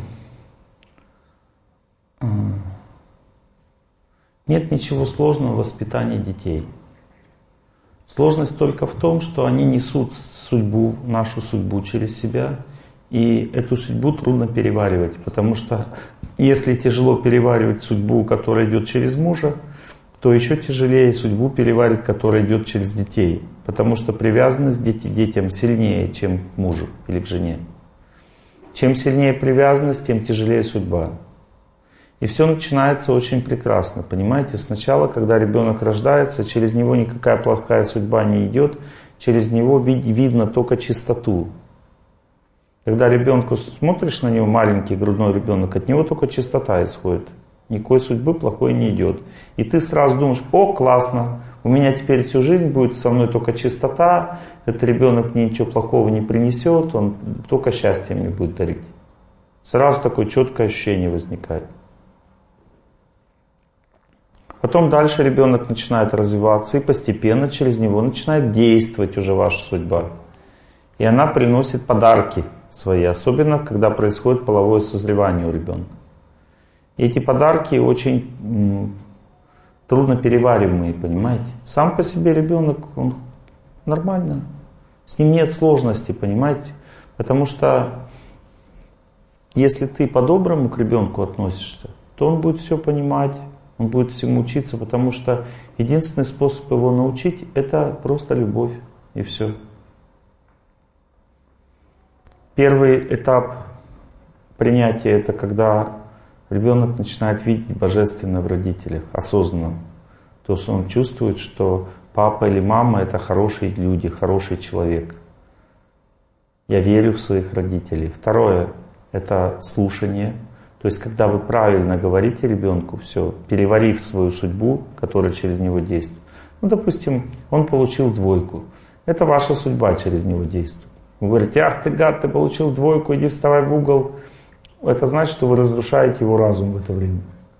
нет ничего сложного в воспитании детей. Сложность только в том, что они несут судьбу, нашу судьбу через себя, и эту судьбу трудно переваривать, потому что если тяжело переваривать судьбу, которая идет через мужа, то еще тяжелее судьбу переваривать, которая идет через детей, потому что привязанность к детям сильнее, чем к мужу или к жене. Чем сильнее привязанность, тем тяжелее судьба. И все начинается очень прекрасно, понимаете? Сначала, когда ребенок рождается, через него никакая плохая судьба не идет, через него вид- видно только чистоту. Когда ребенку смотришь на него, маленький грудной ребенок, от него только чистота исходит. Никакой судьбы плохой не идет. И ты сразу думаешь: о, классно, у меня теперь всю жизнь будет со мной только чистота, этот ребенок мне ничего плохого не принесет, он только счастье мне будет дарить. Сразу такое четкое ощущение возникает. Потом дальше ребенок начинает развиваться, и постепенно через него начинает действовать уже ваша судьба. И она приносит подарки свои, особенно когда происходит половое созревание у ребенка. И эти подарки очень м, трудно перевариваемые, понимаете? Сам по себе ребенок, он нормально. С ним нет сложности, понимаете? Потому что если ты по-доброму к ребенку относишься, то он будет все понимать, он будет всему учиться, потому что единственный способ его научить — это просто любовь, и все. Первый этап принятия — это когда ребенок начинает видеть божественное в родителях, осознанно. То есть он чувствует, что папа или мама — это хорошие люди, хороший человек. Я верю в своих родителей. Второе — это слушание. То есть когда вы правильно говорите ребенку, все, переварив свою судьбу, которая через него действует. Ну, допустим, он получил двойку. Это ваша судьба через него действует. Вы говорите: ах ты гад, ты получил двойку, иди вставай в угол. Это значит, что вы разрушаете его разум в это время.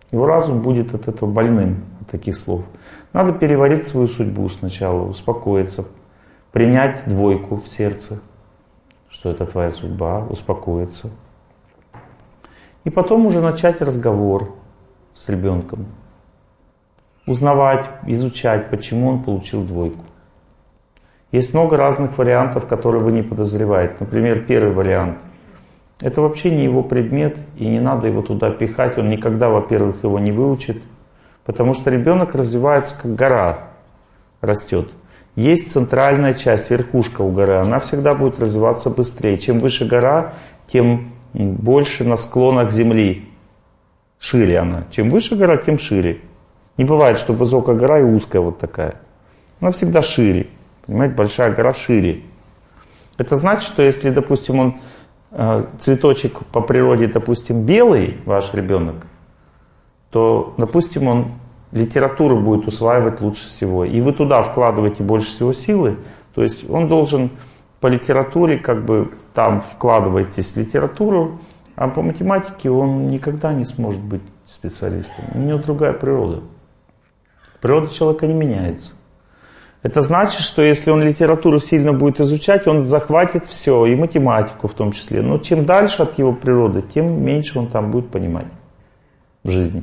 Его разум будет от этого больным, от таких слов. Надо переварить свою судьбу сначала, успокоиться, принять двойку в сердце, что это твоя судьба, успокоиться. И потом уже начать разговор с ребенком. Узнавать, изучать, почему он получил двойку. Есть много разных вариантов, которые вы не подозреваете. Например, первый вариант. Это вообще не его предмет, и не надо его туда пихать. Он никогда, во-первых, его не выучит. Потому что ребенок развивается как гора, растет. Есть центральная часть, верхушка у горы. Она всегда будет развиваться быстрее. Чем выше гора, тем больше на склонах земли. Шире она. Чем выше гора, тем шире. Не бывает, что высокая гора и узкая вот такая. Она всегда шире. Понимаете, большая гора шире. Это значит, что если, допустим, он э, цветочек по природе, допустим, белый, ваш ребенок, то, допустим, он литературу будет усваивать лучше всего. И вы туда вкладываете больше всего силы. То есть он должен по литературе, как бы там вкладываетесь в литературу, а по математике он никогда не сможет быть специалистом. У него другая природа. Природа человека не меняется. Это значит, что если он литературу сильно будет изучать, он захватит все, и математику в том числе. Но чем дальше от его природы, тем меньше он там будет понимать в жизни.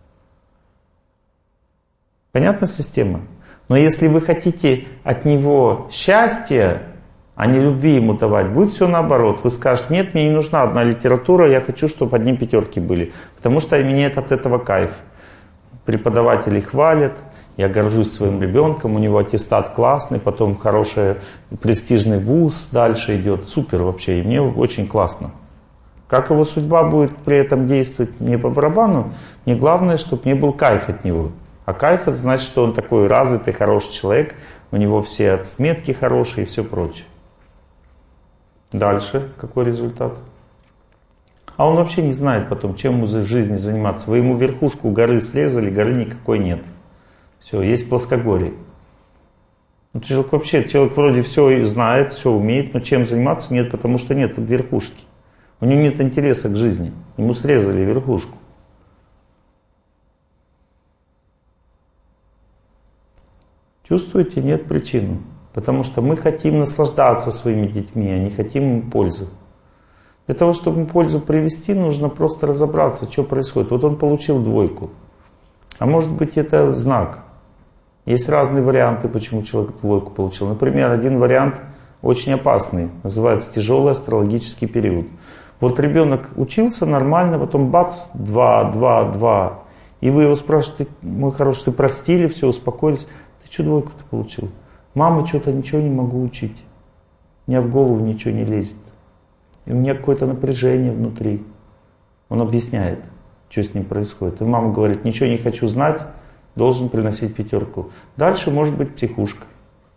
Понятна система? Но если вы хотите от него счастья, а не любви ему давать, будет все наоборот. Вы скажете: нет, мне не нужна одна литература, я хочу, чтобы одни пятерки были. Потому что мне от этого кайф. Преподаватели хвалят, я горжусь своим ребенком, у него аттестат классный, потом хороший престижный вуз дальше идет. Супер вообще, и мне очень классно. Как его судьба будет при этом действовать мне по барабану, мне главное, чтобы мне был кайф от него. А кайф — это значит, что он такой развитый, хороший человек, у него все отметки хорошие и все прочее. Дальше какой результат? А он вообще не знает потом, чем ему в жизни заниматься. Вы ему верхушку горы срезали, горы никакой нет. Все, есть плоскогорье. Ну, человек вообще, человек вроде все знает, все умеет, но чем заниматься нет, потому что нет верхушки. У него нет интереса к жизни. Ему срезали верхушку. Чувствуете? Нет причины. Потому что мы хотим наслаждаться своими детьми, а не хотим им пользы. Для того, чтобы им пользу привести, нужно просто разобраться, что происходит. Вот он получил двойку. А может быть, это знак. Есть разные варианты, почему человек двойку получил. Например, один вариант очень опасный. Называется тяжелый астрологический период. Вот ребенок учился нормально, потом бац, два, два, два. И вы его спрашиваете: мой хороший, ты простили, все, успокоились. Ты что двойку-то получил? Мама, что-то ничего не могу учить. У меня в голову ничего не лезет. И у меня какое-то напряжение внутри. Он объясняет, что с ним происходит. И мама говорит: ничего не хочу знать, должен приносить пятерку. Дальше может быть психушка.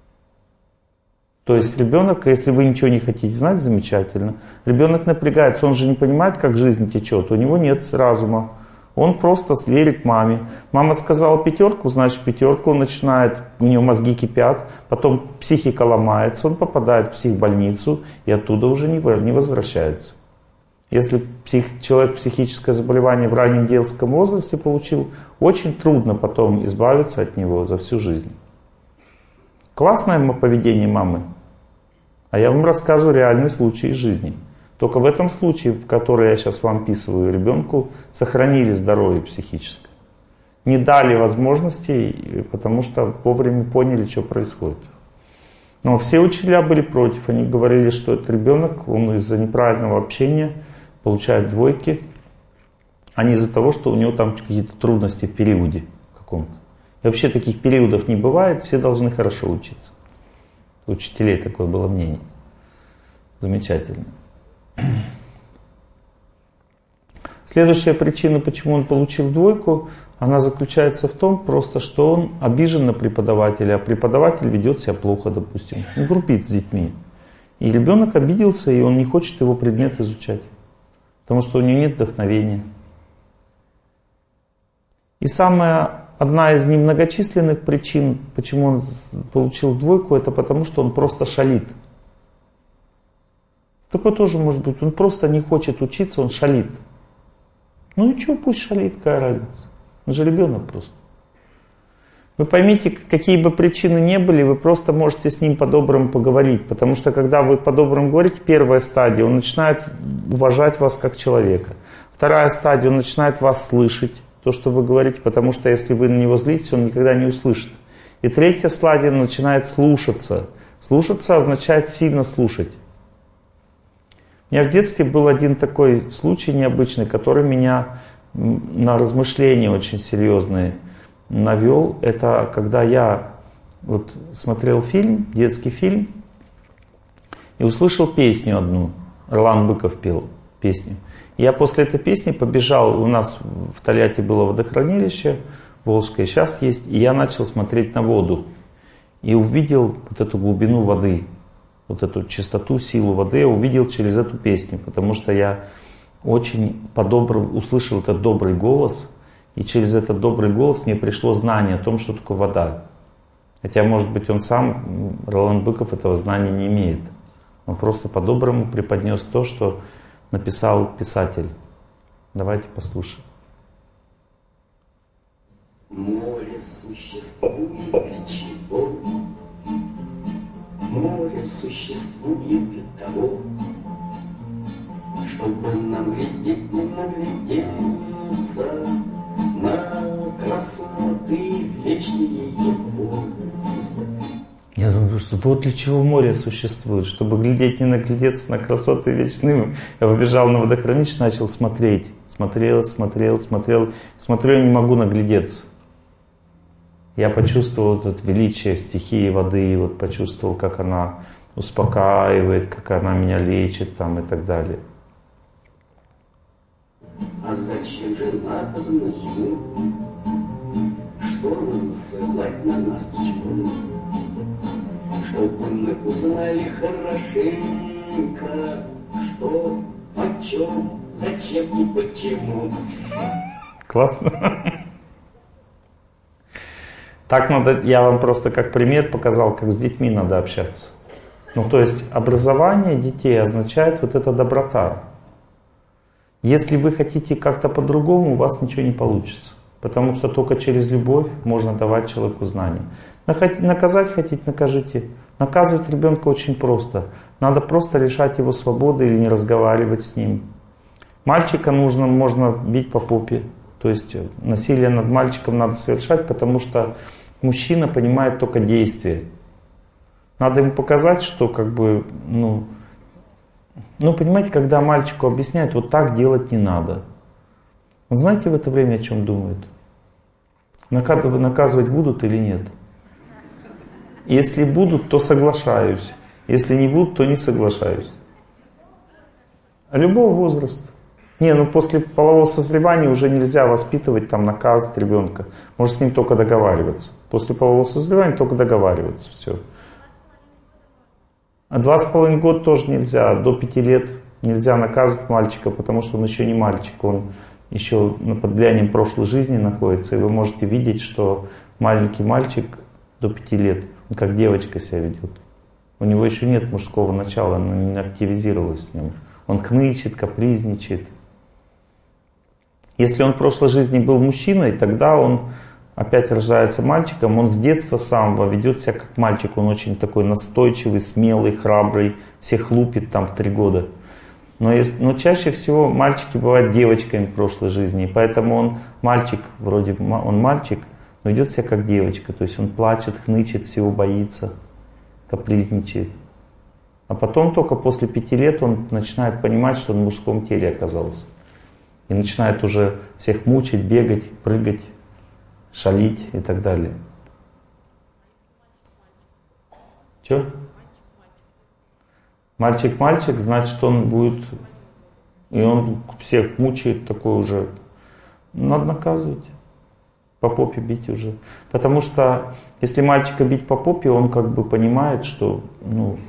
То есть ребенок, если вы ничего не хотите знать, замечательно. Ребенок напрягается, он же не понимает, как жизнь течет. У него нет разума. Он просто верит маме. Мама сказала пятерку, значит пятерку. Он начинает, у него мозги кипят. Потом психика ломается, он попадает в психбольницу и оттуда уже не возвращается. Если псих, человек психическое заболевание в раннем детском возрасте получил, очень трудно потом избавиться от него за всю жизнь. Классное поведение мамы. А я вам рассказываю реальный случай из жизни. Только в этом случае, в который я сейчас вам описываю, ребенку сохранили здоровье психическое. Не дали возможностей, потому что вовремя поняли, что происходит. Но все учителя были против. Они говорили, что этот ребенок, он из-за неправильного общения получает двойки, а не из-за того, что у него там какие-то трудности в периоде каком-то. И вообще таких периодов не бывает, все должны хорошо учиться. У учителей такое было мнение. Замечательно. Следующая причина, почему он получил двойку, она заключается в том, просто что он обижен на преподавателя, а преподаватель ведет себя плохо, допустим, он грубит с детьми. И ребенок обиделся, и он не хочет его предмет изучать, потому что у него нет вдохновения. И самая, одна из немногочисленных причин, почему он получил двойку, это потому, что он просто шалит. Такое тоже может быть. Он просто не хочет учиться, он шалит. Ну и что, пусть шалит, какая разница. Он же ребенок просто. Вы поймите, какие бы причины ни были, вы просто можете с ним по-доброму поговорить. Потому что когда вы по-доброму говорите, первая стадия, он начинает уважать вас как человека. Вторая стадия, он начинает вас слышать, то, что вы говорите, потому что если вы на него злитесь, он никогда не услышит. И третья стадия, он начинает слушаться. Слушаться означает сильно слушать. У меня в детстве был один такой случай необычный, который меня на размышления очень серьезные навел. Это когда я вот смотрел фильм, детский фильм, и услышал песню одну. Орлан Быков пел песню. И я после этой песни побежал, у нас в Тольятти было водохранилище Волжское, сейчас есть, и я начал смотреть на воду. И увидел вот эту глубину воды, вот эту чистоту, силу воды, я увидел через эту песню, потому что я очень по-доброму услышал этот добрый голос, и через этот добрый голос мне пришло знание о том, что такое вода. Хотя, может быть, он сам, Ролан Быков, этого знания не имеет. Он просто по-доброму преподнес то, что написал писатель. Давайте послушаем. Море существует для чего? Море существует для того, чтобы нам глядеть, не наглядеться на красоты вечные его. Я думаю, что вот для чего море существует, чтобы глядеть, не наглядеться на красоты вечные. Я побежал на водохранилище, начал смотреть. Смотрел, смотрел, смотрел. Смотрю, я не могу наглядеться. Я почувствовал это величие стихии воды, вот почувствовал, как она успокаивает, как она меня лечит там, и так далее. А зачем же надо ему шторм насылать на нас тьму, чтобы мы узнали хорошенько, что, почем, зачем и почему. Классно. Так надо, я вам просто как пример показал, как с детьми надо общаться. Ну, то есть образование детей означает вот эта доброта. Если вы хотите как-то по-другому, у вас ничего не получится. Потому что только через любовь можно давать человеку знания. Наказать хотите, накажите. Наказывать ребенка очень просто. Надо просто лишать его свободы или не разговаривать с ним. Мальчика нужно, можно бить по попе. То есть насилие над мальчиком надо совершать, потому что мужчина понимает только действие. Надо ему показать, что как бы, ну, ну, понимаете, когда мальчику объясняют, вот так делать не надо. Он знаете в это время о чем думает? Наказывать, наказывать будут или нет? Если будут, то соглашаюсь. Если не будут, то не соглашаюсь. Любого возраста. Не, ну после полового созревания уже нельзя воспитывать, там, наказывать ребенка. Можно с ним только договариваться. После полового созревания только договариваться. Все. А два с половиной года тоже нельзя. До пяти лет нельзя наказывать мальчика, потому что он еще не мальчик. Он еще под влиянием прошлой жизни находится. И вы можете видеть, что маленький мальчик до пяти лет, он как девочка себя ведет. У него еще нет мужского начала, оно не активизировалось с ним. Он хнычет, капризничает. Если он в прошлой жизни был мужчиной, тогда он опять рождается мальчиком, он с детства самого ведет себя как мальчик, он очень такой настойчивый, смелый, храбрый, всех лупит там в три года. Но, если, но чаще всего мальчики бывают девочками в прошлой жизни, поэтому он мальчик, вроде он мальчик, но ведет себя как девочка, то есть он плачет, хнычет, всего боится, капризничает. А потом только после пяти лет он начинает понимать, что он в мужском теле оказался. И начинает уже всех мучить, бегать, прыгать, шалить и так далее. Че? Мальчик-мальчик, значит, он будет, и он всех мучает, такой уже, надо наказывать, по попе бить уже. Потому что, если мальчика бить по попе, он как бы понимает, что, ну,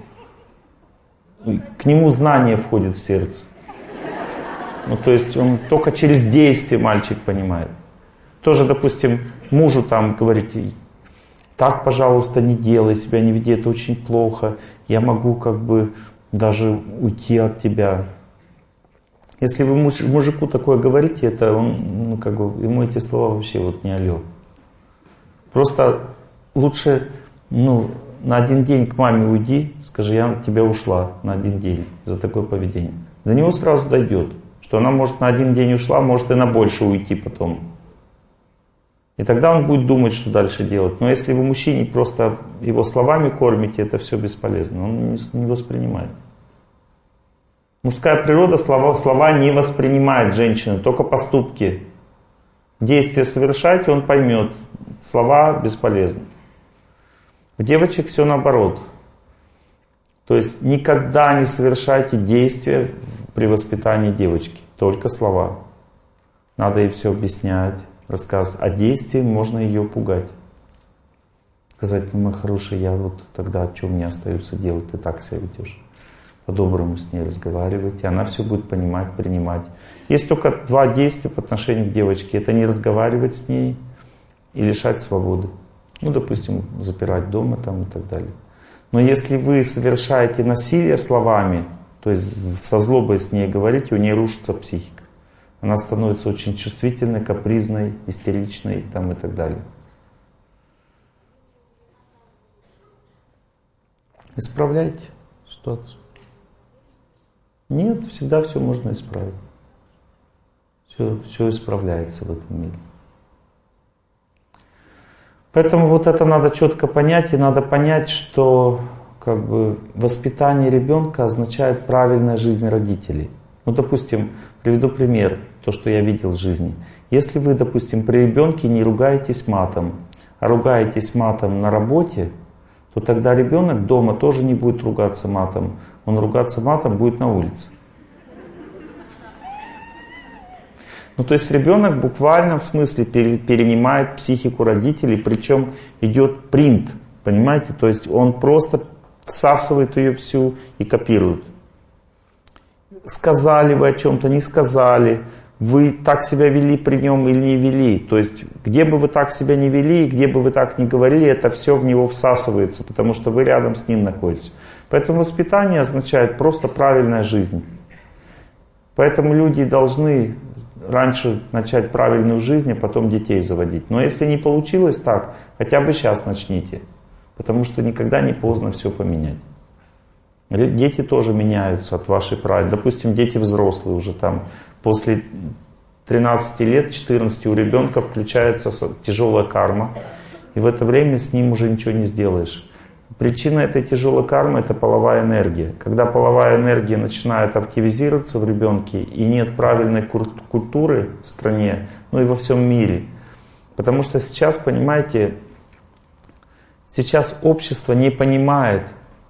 к нему знание входит в сердце. Ну, то есть он только через действие мальчик понимает. Тоже, допустим, мужу там говорите, так, пожалуйста, не делай, себя не веди, это очень плохо, я могу как бы даже уйти от тебя. Если вы муж, мужику такое говорите, это он, ну, как бы, ему эти слова вообще вот не алё. Просто лучше, ну, на один день к маме уйди, скажи, я от тебя ушла на один день за такое поведение. До него сразу дойдет, что она может на один день ушла, может и на больше уйти потом. И тогда он будет думать, что дальше делать. Но если вы мужчине просто его словами кормите, это все бесполезно, он не, не воспринимает. Мужская природа слова, слова не воспринимает женщины, только поступки. Действия совершайте, он поймет. Слова бесполезны. У девочек все наоборот. То есть никогда не совершайте действия при воспитании девочки, только слова. Надо ей все объяснять, рассказывать. А действием можно ее пугать. Сказать, ну, моя хорошая, я вот тогда, что мне остается делать, ты так себя ведешь. По-доброму с ней разговаривать, и она все будет понимать, принимать. Есть только два действия по отношению к девочке. Это не разговаривать с ней и лишать свободы. Ну, допустим, запирать дома там и так далее. Но если вы совершаете насилие словами, то есть со злобой с ней говорите, у нее рушится психика. Она становится очень чувствительной, капризной, истеричной там, и так далее. Исправляйте ситуацию. Нет, всегда все можно исправить. Все, все исправляется в этом мире. Поэтому вот это надо четко понять, и надо понять, что как бы, воспитание ребенка означает правильная жизнь родителей. Ну, допустим, приведу пример, то, что я видел в жизни. Если вы, допустим, при ребенке не ругаетесь матом, а ругаетесь матом на работе, то тогда ребенок дома тоже не будет ругаться матом. Он ругаться матом будет на улице. Ну, то есть ребенок буквально в смысле перенимает психику родителей, причем идет принт, понимаете? То есть он просто всасывает ее всю и копирует. Сказали вы о чем-то, не сказали, вы так себя вели при нем или не вели. То есть где бы вы так себя не вели, где бы вы так не говорили, это все в него всасывается, потому что вы рядом с ним находитесь. Поэтому воспитание означает просто правильная жизнь. Поэтому люди должны раньше начать правильную жизнь, а потом детей заводить. Но если не получилось так, хотя бы сейчас начните. Потому что никогда не поздно все поменять. Дети тоже меняются от вашей правильной. Допустим, дети взрослые уже там. После тринадцати лет, четырнадцати у ребенка включается тяжелая карма. И в это время с ним уже ничего не сделаешь. Причина этой тяжелой кармы — это половая энергия. Когда половая энергия начинает активизироваться в ребенке и нет правильной культуры в стране, ну и во всем мире. Потому что сейчас, понимаете, сейчас общество не понимает,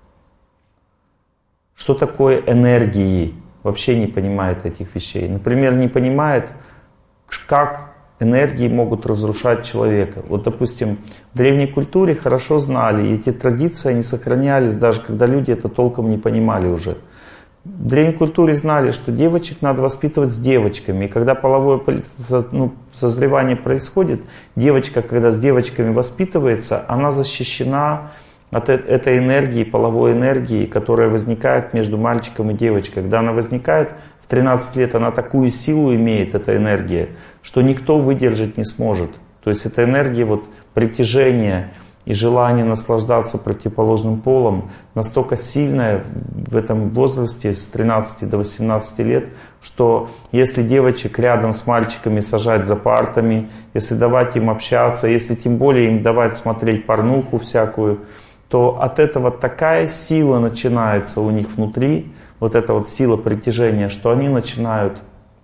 что такое энергии, вообще не понимает этих вещей. Например, не понимает, как энергии могут разрушать человека. Вот, допустим, в древней культуре хорошо знали, и эти традиции, они сохранялись, даже когда люди это толком не понимали уже. В древней культуре знали, что девочек надо воспитывать с девочками. И когда половое ну, созревание происходит, девочка, когда с девочками воспитывается, она защищена от этой энергии, половой энергии, которая возникает между мальчиком и девочкой. Когда она возникает, в тринадцать лет она такую силу имеет, эта энергия, что никто выдержать не сможет. То есть эта энергия вот, притяжения и желание наслаждаться противоположным полом настолько сильное в этом возрасте с тринадцати до восемнадцати лет, что если девочек рядом с мальчиками сажать за партами, если давать им общаться, если тем более им давать смотреть порнуху всякую, то от этого такая сила начинается у них внутри, вот эта вот сила притяжения, что они начинают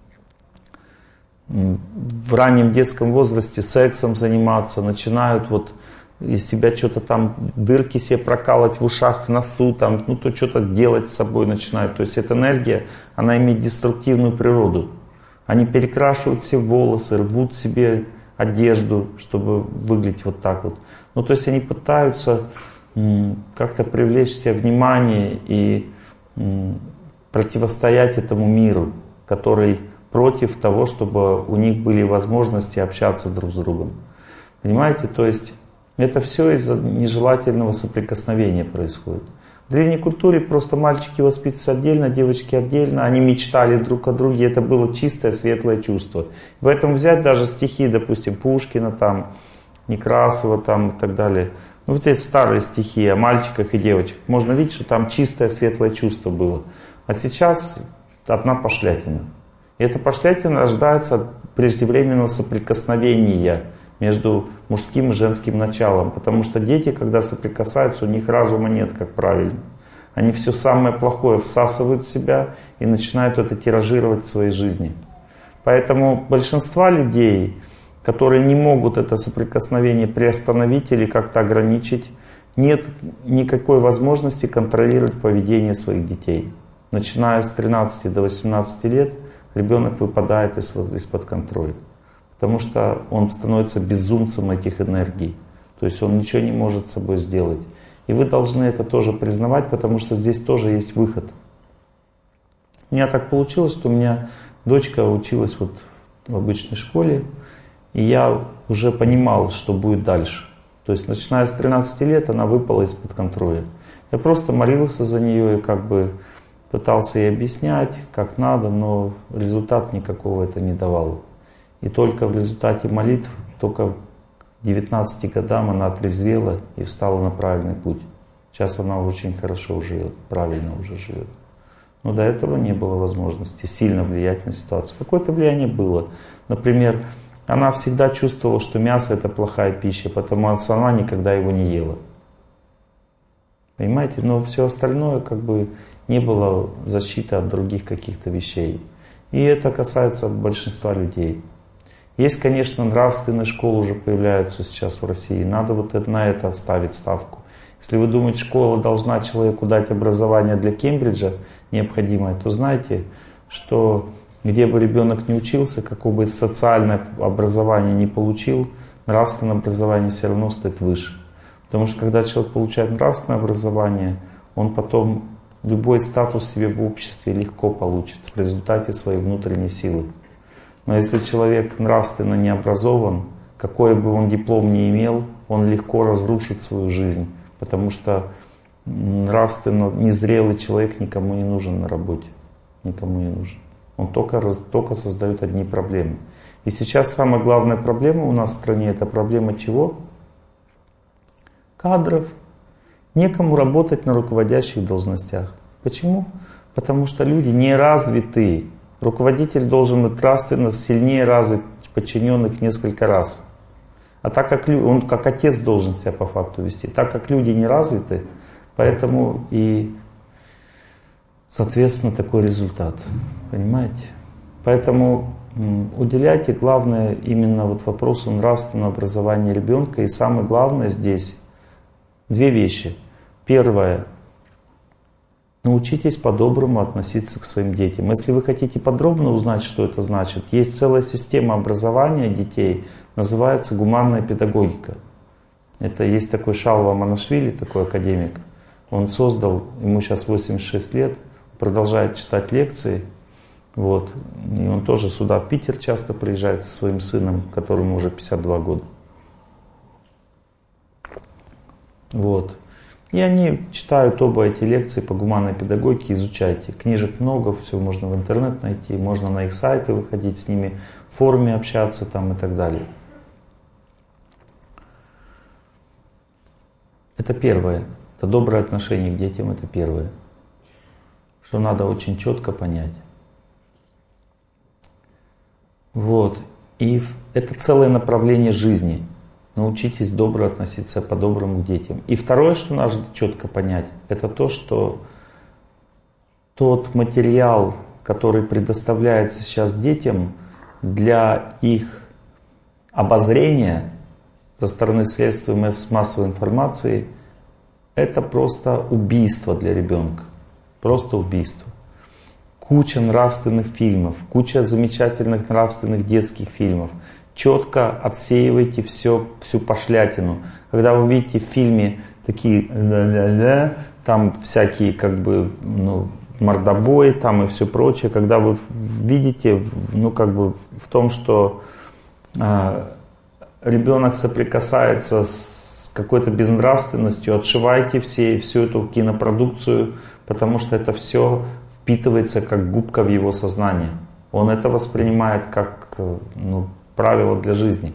в раннем детском возрасте сексом заниматься, начинают вот из себя что-то там, дырки себе прокалывать в ушах, в носу, там, ну то что-то делать с собой начинают. То есть эта энергия, она имеет деструктивную природу. Они перекрашивают все волосы, рвут себе одежду, чтобы выглядеть вот так вот. Ну то есть они пытаются как-то привлечь себе внимание и противостоять этому миру, который против того, чтобы у них были возможности общаться друг с другом. Понимаете? То есть это все из-за нежелательного соприкосновения происходит. В древней культуре просто мальчики воспитываются отдельно, девочки отдельно, они мечтали друг о друге, это было чистое, светлое чувство. Поэтому взять даже стихи, допустим, Пушкина, там, Некрасова там, и так далее, ну вот эти старые стихи о мальчиках и девочках, можно видеть, что там чистое, светлое чувство было. А сейчас одна пошлятина. И эта пошлятина рождается от преждевременного соприкосновения между мужским и женским началом. Потому что дети, когда соприкасаются, у них разума нет, как правильно. Они все самое плохое всасывают в себя и начинают это тиражировать в своей жизни. Поэтому большинство людей, которые не могут это соприкосновение приостановить или как-то ограничить, нет никакой возможности контролировать поведение своих детей. Начиная с тринадцати до восемнадцати лет ребенок выпадает из-под контроля. Потому что он становится безумцем этих энергий. То есть он ничего не может с собой сделать. И вы должны это тоже признавать, потому что здесь тоже есть выход. У меня так получилось, что у меня дочка училась вот в обычной школе, и я уже понимал, что будет дальше. То есть начиная с тринадцати лет она выпала из-под контроля. Я просто молился за нее и как бы пытался ей объяснять, как надо, но результат никакого это не давал. И только в результате молитв, только к девятнадцати годам она отрезвела и встала на правильный путь. Сейчас она очень хорошо живет, правильно уже живет. Но до этого не было возможности сильно влиять на ситуацию. Какое-то влияние было. Например, она всегда чувствовала, что мясо это плохая пища, потому что она никогда его не ела. Понимаете? Но все остальное как бы не было защиты от других каких-то вещей. И это касается большинства людей. Есть, конечно, нравственные школы уже появляются сейчас в России. Надо вот на это ставить ставку. Если вы думаете, школа должна человеку дать образование для Кембриджа необходимое, то знайте, что где бы ребенок не учился, какое бы социальное образование не получил, нравственное образование все равно стоит выше. Потому что когда человек получает нравственное образование, он потом любой статус себе в обществе легко получит в результате своей внутренней силы. Но если человек нравственно не образован, какой бы он диплом ни имел, он легко разрушит свою жизнь. Потому что нравственно незрелый человек никому не нужен на работе. Никому не нужен. Он только, только создает одни проблемы. И сейчас самая главная проблема у нас в стране — это проблема чего? Кадров. Некому работать на руководящих должностях. Почему? Потому что люди не развиты. Руководитель должен быть нравственно сильнее развит подчиненных в несколько раз. А так как он как отец должен себя по факту вести, так как люди не развиты, поэтому и соответственно такой результат. Понимаете? Поэтому уделяйте главное именно вот вопросу нравственного образования ребенка. И самое главное здесь две вещи. Первое. Научитесь по-доброму относиться к своим детям. Если вы хотите подробно узнать, что это значит, есть целая система образования детей, называется гуманная педагогика. Это есть такой Шалва Манашвили, такой академик. Он создал, ему сейчас восемьдесят шесть лет, продолжает читать лекции. Вот. И он тоже сюда, в Питер, часто приезжает со своим сыном, которому уже пятьдесят два года. Вот. И они читают оба эти лекции по гуманной педагогике, изучайте. Книжек много, все можно в интернет найти, можно на их сайты выходить, с ними в форуме общаться там и так далее. Это первое. Это доброе отношение к детям, это первое. Что надо очень четко понять. Вот. И это целое направление жизни. Научитесь добро относиться по-доброму к детям. И второе, что надо четко понять, это то, что тот материал, который предоставляется сейчас детям для их обозрения со стороны средств массовой информации, это просто убийство для ребенка. Просто убийство. Куча нравственных фильмов, куча замечательных нравственных детских фильмов. Четко отсеивайте все, всю пошлятину. Когда вы видите в фильме такие ля-ля-ля, там всякие как бы ну, мордобои там и все прочее, когда вы видите ну, как бы, в том, что э, ребенок соприкасается с какой-то безнравственностью, отшивайте все, всю эту кинопродукцию, потому что это все впитывается как губка в его сознание. Он это воспринимает как ну, правило для жизни.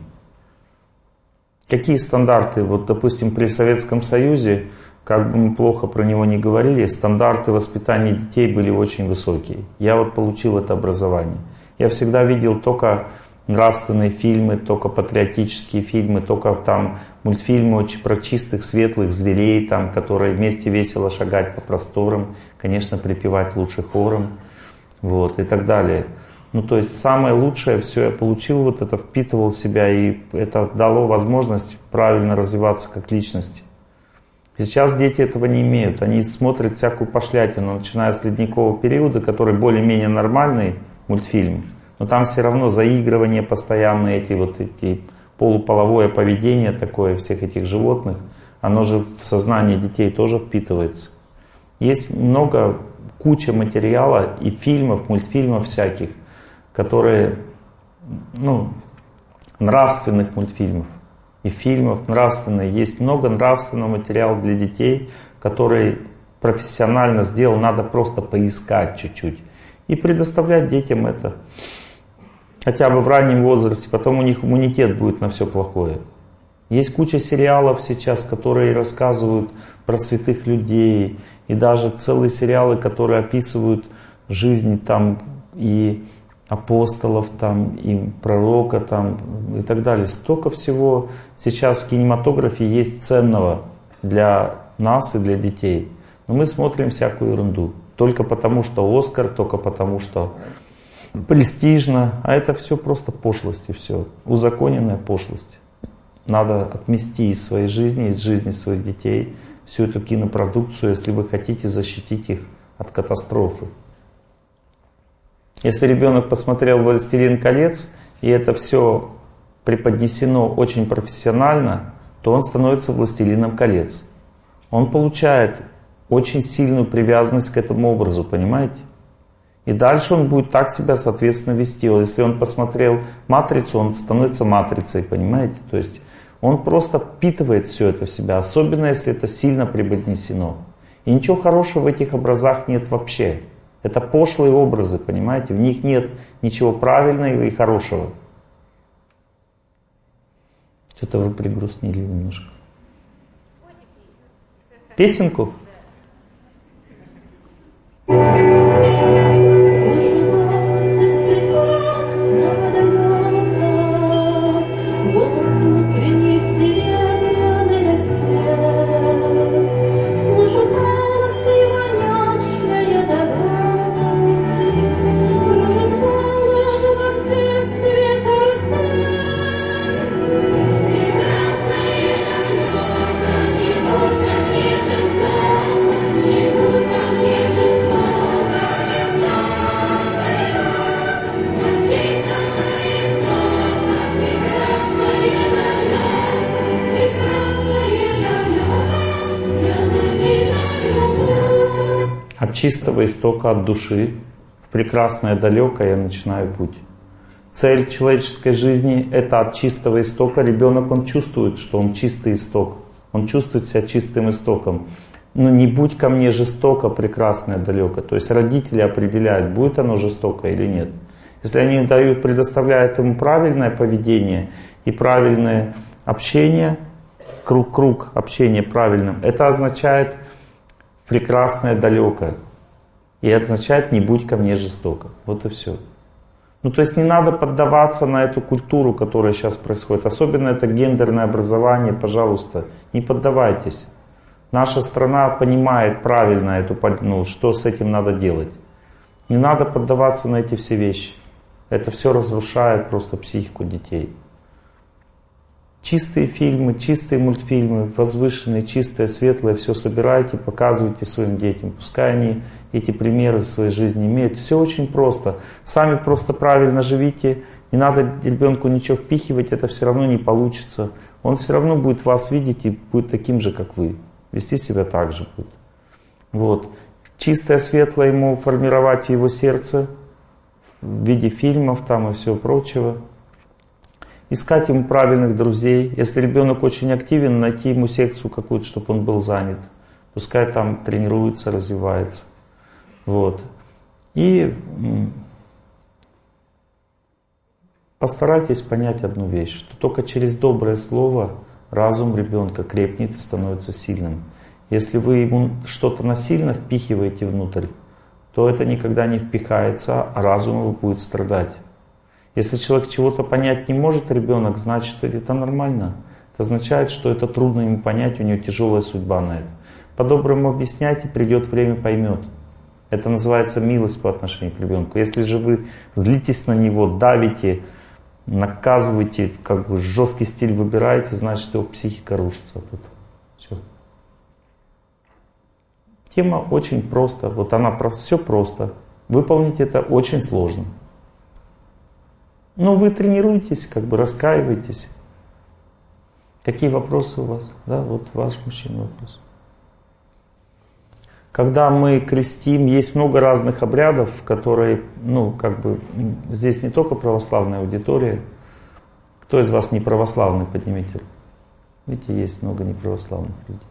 Какие стандарты? Вот, допустим, при Советском Союзе, как бы мы плохо про него не говорили, стандарты воспитания детей были очень высокие. Я вот получил это образование. Я всегда видел только нравственные фильмы, только патриотические фильмы, только там мультфильмы очень про чистых, светлых зверей, там, которые вместе весело шагать по просторам, конечно, припевать лучше хором, вот, и так далее. Ну, то есть самое лучшее все я получил, вот это впитывал в себя, и это дало возможность правильно развиваться как личности. Сейчас дети этого не имеют, они смотрят всякую пошлятину, начиная с ледникового периода, который более-менее нормальный мультфильм, но там все равно заигрывание постоянно, эти вот эти полуполовое поведение такое всех этих животных, оно же в сознании детей тоже впитывается. Есть много, куча материала и фильмов, мультфильмов всяких, которые, ну, нравственных мультфильмов и фильмов нравственных. Есть много нравственного материала для детей, который профессионально сделан, надо просто поискать чуть-чуть и предоставлять детям это. Хотя бы в раннем возрасте, потом у них иммунитет будет на все плохое. Есть куча сериалов сейчас, которые рассказывают про святых людей, и даже целые сериалы, которые описывают жизнь там и апостолов, там, и пророка, там, и так далее. Столько всего сейчас в кинематографе есть ценного для нас и для детей. Но мы смотрим всякую ерунду. Только потому, что Оскар, только потому, что престижно. А это все просто пошлость и все. Узаконенная пошлость. Надо отмести из своей жизни, из жизни своих детей всю эту кинопродукцию, если вы хотите защитить их от катастрофы. Если ребенок посмотрел «Властелин колец», и это все преподнесено очень профессионально, то он становится властелином колец. Он получает очень сильную привязанность к этому образу, понимаете? И дальше он будет так себя, соответственно, вести. Если он посмотрел «Матрицу», он становится матрицей, понимаете? То есть он просто впитывает все это в себя, особенно если это сильно преподнесено. И ничего хорошего в этих образах нет вообще. Это пошлые образы, понимаете? В них нет ничего правильного и хорошего. Что-то вы пригрустнили немножко. Песенку? От чистого истока, от души, в прекрасное далекое я начинаю путь. Цель человеческой жизни — это от чистого истока. Ребенок, он чувствует, что он чистый исток. Он чувствует себя чистым истоком. Но не будь ко мне жестоко, прекрасное далеко. То есть родители определяют, будет оно жестоко или нет. Если они дают, предоставляют ему правильное поведение и правильное общение, круг-круг общения правильным, это означает прекрасное далеко. И это означает «не будь ко мне жестоко». Вот и все. Ну то есть не надо поддаваться на эту культуру, которая сейчас происходит. Особенно это гендерное образование, пожалуйста, не поддавайтесь. Наша страна понимает правильно эту, ну, что с этим надо делать. Не надо поддаваться на эти все вещи. Это все разрушает просто психику детей. Чистые фильмы, чистые мультфильмы, возвышенные, чистые, светлые, все собирайте, показывайте своим детям. Пускай они эти примеры в своей жизни имеют. Все очень просто. Сами просто правильно живите. Не надо ребенку ничего впихивать, это все равно не получится. Он все равно будет вас видеть и будет таким же, как вы. Вести себя так же будет. Вот. Чистое, светлое ему формировать в его сердце в виде фильмов там и всего прочего. искать ему правильных друзей. Если ребенок очень активен, найти ему секцию какую-то, чтобы он был занят. Пускай там тренируется, развивается. Вот. И постарайтесь понять одну вещь, что только через доброе слово разум ребенка крепнет и становится сильным. Если вы ему что-то насильно впихиваете внутрь, то это никогда не впихается, а разум его будет страдать. Если человек чего-то понять не может, ребенок, значит, это нормально. Это означает, что это трудно ему понять, у него тяжелая судьба на это. По-доброму объясняйте, придет время, поймет. Это называется милость по отношению к ребенку. Если же вы злитесь на него, давите, наказываете, как бы жесткий стиль выбираете, значит, его психика рушится от этого. Все. Тема очень проста. Вот она просто, все просто. Выполнить это очень сложно. Но вы тренируетесь, как бы раскаиваетесь. Какие вопросы у вас? Да, вот ваш мужчина вопрос. Когда мы крестим, есть много разных обрядов, которые, ну, как бы, здесь не только православная аудитория. Кто из вас не православный, поднимите руку. Видите, есть много неправославных людей.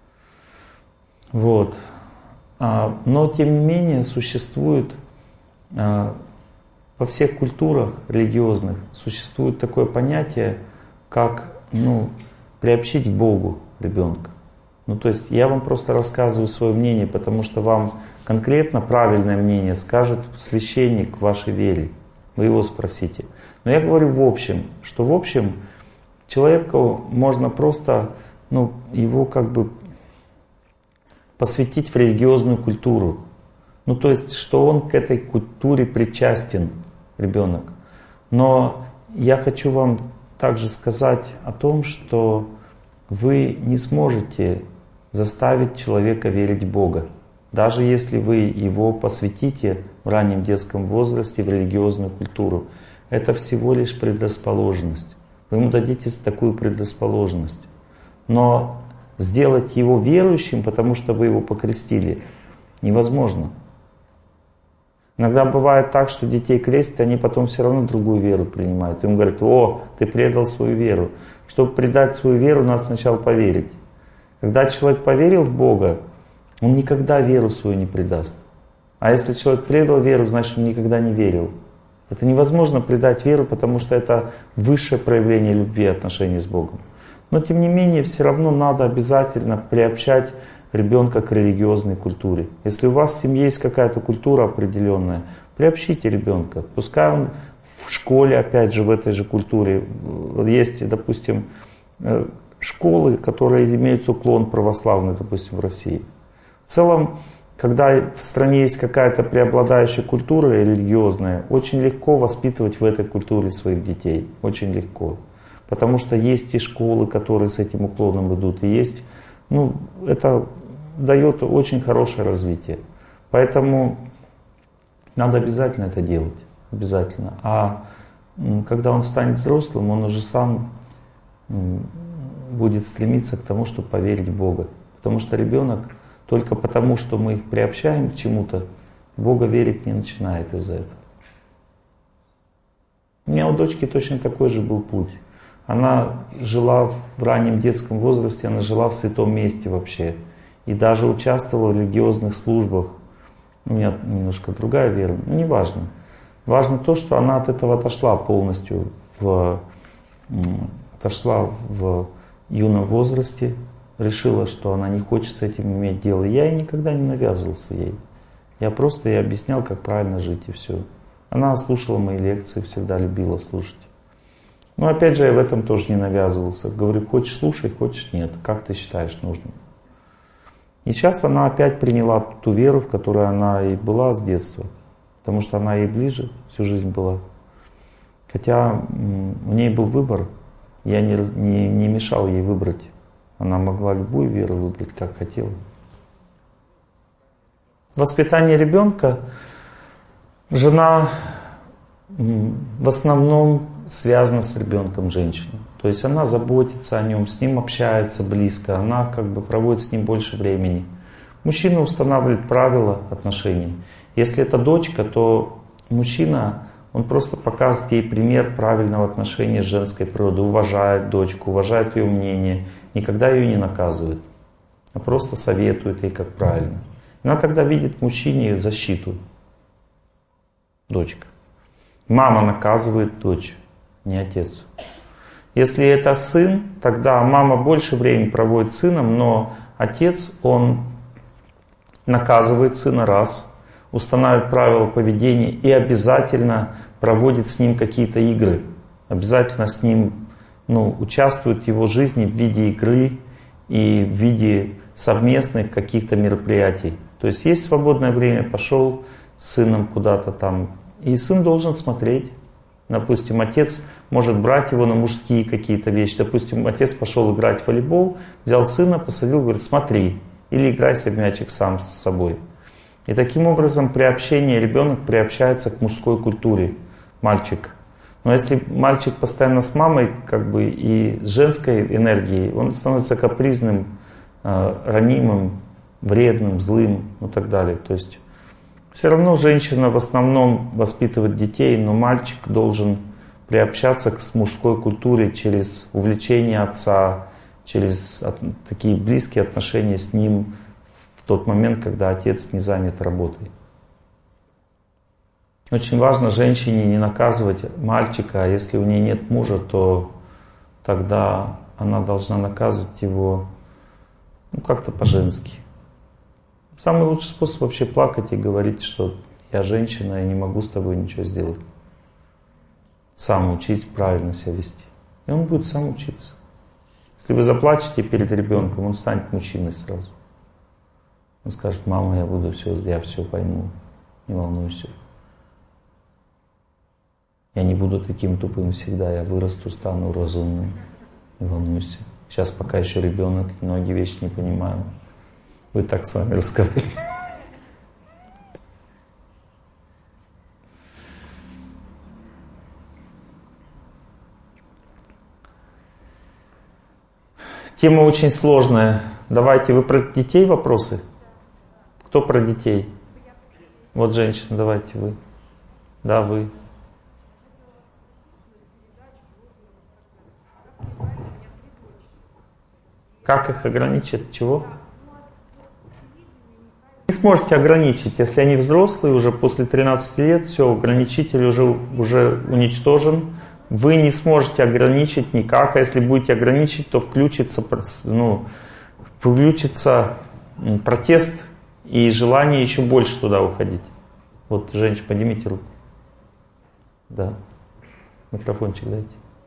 Вот. А, но, тем не менее, существует а, во всех культурах религиозных существует такое понятие, как, ну, приобщить к Богу ребенка. Ну, то есть я вам просто рассказываю свое мнение, потому что вам конкретно правильное мнение скажет священник в вашей вере. Вы его спросите. Но я говорю в общем, что в общем человеку можно просто, ну, его как бы посвятить в религиозную культуру. Ну, то есть, что он к этой культуре причастен, ребенок. Но я хочу вам также сказать о том, что вы не сможете заставить человека верить в Бога. Даже если вы его посвятите в раннем детском возрасте в религиозную культуру, это всего лишь предрасположенность. Вы ему дадите такую предрасположенность. Но сделать его верующим, потому что вы его покрестили, невозможно. Иногда бывает так, что детей крестят, и они потом все равно другую веру принимают. Им говорят: о, ты предал свою веру. Чтобы предать свою веру, надо сначала поверить. Когда человек поверил в Бога, он никогда веру свою не предаст. А если человек предал веру, значит, он никогда не верил. Это невозможно предать веру, потому что это высшее проявление любви и отношений с Богом. Но тем не менее, все равно надо обязательно приобщать ребенка к религиозной культуре. Если у вас в семье есть какая-то культура определенная, приобщите ребенка. Пускай он в школе, опять же, в этой же культуре. Есть, допустим, школы, которые имеют уклон православный, допустим, в России. В целом, когда в стране есть какая-то преобладающая культура религиозная, очень легко воспитывать в этой культуре своих детей. Очень легко. Потому что есть и школы, которые с этим уклоном идут, и есть, ну, это дает очень хорошее развитие. Поэтому надо обязательно это делать. Обязательно. А когда он станет взрослым, он уже сам будет стремиться к тому, чтобы поверить в Бога. Потому что ребенок, только потому, что мы их приобщаем к чему-то, в Бога верить не начинает из-за этого. У меня у дочки точно такой же был путь. Она жила в раннем детском возрасте, она жила в святом месте вообще. И даже участвовала в религиозных службах. У меня немножко другая вера, но не важно. Важно то, что она от этого отошла полностью, в, отошла в юном возрасте, решила, что она не хочет с этим иметь дело. Я ей никогда не навязывался ей. Я просто ей объяснял, как правильно жить, и все. Она слушала мои лекции, всегда любила слушать. Но опять же, я в этом тоже не навязывался. Говорю: хочешь — слушай, хочешь — нет. Как ты считаешь нужным? И сейчас она опять приняла ту веру, в которой она и была с детства. Потому что она ей ближе всю жизнь была. Хотя у ней был выбор, я не, не, не мешал ей выбрать. Она могла любую веру выбрать, как хотела. Воспитание ребенка. Жена в основном связана с ребенком женщина. То есть она заботится о нем, с ним общается близко, она как бы проводит с ним больше времени. Мужчина устанавливает правила отношений. Если это дочка, то мужчина Он просто показывает ей пример правильного отношения с женской природой, уважает дочку, уважает ее мнение, никогда ее не наказывает, а просто советует ей, как правильно. Она тогда видит в мужчине защиту. Дочка. Мама наказывает дочь, не отец. Если это сын, тогда мама больше времени проводит с сыном, но отец, он наказывает сына раз, устанавливает правила поведения и обязательно проводит с ним какие-то игры. Обязательно с ним ну, участвует в его жизни в виде игры и в виде совместных каких-то мероприятий. То есть есть свободное время, пошел с сыном куда-то там, и сын должен смотреть. Допустим, отец может брать его на мужские какие-то вещи. Допустим, отец пошел играть в волейбол, взял сына, посадил, говорит, смотри, или играйся в мячик сам с собой. И таким образом при общении ребенок приобщается к мужской культуре, мальчик. Но если мальчик постоянно с мамой как бы, и с женской энергией, он становится капризным, ранимым, вредным, злым и так далее. То есть все равно женщина в основном воспитывает детей, но мальчик должен приобщаться к мужской культуре через увлечение отца, через такие близкие отношения с ним в тот момент, когда отец не занят работой. Очень важно женщине не наказывать мальчика, а если у нее нет мужа, то тогда она должна наказывать его ну, как-то по-женски. Самый лучший способ вообще плакать и говорить, что я женщина, я не могу с тобой ничего сделать. Сам учись правильно себя вести. И он будет сам учиться. Если вы заплачете перед ребенком, он станет мужчиной сразу. Он скажет, мама, я буду все, я все пойму, не волнуйся. Я не буду таким тупым всегда, я вырасту, стану разумным, не волнуйся. Сейчас пока еще ребенок, многие вещи не понимаю. Вы так с вами разговариваете. Тема очень сложная. Давайте, вы про детей вопросы? Кто про детей? Вот женщина, давайте вы. Да, вы. Как их ограничить? Чего? Не сможете ограничить, если они взрослые, уже после тринадцати лет, все, ограничитель уже, уже уничтожен. Вы не сможете ограничить никак, а если будете ограничить, то включится, ну, включится протест и желание еще больше туда уходить. Вот, женщина, поднимите руку. Да. Микрофончик дайте.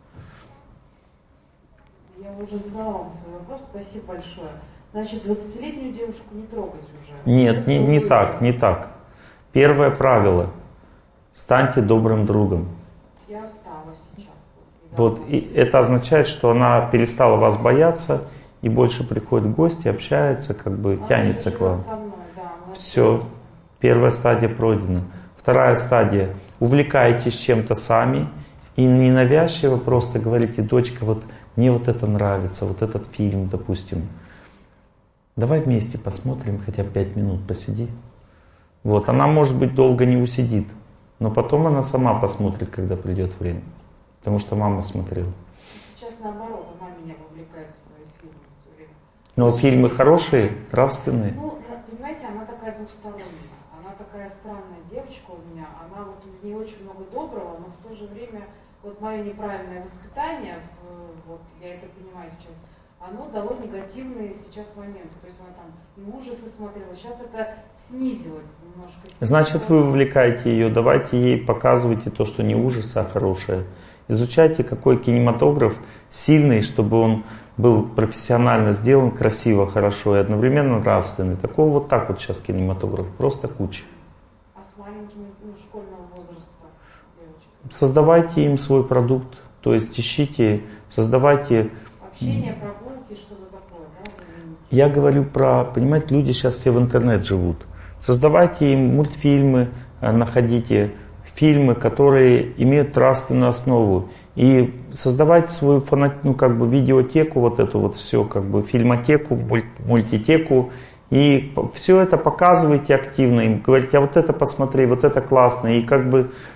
Я уже задала вам свой вопрос, спасибо большое. Значит, двадцатилетнюю девушку не трогать уже? Нет, не, не так, не так. Первое правило. Станьте добрым другом. Я осталась сейчас. Вот, и это означает, что она перестала вас бояться и больше приходит в гости, общается, как бы она тянется к вам. Со мной, да, все, первая стадия пройдена. Вторая стадия. Увлекаетесь чем-то сами и ненавязчиво просто говорите, дочка, вот мне вот это нравится, вот этот фильм, допустим. Давай вместе посмотрим, хотя пять минут посиди. Вот, она, может быть, долго не усидит, но потом она сама посмотрит, когда придет время. Потому что мама смотрела. Сейчас наоборот, она меня вовлекает в свои фильмы все время. Но фильмы хорошие, нравственные. Ну, понимаете, она такая двухсторонняя. Она такая странная девочка у меня. Она вот в ней очень много доброго, но в то же время вот мое неправильное воспитание, вот я это понимаю сейчас, оно дало негативные сейчас моменты. То есть она там и ужасы смотрела. Сейчас это снизилось немножко. Значит, вы увлекаете ее. Давайте ей показывайте то, что не ужасы, а хорошее. Изучайте, какой кинематограф сильный, чтобы он был профессионально сделан, красиво, хорошо и одновременно нравственный. Такого вот так вот сейчас кинематограф. Просто куча. А с маленькими, ну, школьного возраста девочками? Создавайте им свой продукт. То есть ищите, создавайте... Общение, прогулки, что-то такое, да? Я говорю про, понимаете, люди сейчас все в интернет живут. Создавайте им мультфильмы, находите фильмы, которые имеют нравственную основу. И создавайте свою фанат, ну, как бы видеотеку, вот эту вот все, как бы фильмотеку, мультитеку. И все это показывайте активно им. Говорите, а вот это посмотри, вот это классно. И как бы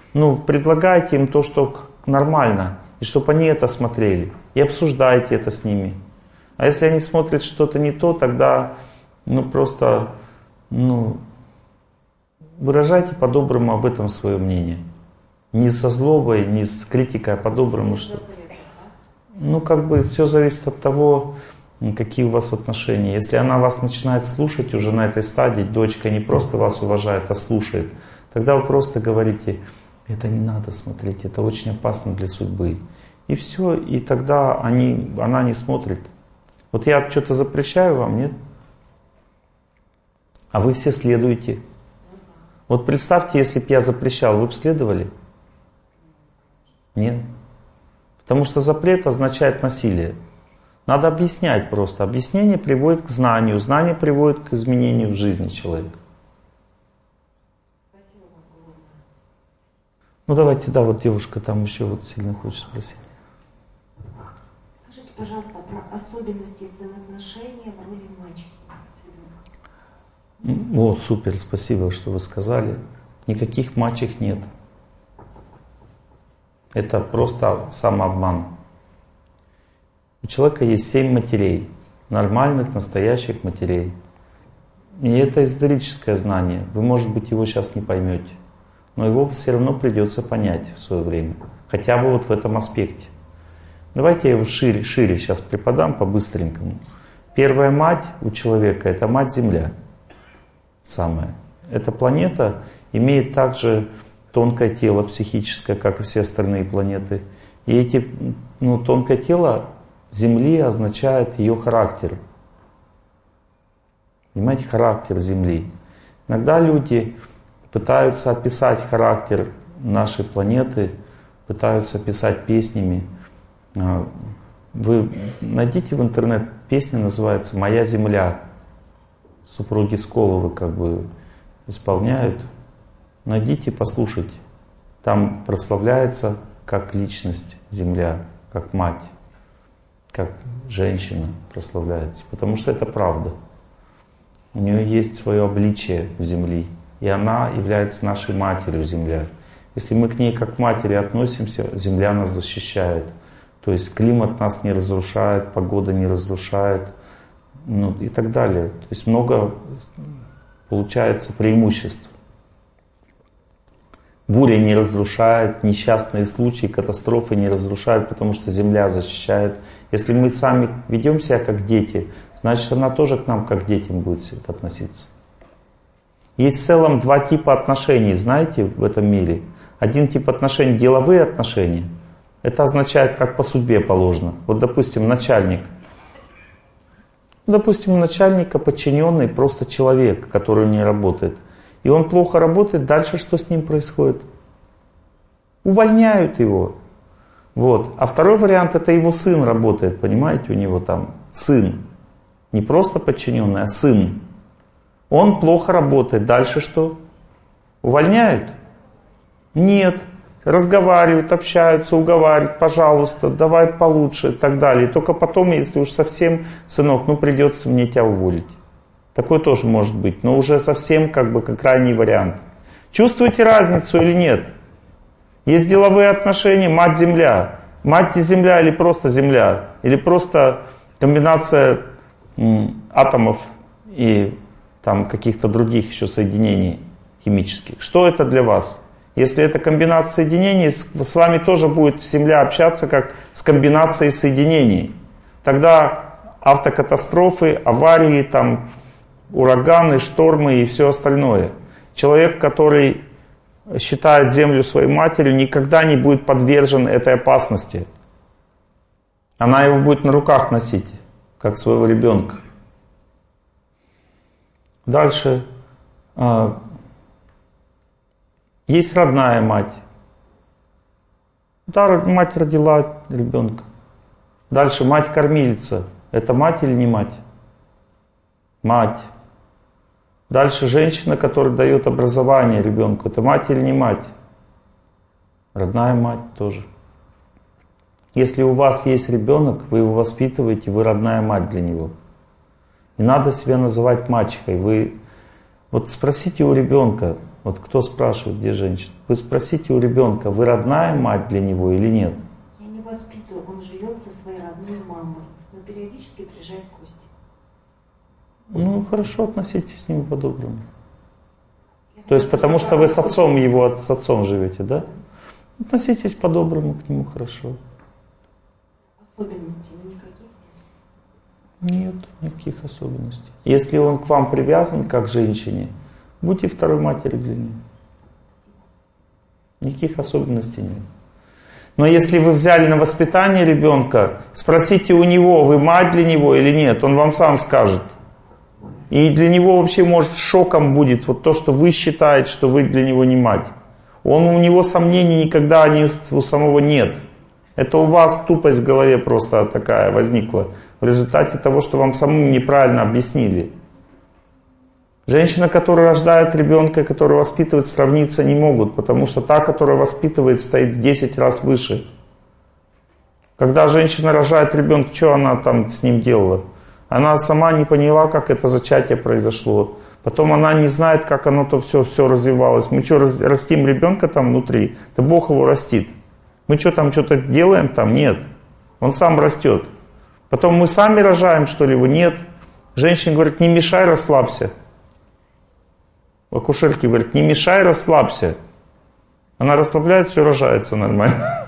ну, предлагайте им то, что нормально, и чтобы они это смотрели, и обсуждайте это с ними. А если они смотрят что-то не то, тогда, ну, просто, ну, выражайте по-доброму об этом свое мнение. Не со злобой, не с критикой, а по-доброму. Что... Ну, как бы все зависит от того, какие у вас отношения. Если она вас начинает слушать уже на этой стадии, дочка не просто вас уважает, а слушает, тогда вы просто говорите: это не надо смотреть, это очень опасно для судьбы. И все, и тогда они, она не смотрит. Вот я что-то запрещаю вам, нет? А вы все следуете. Вот представьте, если бы я запрещал, вы бы следовали? Нет. Потому что запрет означает насилие. Надо объяснять просто. Объяснение приводит к знанию, знание приводит к изменению в жизни человека. Спасибо вам. Ну давайте, да, вот девушка там еще вот сильно хочет спросить. Скажите, пожалуйста, про особенности взаимоотношений в роли мачехи с ребенком. О, супер, спасибо, что вы сказали. Никаких мачех нет. Это просто самообман. У человека есть семь матерей, нормальных, настоящих матерей. И это эзотерическое знание. Вы, может быть, его сейчас не поймете, но его все равно придется понять в свое время. Хотя бы вот в этом аспекте. Давайте я его шире, шире сейчас преподам по-быстренькому. Первая мать у человека — это мать-Земля. Самая. Эта планета имеет также тонкое тело психическое, как и все остальные планеты. И эти, ну, тонкое тело Земли означает ее характер. Понимаете, характер Земли. Иногда люди пытаются описать характер нашей планеты, пытаются описать песнями. Вы найдите в интернет, песня называется «Моя Земля». Супруги Сколовы как бы исполняют. Найдите, послушайте. Там прославляется как личность Земля, как мать, как женщина прославляется. Потому что это правда. У нее есть свое обличие в Земле. И она является нашей матерью, Земля. Если мы к ней как к матери относимся, Земля нас защищает. То есть климат нас не разрушает, погода не разрушает, ну и так далее. То есть много получается преимуществ. Буря не разрушает, несчастные случаи, катастрофы не разрушают, потому что Земля защищает. Если мы сами ведем себя как дети, значит, она тоже к нам как к детям будет относиться. Есть в целом два типа отношений, знаете, в этом мире. Один тип отношений — деловые отношения. Это означает, как по судьбе положено. Вот, допустим, начальник. Допустим, у начальника подчиненный просто человек, который не работает. И он плохо работает, дальше что с ним происходит? Увольняют его. Вот. А второй вариант — это его сын работает, понимаете, у него там сын. Не просто подчиненный, а сын. Он плохо работает, дальше что? Увольняют? Нет. Разговаривают, общаются, уговаривают, пожалуйста, давай получше и так далее. И только потом, если уж совсем, сынок, ну придется мне тебя уволить. Такое тоже может быть, но уже совсем как бы как крайний вариант. Чувствуете разницу или нет? Есть деловые отношения, мать-земля. Мать-земля или просто земля? Или просто комбинация м, атомов и там каких-то других еще соединений химических. Что это для вас? Если это комбинация соединений, с вами тоже будет земля общаться как с комбинацией соединений. Тогда автокатастрофы, аварии, там, ураганы, штормы и все остальное. Человек, который считает Землю своей матерью, никогда не будет подвержен этой опасности. Она его будет на руках носить, как своего ребенка. Дальше. Есть родная мать. Да, мать родила ребенка. Дальше мать-кормилица. Это мать или не мать? Мать. Дальше женщина, которая дает образование ребенку. Это мать или не мать? Родная мать тоже. Если у вас есть ребенок, вы его воспитываете, вы родная мать для него. Не надо себя называть мачехой. Вы вот спросите у ребенка, Вот кто спрашивает, где женщина? Вы спросите у ребенка, вы родная мать для него или нет? Я не воспитываю, он живет со своей родной мамой, но периодически приезжает в гости. Ну, хорошо, относитесь с ним по-доброму. То есть, потому что вы с отцом его, с отцом живете, да? Относитесь по-доброму к нему, хорошо. Особенностей никаких? Нет, никаких особенностей. Если он к вам привязан, как к женщине, будьте второй матерью для него. Никаких особенностей нет. Но если вы взяли на воспитание ребенка, спросите у него, вы мать для него или нет, он вам сам скажет. И для него вообще, может, шоком будет вот то, что вы считаете, что вы для него не мать. Он, у него сомнений никогда не, у самого нет. Это у вас тупость в голове просто такая возникла в результате того, что вам самому неправильно объяснили. Женщина, которая рождает ребенка, который воспитывает, сравниться не могут, потому что та, которая воспитывает, стоит в десять раз выше. Когда женщина рожает ребенка, что она там с ним делала? Она сама не поняла, как это зачатие произошло. Потом она не знает, как оно-то все, все развивалось. Мы что, растим ребенка там внутри? Да Бог его растит. Мы что там что-то делаем там? Нет. Он сам растет. Потом мы сами рожаем, что ли, его? Нет. Женщина говорит, не мешай, расслабься. Акушерки говорят, не мешай, расслабься. Она расслабляет, все рожается нормально.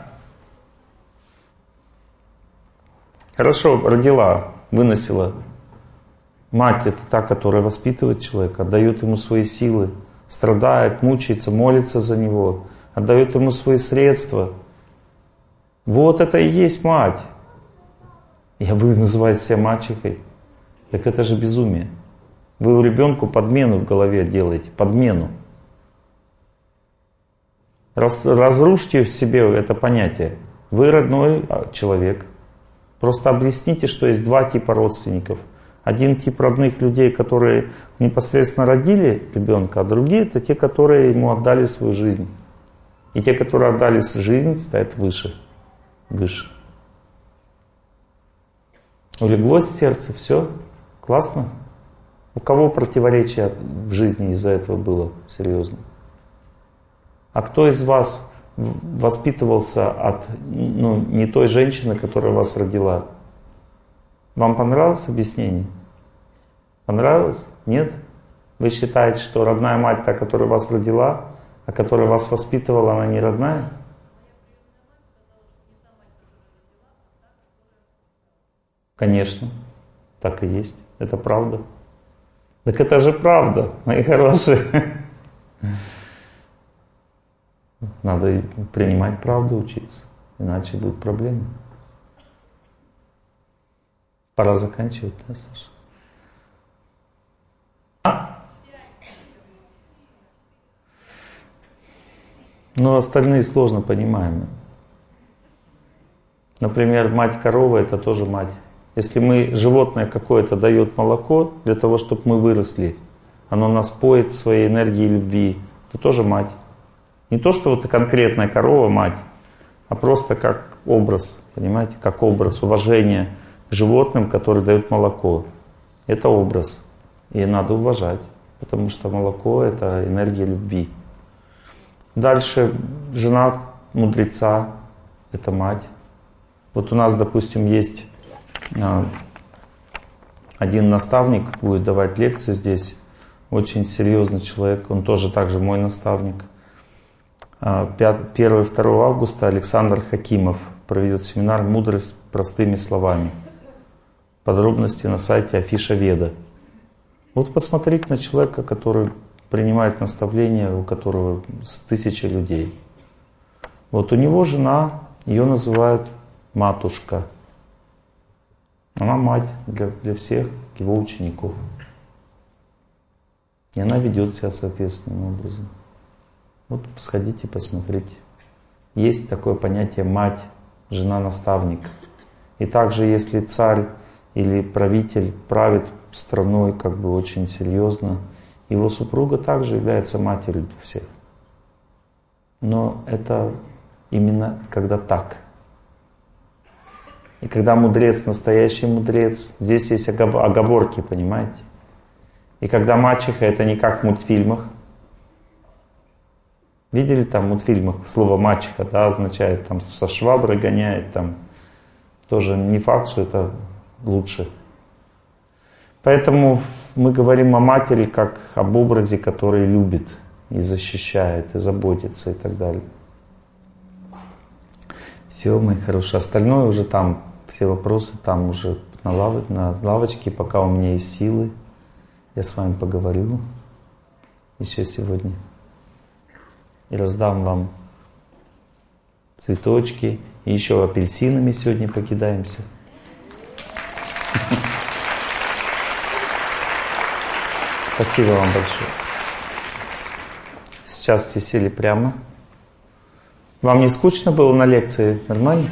Хорошо, родила, выносила. Мать — это та, которая воспитывает человека, отдает ему свои силы, страдает, мучается, молится за него, отдает ему свои средства. Вот это и есть мать. И вы называете себя мачехой. Так это же безумие. Вы у ребенку подмену в голове делаете, подмену. Раз, разрушьте в себе это понятие. Вы родной человек. Просто объясните, что есть два типа родственников. Один тип родных людей, которые непосредственно родили ребенка, а другие — это те, которые ему отдали свою жизнь. И те, которые отдали жизнь, стоят выше, выше. Улеглось сердце, все, классно. У кого противоречие в жизни из-за этого было серьезно? А кто из вас воспитывался от ну, не той женщины, которая вас родила? Вам понравилось объяснение? Понравилось? Нет? Вы считаете, что родная мать, та, которая вас родила, а которая вас воспитывала, она не родная? Конечно, так и есть. Это правда. Так это же правда, мои хорошие. Надо принимать правду, учиться, иначе будут проблемы. Пора заканчивать, да, Саша? А? Но остальные сложно понимаемые. Например, мать-корова — это тоже мать. Если мы, животное какое-то дает молоко для того, чтобы мы выросли, оно нас поет своей энергией любви, то тоже мать. Не то, что вот конкретная корова мать, а просто как образ, понимаете, как образ уважения к животным, которые дают молоко. Это образ, и надо уважать, потому что молоко — это энергия любви. Дальше жена мудреца — это мать. Вот у нас, допустим, есть один наставник, будет давать лекции здесь, очень серьезный человек, он тоже также мой наставник. первого-второго августа Александр Хакимов проведет семинар «Мудрость простыми словами». Подробности на сайте Афиша Веда. Вот посмотрите на человека, который принимает наставления, у которого с тысячи людей. Вот у него жена, ее называют матушка. Она мать для, для всех его учеников. И она ведет себя соответственным образом. Вот сходите, посмотрите. Есть такое понятие мать, жена-наставник. И также, если царь или правитель правит страной как бы очень серьезно, его супруга также является матерью для всех. Но это именно когда так. И когда мудрец, настоящий мудрец, здесь есть оговорки, понимаете? И когда мачеха, это не как в мультфильмах. Видели там в мультфильмах слово мачеха, да, означает там со шваброй гоняет, там тоже не факт, что это лучше. Поэтому мы говорим о матери как об образе, который любит и защищает, и заботится и так далее. Все, мои хорошие. Остальное уже там, все вопросы там уже на, лав... на лавочке, пока у меня есть силы. Я с вами поговорю еще сегодня. И раздам вам цветочки. И еще апельсинами сегодня покидаемся. Спасибо вам большое. Сейчас все сели прямо. Вам не скучно было на лекции? Нормально?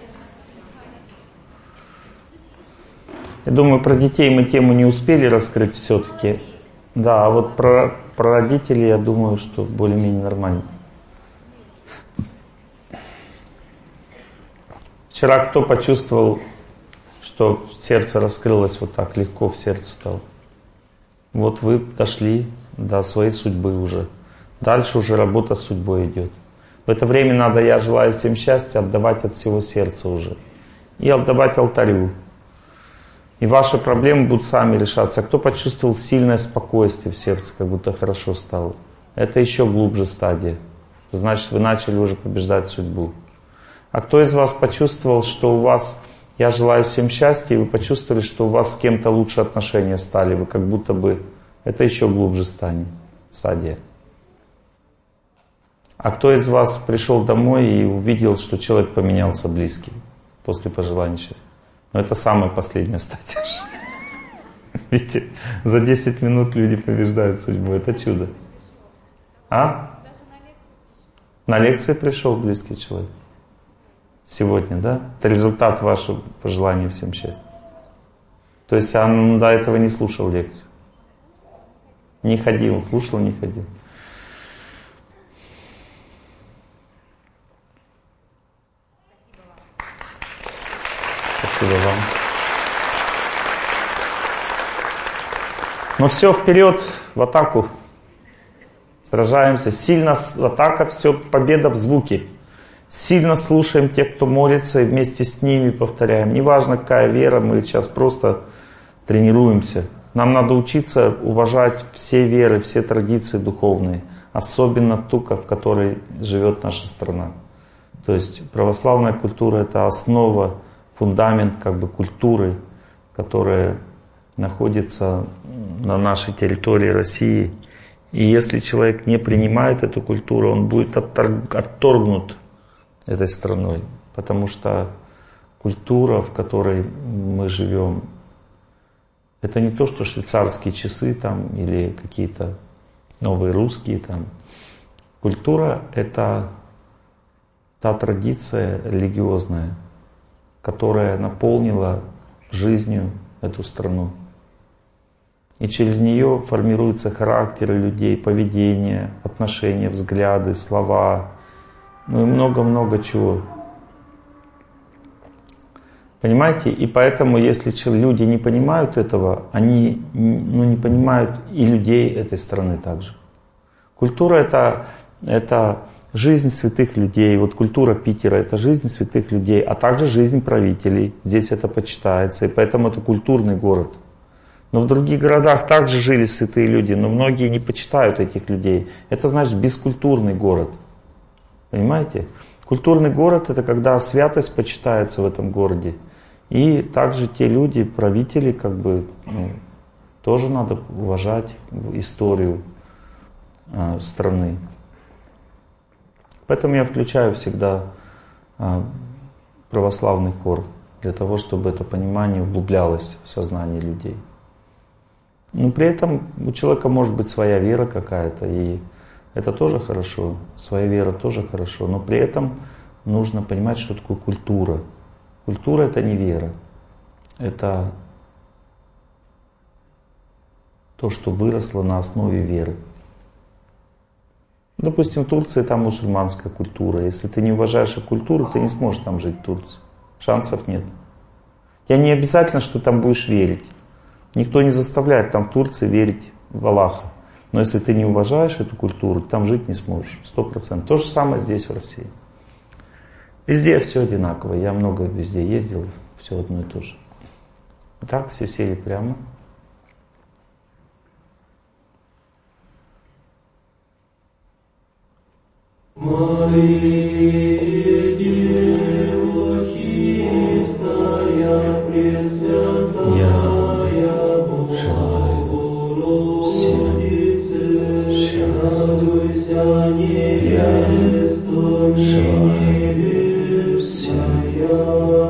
Я думаю, про детей мы тему не успели раскрыть все-таки. Да, а вот про, про родителей, я думаю, что более-менее нормально. Вчера кто почувствовал, что сердце раскрылось вот так, легко в сердце стало? Вот вы дошли до своей судьбы уже. Дальше уже работа с судьбой идет. В это время надо, я желаю всем счастья, отдавать от всего сердца уже. И отдавать алтарю. И ваши проблемы будут сами решаться. А кто почувствовал сильное спокойствие в сердце, как будто хорошо стало? Это еще глубже стадия. Значит, вы начали уже побеждать судьбу. А кто из вас почувствовал, что у вас, я желаю всем счастья, и вы почувствовали, что у вас с кем-то лучше отношения стали, вы как будто бы, это еще глубже стадия. А кто из вас пришел домой и увидел, что человек поменялся близкий после пожелания счастья? Но это самая последняя стадия. Видите, за десять минут люди побеждают судьбу, это чудо. А? На лекции пришел близкий человек? Сегодня, да? Это результат вашего пожелания всем счастья. То есть он до этого не слушал лекцию. Не ходил, слушал, не ходил. Спасибо вам. Ну все, вперед, в атаку. Сражаемся. Сильно атака, все, победа в звуке. Сильно слушаем тех, кто молится, и вместе с ними повторяем. Неважно, какая вера, мы сейчас просто тренируемся. Нам надо учиться уважать все веры, все традиции духовные. Особенно ту, в которой живет наша страна. То есть православная культура — это основа, фундамент как бы культуры, которая находится на нашей территории России. И если человек не принимает эту культуру, он будет отторгнут этой страной. Потому что культура, в которой мы живем, это не то, что швейцарские часы там или какие-то новые русские там. Культура — это та традиция религиозная, которая наполнила жизнью эту страну. И через нее формируются характеры людей, поведение, отношения, взгляды, слова, ну и много-много чего. Понимаете? И поэтому, если люди не понимают этого, они ну, не понимают и людей этой страны также. Культура это, это жизнь святых людей. Вот культура Питера — это жизнь святых людей, а также жизнь правителей. Здесь это почитается, и поэтому это культурный город. Но в других городах также жили святые люди, но многие не почитают этих людей. Это значит бескультурный город. Понимаете? Культурный город — это когда святость почитается в этом городе. И также те люди, правители, как бы, ну, тоже надо уважать историю э, страны. Поэтому я включаю всегда э, православный хор, для того, чтобы это понимание углублялось в сознание людей. Но при этом у человека может быть своя вера какая-то, и это тоже хорошо, своя вера тоже хорошо, но при этом нужно понимать, что такое культура. Культура — это не вера, это то, что выросло на основе веры. Допустим, в Турции там мусульманская культура. Если ты не уважаешь эту культуру, ты не сможешь там жить в Турции. Шансов нет. Тебе не обязательно, что там будешь верить. Никто не заставляет там в Турции верить в Аллаха. Но если ты не уважаешь эту культуру, там жить не сможешь. Сто процентов. То же самое здесь, в России. Везде все одинаково. Я много везде ездил, все одно и то же. Так, все сели прямо. Мария, Дева чистая, пресвятая, Я желаю всем счастья. Я желаю всем